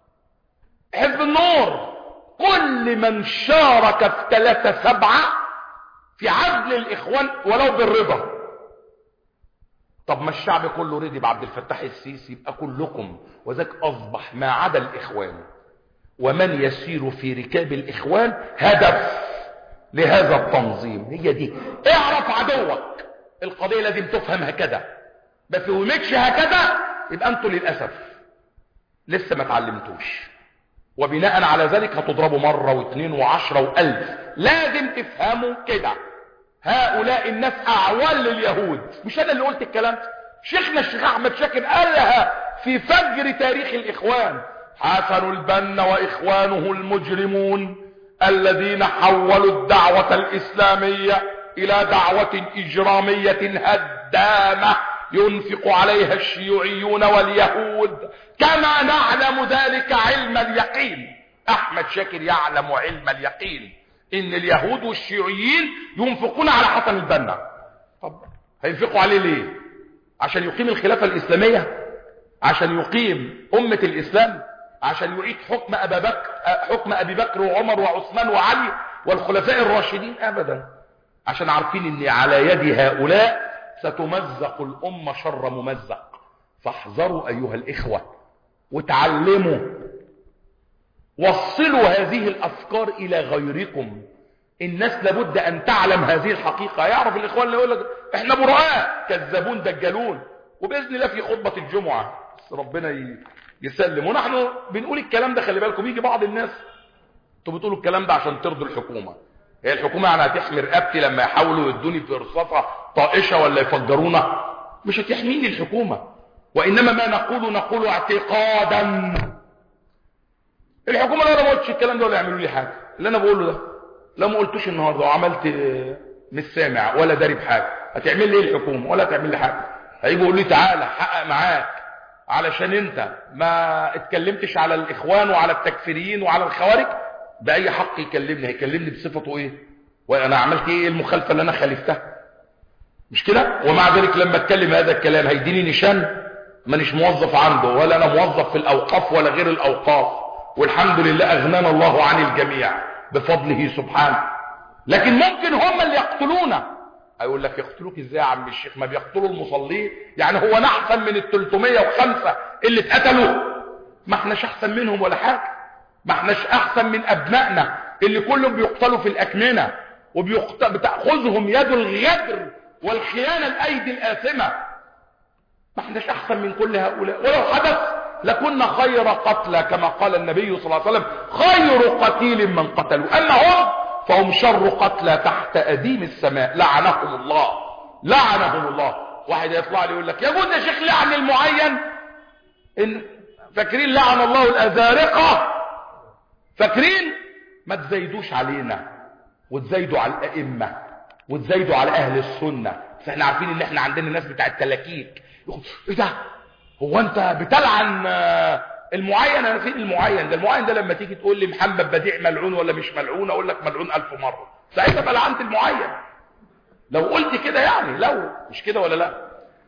S1: حزب النور، كل من شارك في 3/7 في عزل الاخوان ولو بالرضا. طب ما الشعب كله رضي بعبد الفتاح السيسي، يبقى كلكم. وذاك اصبح ما عدا الاخوان ومن يسير في ركاب الاخوان هدف لهذا التنظيم. هي دي، اعرف عدوك. القضية لازم تفهم هكذا، ما فهمتش هكذا يبقى انتوا للأسف لسه ما تعلمتوش، وبناء على ذلك هتضربوا مرة واثنين وعشرة وألف. لازم تفهموا كده. هؤلاء الناس أعوان لليهود. مش أنا اللي قلت الكلام، شيخنا الشيخ أحمد شاكر قالها في فجر تاريخ الإخوان. حسن البنا وإخوانه المجرمون الذين حولوا الدعوة الإسلامية إلى دعوة إجرامية هدامة ينفق عليها الشيوعيون واليهود، كما نعلم ذلك علم اليقين. أحمد شاكر يعلم علم اليقين إن اليهود والشيوعيين ينفقون على حسن البنا. طب هينفقوا عليه ليه؟ عشان يقيم الخلافة الإسلامية؟ عشان يقيم أمة الإسلام؟ عشان يعيد حكم أبي بكر وعمر وعثمان وعلي والخلفاء الراشدين؟ أبدا. عشان عارفين ان على يد هؤلاء ستمزق الأمة شر ممزق. فاحذروا أيها الإخوة وتعلموا، وصلوا هذه الأفكار إلى غيركم. الناس لابد أن تعلم هذه الحقيقة. يعرف الإخوان اللي يقول لك احنا براء، كذابون دجالون، وبإذن الله في خطبة الجمعة بس ربنا يسلم. ونحن بنقول الكلام ده، خلي بالكم يجي بعض الناس انتوا بتقولوا الكلام ده عشان ترضوا الحكومة. هي الحكومة يعني هتحمي رقبتي لما يحاولوا يدوني في رصاصة طائشة ولا يفجرونا؟ مش هتحميني الحكومة، وإنما ما نقول اعتقادا. الحكومة لو انا ما قلتش الكلام ده ولا يعملوا لي حاجة. اللي انا بقوله ده لو ما قلتوش النهارده وعملت مش سامع ولا داري بحاجة، هتعمل لي ايه الحكومة؟ ولا هتعمل لي حاجة. هيجوا يقولوا لي تعالى حقق معاك علشان انت ما اتكلمتش على الاخوان وعلى التكفيريين وعلى الخوارج. بأي حق يكلمني؟ هيكلمني بصفته ايه؟ وانا عملت ايه المخالفة اللي انا خالفتها؟ مش كده؟ ومع ذلك لما اتكلم هذا الكلام هيديني نشان؟ مانيش موظف عنده، ولا انا موظف في الاوقاف ولا غير الاوقاف، والحمد لله اغنانا الله عن الجميع بفضله سبحانه. لكن ممكن هم اللي يقتلونا. هيقول لك يقتلوك ازاي يا عم الشيخ؟ ما بيقتلوا المصلين. يعني هو احسن من ال 305 اللي اتقتلوا؟ ما احناش احسن منهم ولا حاجه. ما احناش احسن من ابنائنا اللي كلهم بيقتلوا في الاكمنه وبتاخذهم يد الغدر والخيانه الايدي الاثمه. ما احناش احسن من كل هؤلاء. ولو حدث لكنا خير قتلى كما قال النبي صلى الله عليه وسلم: خير قتيل من قتلوا. اما هم فهم شر قتلى تحت اديم السماء، لعنهم الله لعنهم الله. واحد يطلع لي يقول لك يجوز يا شيخ لعن المعين؟ ان فاكرين لعن الله الازارقه؟ فاكرين؟ ما تزايدوش علينا وتزايدوا على الائمه وتزايدوا على اهل السنه. فاحنا عارفين ان احنا عندنا ناس بتاع التلاكيك. ايه ده؟ هو انت بتلعن المعين؟ انا فين المعين ده؟ المعين ده لما تيجي تقول لي محمد بديع ملعون ولا مش ملعون، اقول لك ملعون 1000 مره. ساعتها بقى لعنت المعين لو قلت كده. يعني لو مش كده ولا لا؟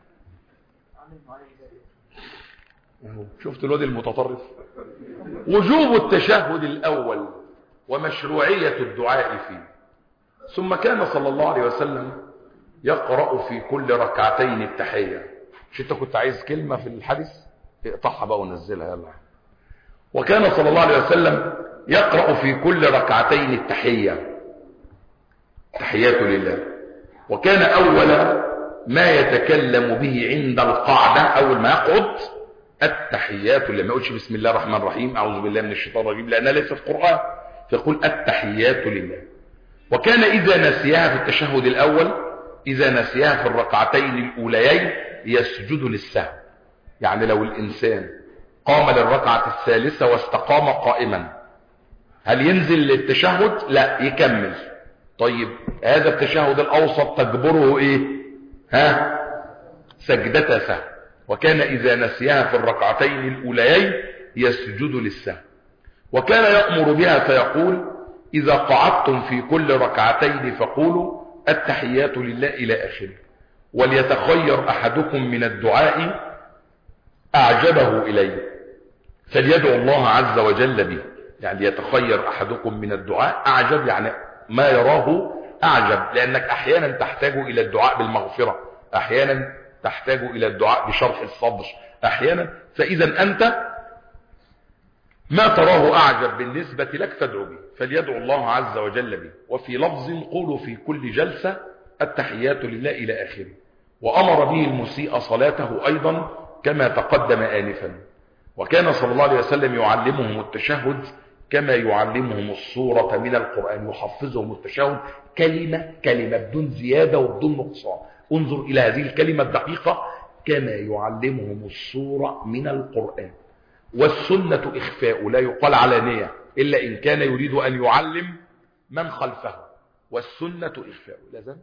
S1: شفت الواد المتطرف؟ وجوب التشهد الاول ومشروعيه الدعاء فيه. ثم كان صلى الله عليه وسلم يقرأ في كل ركعتين التحية. مش انت كنت عايز كلمة في الحديث؟ اقطعها بقى ونزلها يلا. وكان صلى الله عليه وسلم يقرأ في كل ركعتين التحية، تحيات لله. وكان أول ما يتكلم به عند القعدة، أول ما يقعد، التحيات لله. ما يقولش بسم الله الرحمن الرحيم أعوذ بالله من الشيطان الرجيم، لأنها ليست في القرآن، فيقول التحيات لله. وكان إذا نسيها في التشهد الأول، إذا نسيها في الركعتين الأوليين يسجد للسهو. يعني لو الإنسان قام للركعة الثالثة واستقام قائما، هل ينزل للتشهد؟ لا، يكمل. طيب هذا التشهد الأوسط تجبره إيه؟ سجدة سهو. وكان إذا نسيها في الركعتين الأوليين يسجد للسهو. وكان يأمر بها فيقول: إذا قعدتم في كل ركعتين فقولوا التحيات لله إلى آخره. وليتخير أحدكم من الدعاء أعجبه إليه فليدعو الله عز وجل به. يعني يتخير أحدكم من الدعاء أعجب، يعني ما يراه أعجب، لأنك أحيانا تحتاج إلى الدعاء بالمغفرة، أحيانا تحتاج إلى الدعاء بشرح الصدر، أحيانا. فإذا أنت ما تراه أعجب بالنسبة لك فادعو به، فليدعو الله عز وجل به. وفي لفظ قولوا في كل جلسة التحيات لله إلى آخره. وأمر به المسيء صلاته أيضا كما تقدم آنفا. وكان صلى الله عليه وسلم يعلمهم التشهد كما يعلمهم السورة من القرآن، يحفظهم التشهد كلمة كلمة بدون زيادة وبدون نقصان. انظر إلى هذه الكلمة الدقيقة: كما يعلمهم السورة من القرآن. والسنة إخفاء، لا يقال علانية إلا إن كان يريد أن يعلم من خلفه، والسنة إخفاء. لازم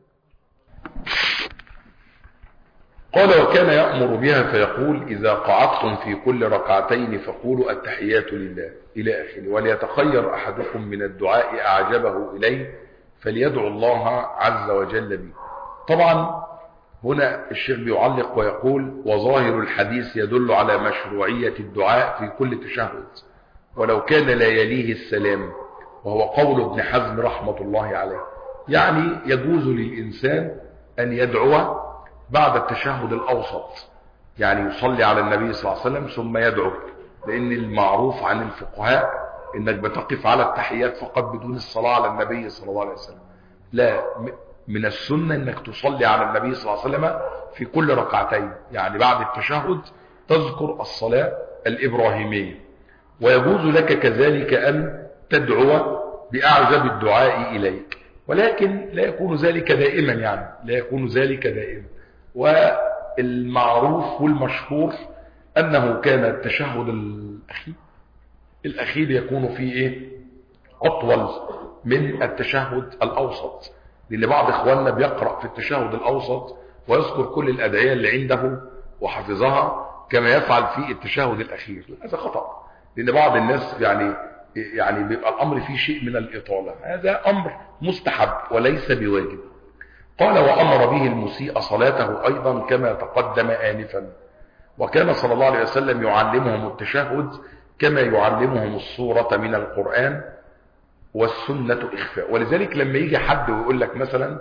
S1: قال وكان يأمر بها فيقول إذا قعدتم في كل ركعتين فقولوا التحيات لله إلى آخره، وليتخير أحدكم من الدعاء أعجبه إليه فليدعو الله عز وجل به. طبعا هنا الشيخ بيعلق ويقول وظاهر الحديث يدل على مشروعية الدعاء في كل تشهد ولو كان لا يليه السلام، وهو قول ابن حزم رحمة الله عليه. يعني يجوز للإنسان أن يدعو بعد التشهد الأوسط، يعني يصلي على النبي صلى الله عليه وسلم ثم يدعو، لأن المعروف عن الفقهاء إنك بتقف على التحيات فقط بدون الصلاة على النبي صلى الله عليه وسلم. لا، من السنة إنك تصلي على النبي صلى الله عليه وسلم في كل ركعتين، يعني بعد التشهد تذكر الصلاة الإبراهيمية. ويجوز لك كذلك أن تدعو بأعجب الدعاء إليك، ولكن لا يكون ذلك دائما، يعني لا يكون ذلك دائما. والمعروف والمشهور أنه كان التشهد الأخير يكون فيه أطول من التشهد الأوسط، لأن بعض إخواننا بيقرأ في التشهد الأوسط ويذكر كل الأدعية اللي عنده وحفظها كما يفعل في التشهد الأخير. هذا خطأ، لأن بعض الناس يعني بيبقى الأمر فيه شيء من الإطالة، هذا أمر مستحب وليس بواجب. قال وأمر به المسيء صلاته أيضا كما تقدم آنفا، وكان صلى الله عليه وسلم يعلمهم التشهد كما يعلمهم السورة من القرآن والسنة إخفاء. ولذلك لما يجي حد ويقول لك مثلا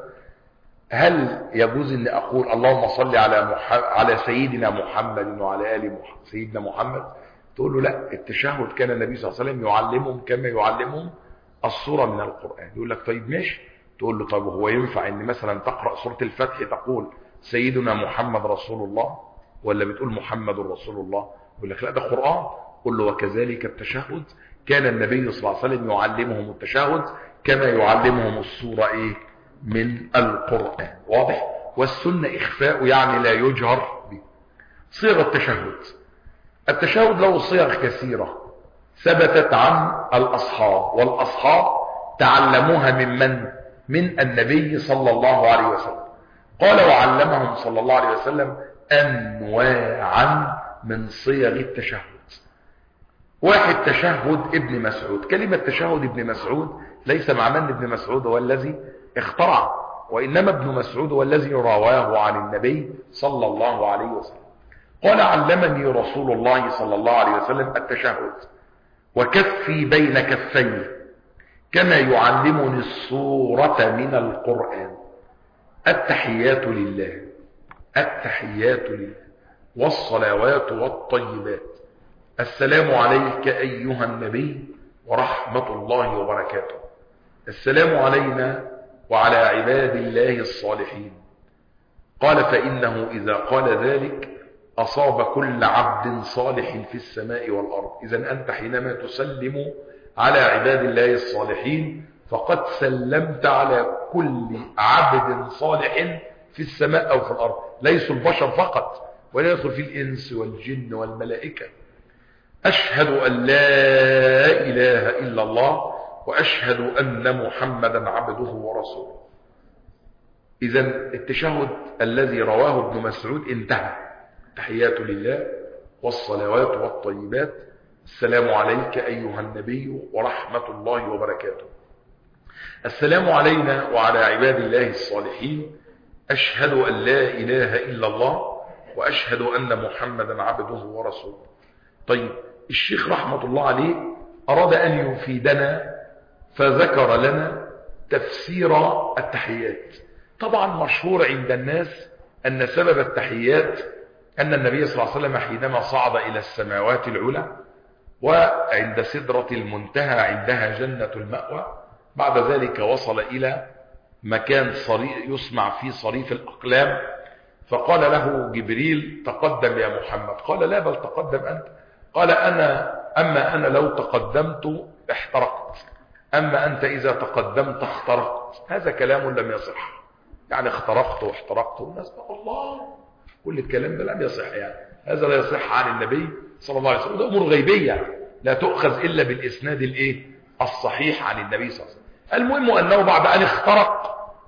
S1: هل يجوز أن أقول اللهم صل على سيدنا محمد وعلى آل سيدنا محمد، تقول له لا، التشهد كان النبي صلى الله عليه وسلم يعلمهم كما يعلمهم السورة من القرآن. يقول لك طيب ماشي، تقول له طيب هو ينفع ان مثلا تقرأ سورة الفتح تقول سيدنا محمد رسول الله، ولا بتقول محمد رسول الله؟ يقول لك لا، ده قرآن. قل له وكذلك التشهد كان النبي صلى الله عليه وسلم يعلمهم التشهد كما يعلمهم السورة من القرآن. واضح؟ والسنة إخفاء، يعني لا يجهر به. صيغ التشهد له صيغ كثيرة ثبتت عن الأصحاب، والأصحاب تعلموها من النبي صلى الله عليه وسلم. قال وعلمهم صلى الله عليه وسلم أنواعا من صيغ التشهد. واحد تشهد ابن مسعود. كلمة تشهد ابن مسعود ليس معناه ان ابن مسعود هو الذي اخترع، وإنما ابن مسعود هو الذي رواه عن النبي صلى الله عليه وسلم. قال علمني رسول الله صلى الله عليه وسلم التشهد وكفي بين كفي كما يعلمني السورة من القرآن. التحيات لله، التحيات لله والصلوات والطيبات، السلام عليك أيها النبي ورحمة الله وبركاته، السلام علينا وعلى عباد الله الصالحين. قال فإنه إذا قال ذلك أصاب كل عبد صالح في السماء والأرض. إذن أنت حينما تسلم على عباد الله الصالحين فقد سلمت على كل عبد صالح في السماء أو في الأرض، ليسوا البشر فقط، ولا يدخل في الإنس والجن والملائكة. أشهد أن لا إله إلا الله وأشهد أن محمدا عبده ورسوله. إذن التشهد الذي رواه ابن مسعود انتهى. تحيات لله والصلوات والطيبات، السلام عليك أيها النبي ورحمة الله وبركاته، السلام علينا وعلى عباد الله الصالحين، أشهد أن لا إله إلا الله وأشهد أن محمدا عبده ورسوله. طيب الشيخ رحمة الله عليه أراد أن يفيدنا فذكر لنا تفسير التحيات. طبعا مشهور عند الناس أن سبب التحيات أن النبي صلى الله عليه وسلم حينما صعد إلى السماوات العلى وعند سدرة المنتهى عندها جنة المأوى، بعد ذلك وصل إلى مكان يسمع فيه صريف الأقلام، فقال له جبريل تقدم يا محمد. قال لا، بل تقدم أنت. قال أما أنا لو تقدمت احترقت، أما أنت إذا تقدمت اخترقت. هذا كلام لم يصح، يعني اخترقت واحترقت والناس الله، كل الكلام ده لم يصح، يعني هذا لا يصح عن النبي صلى الله عليه وسلم. ده أمور غيبية لا تؤخذ إلا بالإسناد الصحيح عن النبي صلى الله عليه وسلم. المهم أنه بعد أن اخترق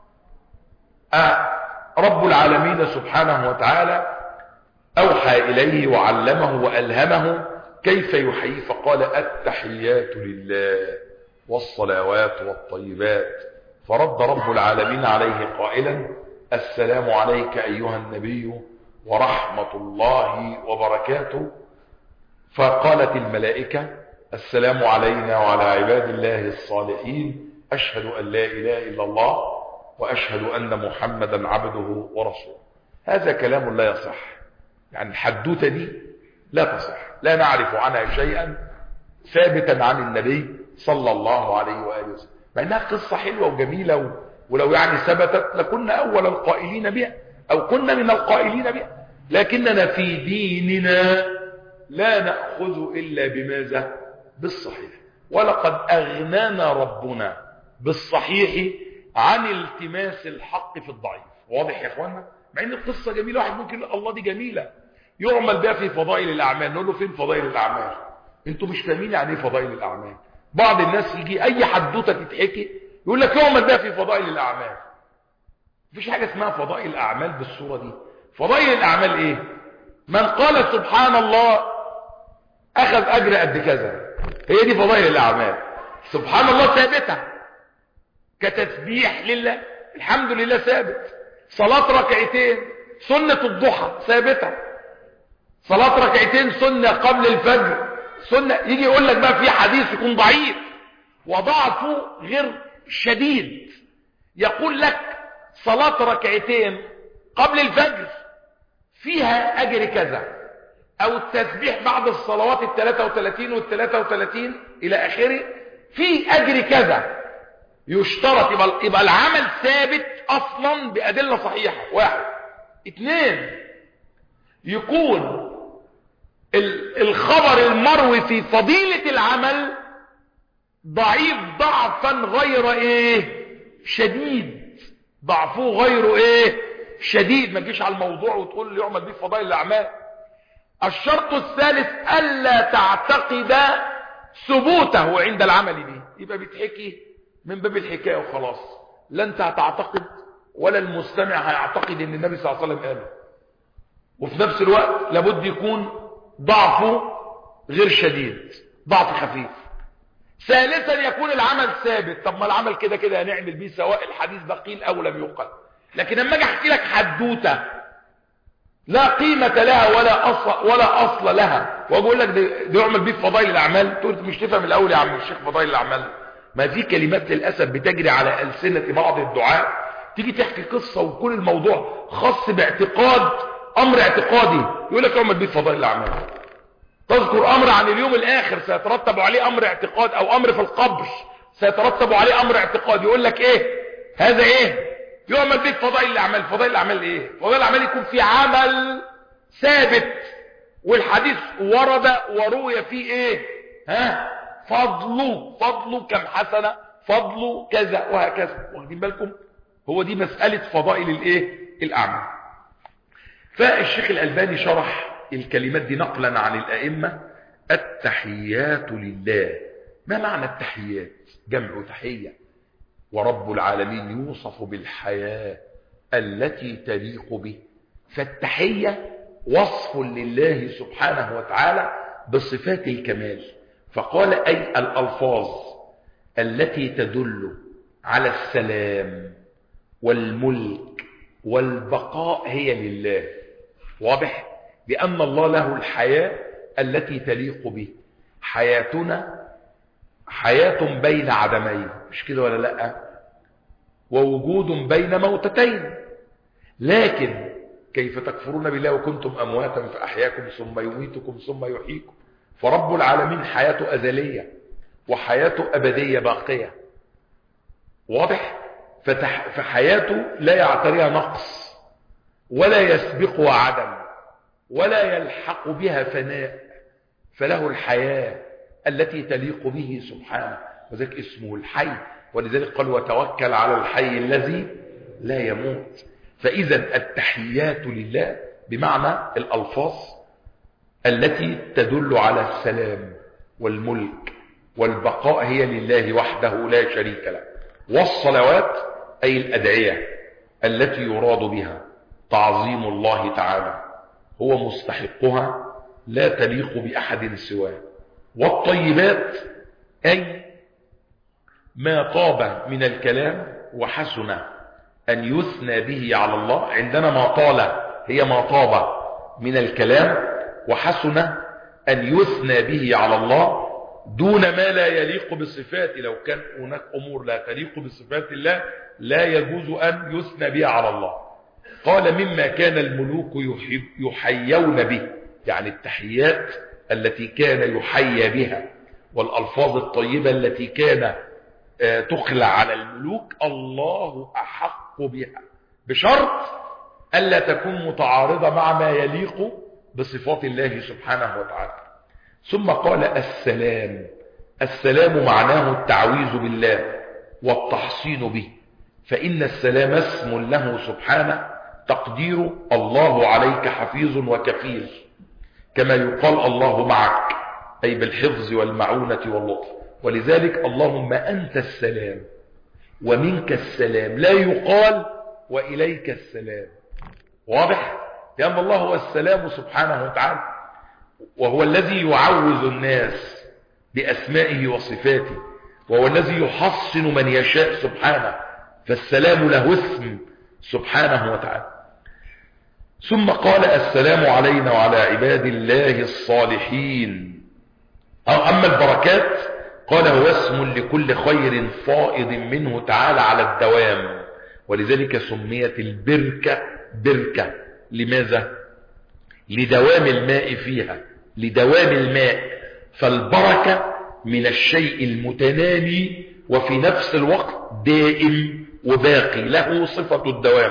S1: رب العالمين سبحانه وتعالى أوحى إليه وعلمه وألهمه كيف يحيي، فقال التحيات لله والصلوات والطيبات، فرد رب العالمين عليه قائلا السلام عليك أيها النبي ورحمة الله وبركاته. فقالت الملائكة السلام علينا وعلى عباد الله الصالحين، أشهد أن لا إله إلا الله وأشهد أن محمدا عبده ورسوله. هذا كلام لا يصح، يعني الحدوتة دي لا تصح، لا نعرف عنها شيئا ثابتا عن النبي صلى الله عليه وآله وسلم، مع انها قصة حلوة وجميلة، ولو يعني ثبتت لكنا أول القائلين بها أو كنا من القائلين بها، لكننا في ديننا لا نأخذ إلا بماذا؟ بالصحيح. ولقد أغنانا ربنا بالصحيح عن التماس الحق في الضعيف. واضح يا اخوانا؟ مع ان القصة جميلة، واحد ممكن الله دي جميلة يعمل بها في فضائل الأعمال، نقول له فين فضائل الأعمال؟ انتوا مش فاهمين يعني ايه فضائل الأعمال. بعض الناس يجي اي حدوته تتحكي يقول لك يعمل بها في فضائل الأعمال. مفيش حاجة اسمها فضائل الأعمال بالصورة دي. فضائل الأعمال ايه؟ من قال سبحان الله اخذ اجر قد كذا، هي دي فضائل الأعمال. سبحان الله ثابتة كتسبيح لله، الحمد لله ثابت. صلاة ركعتين سنة الضحى ثابتة، صلاة ركعتين سنة قبل الفجر سنة. يجي يقول لك بقى في حديث يكون ضعيف وضعفه غير شديد، يقول لك صلاة ركعتين قبل الفجر فيها أجر كذا، أو التسبيح بعد الصلوات 33 وال33 إلى آخره في أجر كذا. يشترط يبقى العمل ثابت أصلا بأدلة صحيحة. واحد. اثنين، يكون الخبر المروي في فضيلة العمل ضعيف ضعفا غير ايه؟ شديد. ضعفه غير ايه؟ شديد. ما تجيش على الموضوع وتقول لي يعمل بيه فضائل الاعمال. الشرط الثالث الا تعتقد ثبوته عند العمل به. يبقى بتحكي من باب الحكايه وخلاص، لا انت هتعتقد ولا المستمع هيعتقد ان النبي صلى الله عليه وسلم قاله. وفي نفس الوقت لابد يكون ضعفه غير شديد، ضعف خفيف. ثالثا يكون العمل ثابت. طب ما العمل كده كده هنعمل بيه سواء الحديث ده قيل او لم يقل. لكن لما اجي احكي لك حدوته لا قيمه لها ولا اصل لها، واقول لك ده يعمل بيه فضائل الاعمال، تقول مش تفهم الاول يا عم الشيخ فضائل الاعمال. ما في كلمات للاسف بتجري على السنه بعض الدعاء، تيجي تحكي قصه ويكون الموضوع خاص باعتقاد، امر اعتقادي، يقول لك يعمل بيه فضائل الاعمال. تذكر امر عن اليوم الاخر سيترتب عليه امر اعتقاد، او امر في القبر سيترتب عليه امر اعتقاد، يقول لك ايه هذا؟ ايه يعمل به فضائل الاعمال؟ فضائل الاعمال ايه؟ فضائل الاعمال يكون في عمل ثابت والحديث ورد وروي فيه ايه؟ فضله كم حسنه، فضله كذا وهكذا. واخدين بالكم؟ هو دي مساله فضائل الايه؟ الاعمال. فالشيخ الألباني شرح الكلمات دي نقلا عن الأئمة. التحيات لله. ما معنى التحيات؟ جمع تحية. ورب العالمين يوصف بالحياة التي تليق به، فالتحية وصف لله سبحانه وتعالى بصفات الكمال. فقال أي الألفاظ التي تدل على السلام والملك والبقاء هي لله. واضح؟ لأن الله له الحياة التي تليق به. حياتنا حياة بين عدمين، مش كده ولا لا؟ ووجود بين موتتين. لكن كيف تكفرون بالله وكنتم أمواتا فأحياكم ثم يميتكم ثم يحييكم. فرب العالمين حياته أزلية وحياته أبدية باقية. واضح؟ فحياته لا يعتريها نقص ولا يسبقها عدم ولا يلحق بها فناء، فله الحياة التي تليق به سبحانه، وذلك اسمه الحي. ولذلك قال وتوكل على الحي الذي لا يموت. فإذا التحيات لله بمعنى الألفاظ التي تدل على السلام والملك والبقاء هي لله وحده لا شريك له. والصلوات أي الأدعية التي يراد بها تعظيم الله تعالى، هو مستحقها لا تليق بأحد سواه. والطيبات أي ما طاب من الكلام وحسن أن يثنى به على الله. عندنا ما طال هي ما طاب من الكلام، وحسن أن يثنى به على الله دون ما لا يليق بصفاته. لو كان هناك أمور لا تليق بصفات الله لا يجوز أن يثنى بها على الله. قال مما كان الملوك يحيون به، يعني التحيات التي كان يحيى بها والألفاظ الطيبة التي كان تخلع على الملوك، الله أحق بها بشرط ألا تكون متعارضة مع ما يليق بصفات الله سبحانه وتعالى. ثم قال السلام. السلام معناه التعويذ بالله والتحصين به، فإن السلام اسم له سبحانه تقدير الله عليك حفيظ وكفيل، كما يقال الله معك أي بالحفظ والمعونة واللطف. ولذلك اللهم أنت السلام ومنك السلام، لا يقال وإليك السلام. واضح؟ لأن الله هو السلام سبحانه وتعالى، وهو الذي يعوذ الناس بأسمائه وصفاته، وهو الذي يحصن من يشاء سبحانه، فالسلام له اسم سبحانه وتعالى. ثم قال السلام علينا وعلى عباد الله الصالحين. أما البركات قال هو اسم لكل خير فائض منه تعالى على الدوام، ولذلك سميت البركة بركة. لماذا؟ لدوام الماء فيها، لدوام الماء. فالبركة من الشيء المتنامي وفي نفس الوقت دائم وباقي، له صفة الدوام.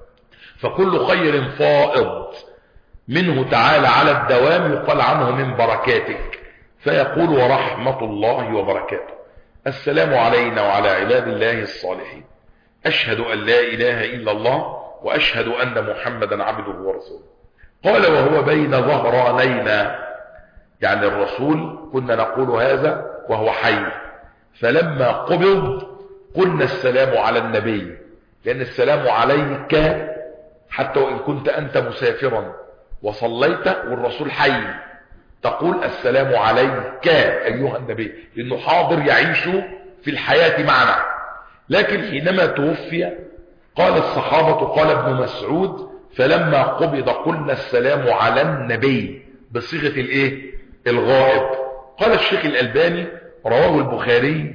S1: فكل خير فائض منه تعالى على الدوام يقال عنه من بركاتك. فيقول ورحمة الله وبركاته. السلام علينا وعلى عباد الله الصالحين. أشهد أن لا إله إلا الله وأشهد أن محمدا عبده ورسوله. قال وهو بين ظهرانينا، يعني الرسول كنا نقول هذا وهو حي، فلما قبض قلنا السلام على النبي، لأن السلام عليك حتى وإن كنت أنت مسافرا وصليت والرسول حي تقول السلام عليك أيها النبي، لأنه حاضر يعيش في الحياة معنا. لكن حينما توفي قال الصحابة، قال ابن مسعود فلما قبض قلنا السلام على النبي بصيغة الايه؟ الغائب. قال الشيخ الألباني رواه البخاري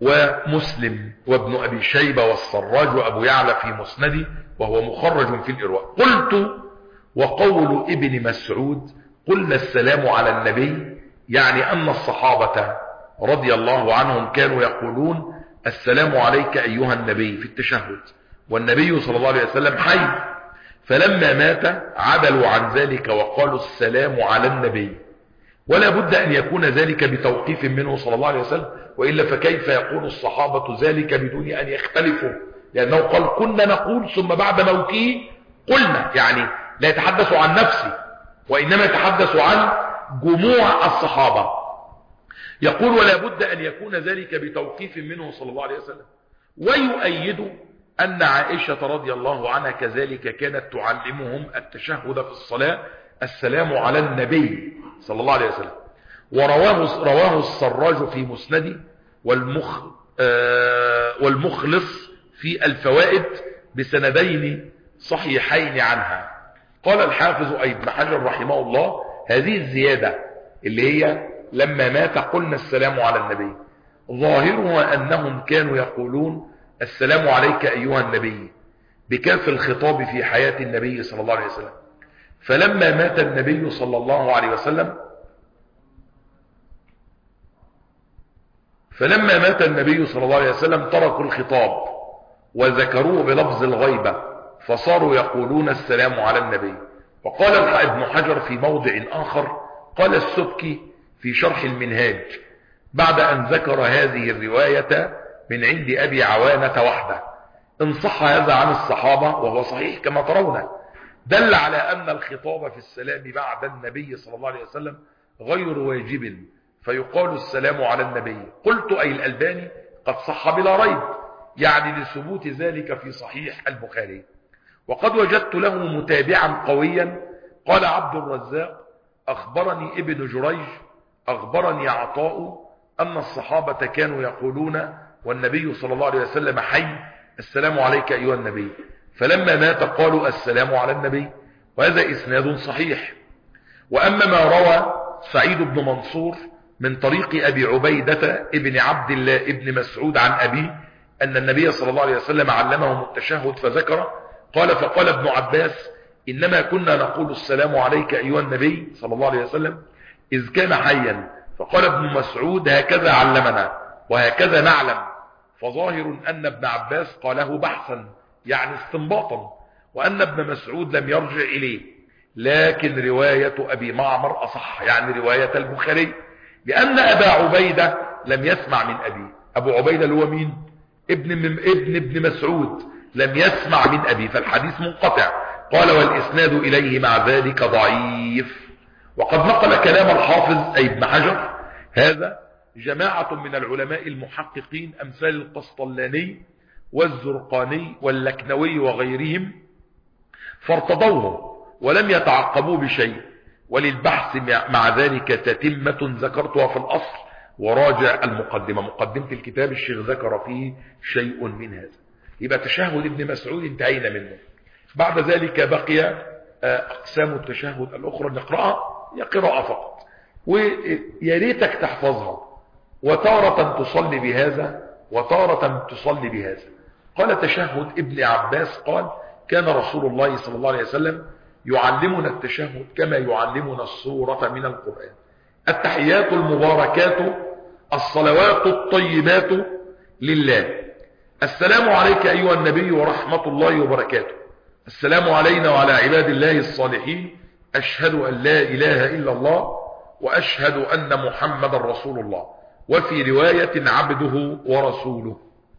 S1: ومسلم وابن أبي شيبة والسراج وأبو يعلى في مسنده، وهو مخرج في الإرواء. قلت وقول ابن مسعود قلنا السلام على النبي، يعني أن الصحابة رضي الله عنهم كانوا يقولون السلام عليك أيها النبي في التشهد، والنبي صلى الله عليه وسلم حي، فلما مات عدلوا عن ذلك وقالوا السلام على النبي. ولا بد أن يكون ذلك بتوقيف منه صلى الله عليه وسلم، وإلا فكيف يقول الصحابة ذلك بدون أن يختلفوا؟ لأنه قال كنا نقول ثم بعد موته قلنا، يعني لا يتحدث عن نفسه وإنما يتحدث عن جموع الصحابة. يقول ولا بد أن يكون ذلك بتوقيف منه صلى الله عليه وسلم. ويؤيد أن عائشة رضي الله عنها كذلك كانت تعلمهم التشهد في الصلاة السلام على النبي صلى الله عليه وسلم. ورواه السراج في مسنده والمخلص في الفوائد بسندين صحيحين عنها. قال الحافظ ابن حجر رحمه الله هذه الزيادة اللي هي لما مات قلنا السلام على النبي ظاهرها أنهم كانوا يقولون السلام عليك أيها النبي بكاف الخطاب في حياة النبي صلى الله عليه وسلم، فلما مات النبي صلى الله عليه وسلم تركوا الخطاب وذكروه بلفظ الغيبة فصاروا يقولون السلام على النبي. وقال ابن حجر في موضع آخر، قال السبكي في شرح المنهاج بعد أن ذكر هذه الرواية من عند أبي عوانة وحده، إن صح هذا عن الصحابة وهو صحيح كما ترون، دل على أن الخطاب في السلام بعد النبي صلى الله عليه وسلم غير واجب، فيقال السلام على النبي. قلت أي الألباني قد صح بلا ريب، يعني لثبوت ذلك في صحيح البخاري. وقد وجدت له متابعا قويا. قال عبد الرزاق أخبرني ابن جريج أخبرني عطاء أن الصحابة كانوا يقولون والنبي صلى الله عليه وسلم حي السلام عليك أيها النبي، فلما مات قالوا السلام على النبي، وهذا إسناد صحيح. وأما ما روى سعيد بن منصور من طريق أبي عبيدة ابن عبد الله ابن مسعود عن أبيه أن النبي صلى الله عليه وسلم علمهم التشهد فذكر فقال ابن عباس إنما كنا نقول السلام عليك أيها النبي صلى الله عليه وسلم إذ كان حيا. فقال ابن مسعود هكذا علمنا وهكذا نعلم. فظاهر أن ابن عباس قاله بحثا يعني استنباطا، وأن ابن مسعود لم يرجع إليه، لكن رواية أبي معمر أصح يعني رواية البخاري، لأن أبا عبيدة لم يسمع من أبيه. أبو عبيدة اللي هو مين؟ ابن مسعود لم يسمع من أبيه، فالحديث منقطع. قال والإسناد إليه مع ذلك ضعيف. وقد نقل كلام الحافظ أي ابن حجر هذا جماعة من العلماء المحققين أمثال القسطلاني والزرقاني واللكنوي وغيرهم، فارتضوه ولم يتعقبوا بشيء. وللبحث مع ذلك تتمة ذكرتها في الأصل، وراجع المقدمة، مقدمة الكتاب الشيخ ذكر فيه شيء من هذا. يبقى تشهد ابن مسعود انتهينا منه. بعد ذلك بقي أقسام التشهد الأخرى نقرأها، هي قراءة فقط، ويا ريتك تحفظها، وتارة تصلي بهذا وتارة تصلي بهذا. قال تشهد ابن عباس قال كان رسول الله صلى الله عليه وسلم يعلمنا التشهد كما يعلمنا السورة من القرآن. التحيات المباركات الصلوات الطيبات لله. السلام عليك أيها النبي ورحمة الله وبركاته. السلام علينا وعلى عباد الله الصالحين. أشهد أن لا إله إلا الله وأشهد أن محمد رسول الله. وفي رواية عبده ورسوله.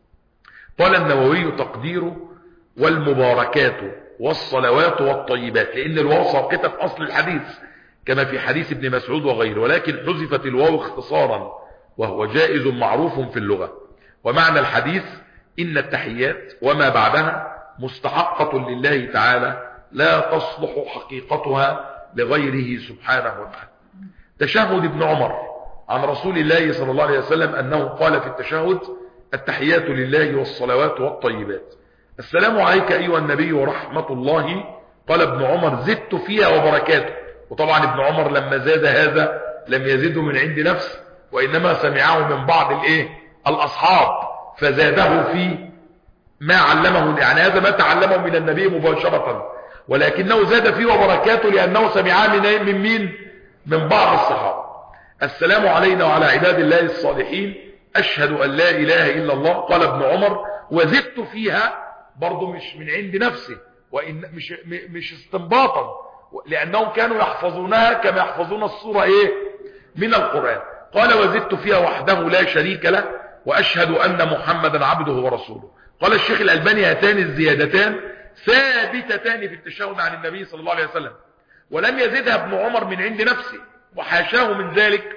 S1: قال النووي تقديره والمباركات والصلوات والطيبات، لأن الواو ساقطة في أصل الحديث كما في حديث ابن مسعود وغيره، ولكن حذفت الواو اختصارا وهو جائز معروف في اللغة. ومعنى الحديث إن التحيات وما بعدها مستحقة لله تعالى لا تصلح حقيقتها لغيره سبحانه وتعالى. تشهد ابن عمر عن رسول الله صلى الله عليه وسلم أنه قال في التشهد التحيات لله والصلوات والطيبات. السلام عليك أيها النبي ورحمة الله. قال ابن عمر زدت فيها وبركاته. وطبعا ابن عمر لما زاد هذا لم يزده من عند نفسه، وإنما سمعه من بعض الأصحاب فزاده في ما علمه، يعني هذا ما تعلمه من النبي مباشرة، ولكنه زاد فيه وبركاته لأنه سمعه من مين؟ من بعض الصحابة. السلام علينا وعلى عباد الله الصالحين. أشهد أن لا إله إلا الله. قال ابن عمر وزدت فيها، برضو مش من عند نفسه، وإن مش استنباطا، لأنهم كانوا يحفظونها كما يحفظون الصورة من القرآن. قال وزدت فيها وحده لا شريك له وأشهد أن محمدا عبده ورسوله. قال الشيخ الألباني هاتان الزيادتان ثابتتان في التشهد عن النبي صلى الله عليه وسلم، ولم يزدها ابن عمر من عند نفسه وحاشاه من ذلك،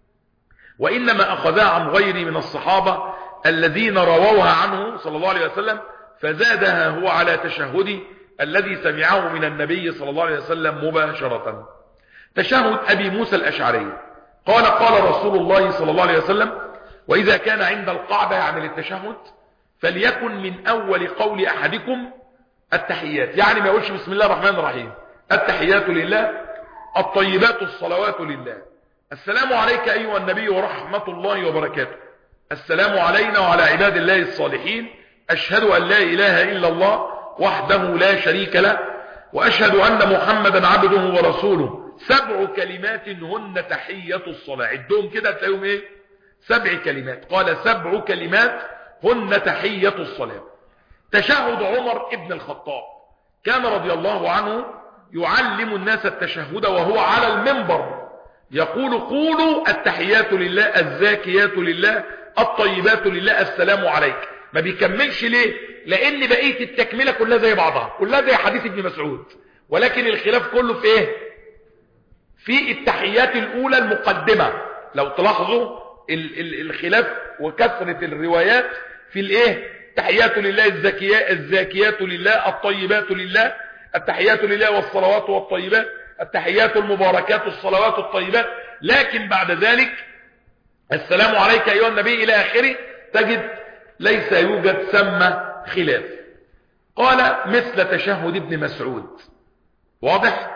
S1: وإنما أخذها عن غيره من الصحابة الذين رووها عنه صلى الله عليه وسلم، فزادها هو على تشهده الذي سمعه من النبي صلى الله عليه وسلم مباشرة. تشهد أبي موسى الأشعري قال قال رسول الله صلى الله عليه وسلم وإذا كان عند القعدة يعني للتشهد فليكن من أول قول أحدكم التحيات، يعني ما يقولش بسم الله الرحمن الرحيم، التحيات لله الطيبات الصلوات لله. السلام عليك أيها النبي ورحمة الله وبركاته. السلام علينا وعلى عباد الله الصالحين. أشهد أن لا إله إلا الله وحده لا شريك له وأشهد أن محمدا عبده ورسوله. 7 كلمات هن تحية الصلاة. عدهم كده تلاقيهم 7 كلمات. قال 7 كلمات هن تحية الصلاة. تشهد عمر ابن الخطاب كان رضي الله عنه يعلم الناس التشهد وهو على المنبر يقول قولوا التحيات لله الزاكيات لله الطيبات لله السلام عليك. ما بيكملش ليه؟ لان بقية التكملة كلها زي بعضها، كلها زي حديث ابن مسعود، ولكن الخلاف كله في في التحيات الاولى المقدمة. لو تلاحظوا الخلاف وكثرة الروايات في التحيات لله الزاكيات لله الطيبات لله، التحيات لله والصلوات والطيبات، التحيات المباركات الصلوات الطيبات. لكن بعد ذلك السلام عليك أيها النبي إلى آخره تجد ليس يوجد ثم خلاف. قال مثل تشهد ابن مسعود. واضح؟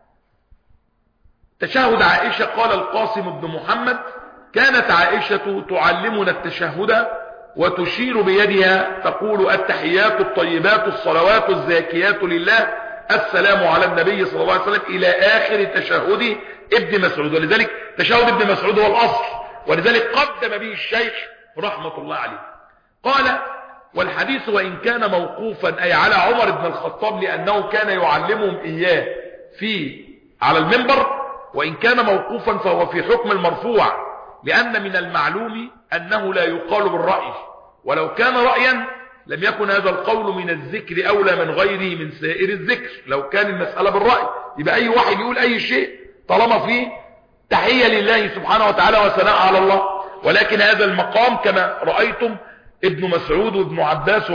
S1: تشهد عائشة قال القاسم بن محمد كانت عائشة تعلمنا التشهد وتشير بيدها تقول التحيات الطيبات الصلوات الزاكيات لله السلام على النبي صلى الله عليه وسلم إلى آخر تشهد ابن مسعود. ولذلك تشهد ابن مسعود هو الأصل، ولذلك قدم به الشيخ رحمة الله عليه. قال والحديث وإن كان موقوفا أي على عمر بن الخطاب لأنه كان يعلمهم إياه على المنبر، وإن كان موقوفا فهو في حكم المرفوع، لأن من المعلوم أنه لا يقال بالرأي، ولو كان رأيا لم يكن هذا القول من الذكر أولى من غيره من سائر الذكر. لو كان المسألة بالرأي يبقى أي واحد يقول أي شيء طالما فيه تحية لله سبحانه وتعالى وثناء على الله. ولكن هذا المقام كما رأيتم ابن مسعود وابن عباس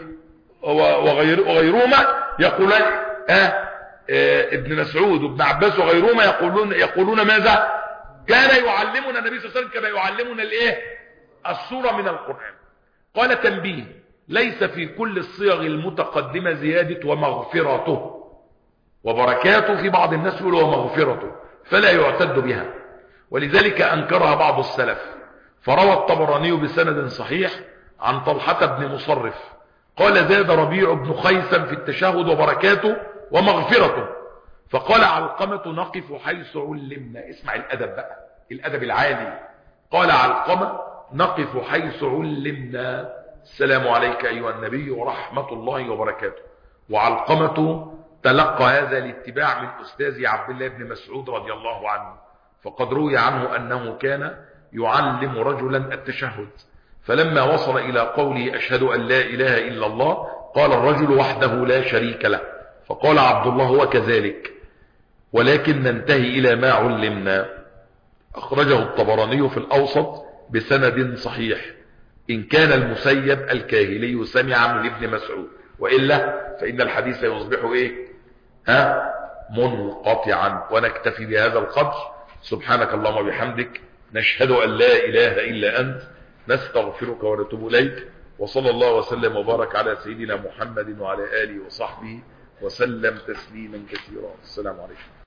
S1: وغيرهما يقولون ابن مسعود وابن عباس وغيرهما يقولون ماذا؟ كان يعلمنا النبي صلى الله عليه وسلم كما يعلمنا السورة من القرآن. قال تنبيه ليس في كل الصيغ المتقدمة زيادة ومغفرته وبركاته، في بعض الناس يقول ومغفرته فلا يعتد بها، ولذلك أنكرها بعض السلف. فروى الطبراني بسند صحيح عن طلحة بن مصرف قال زاد ربيع بن خيثم في التشهد وبركاته ومغفرته، فقال علقمة نقف حيث علمنا. اسمع الأدب بقى، الأدب العالي. قال علقمة نقف حيث علمنا السلام عليك أيها النبي ورحمة الله وبركاته. وعلقمة تلقى هذا الاتباع من أستاذ عبد الله بن مسعود رضي الله عنه، فقد روي عنه أنه كان يعلم رجلا التشهد، فلما وصل إلى قوله أشهد أن لا إله إلا الله قال الرجل وحده لا شريك له، فقال عبد الله هو كذلك ولكن ننتهي إلى ما علمنا. أخرجه الطبراني في الأوسط بسند صحيح. إن كان المسيب الكاهلي سمع من ابن مسعود، وإلا فإن الحديث يصبح منقطعا. ونكتفي بهذا القدر. سبحانك اللهم وبحمدك نشهد أن لا إله إلا أنت نستغفرك ونتوب إليك. وصلى الله وسلم وبارك على سيدنا محمد وعلى آله وصحبه وسلم تسليما كثيرا. السلام عليكم.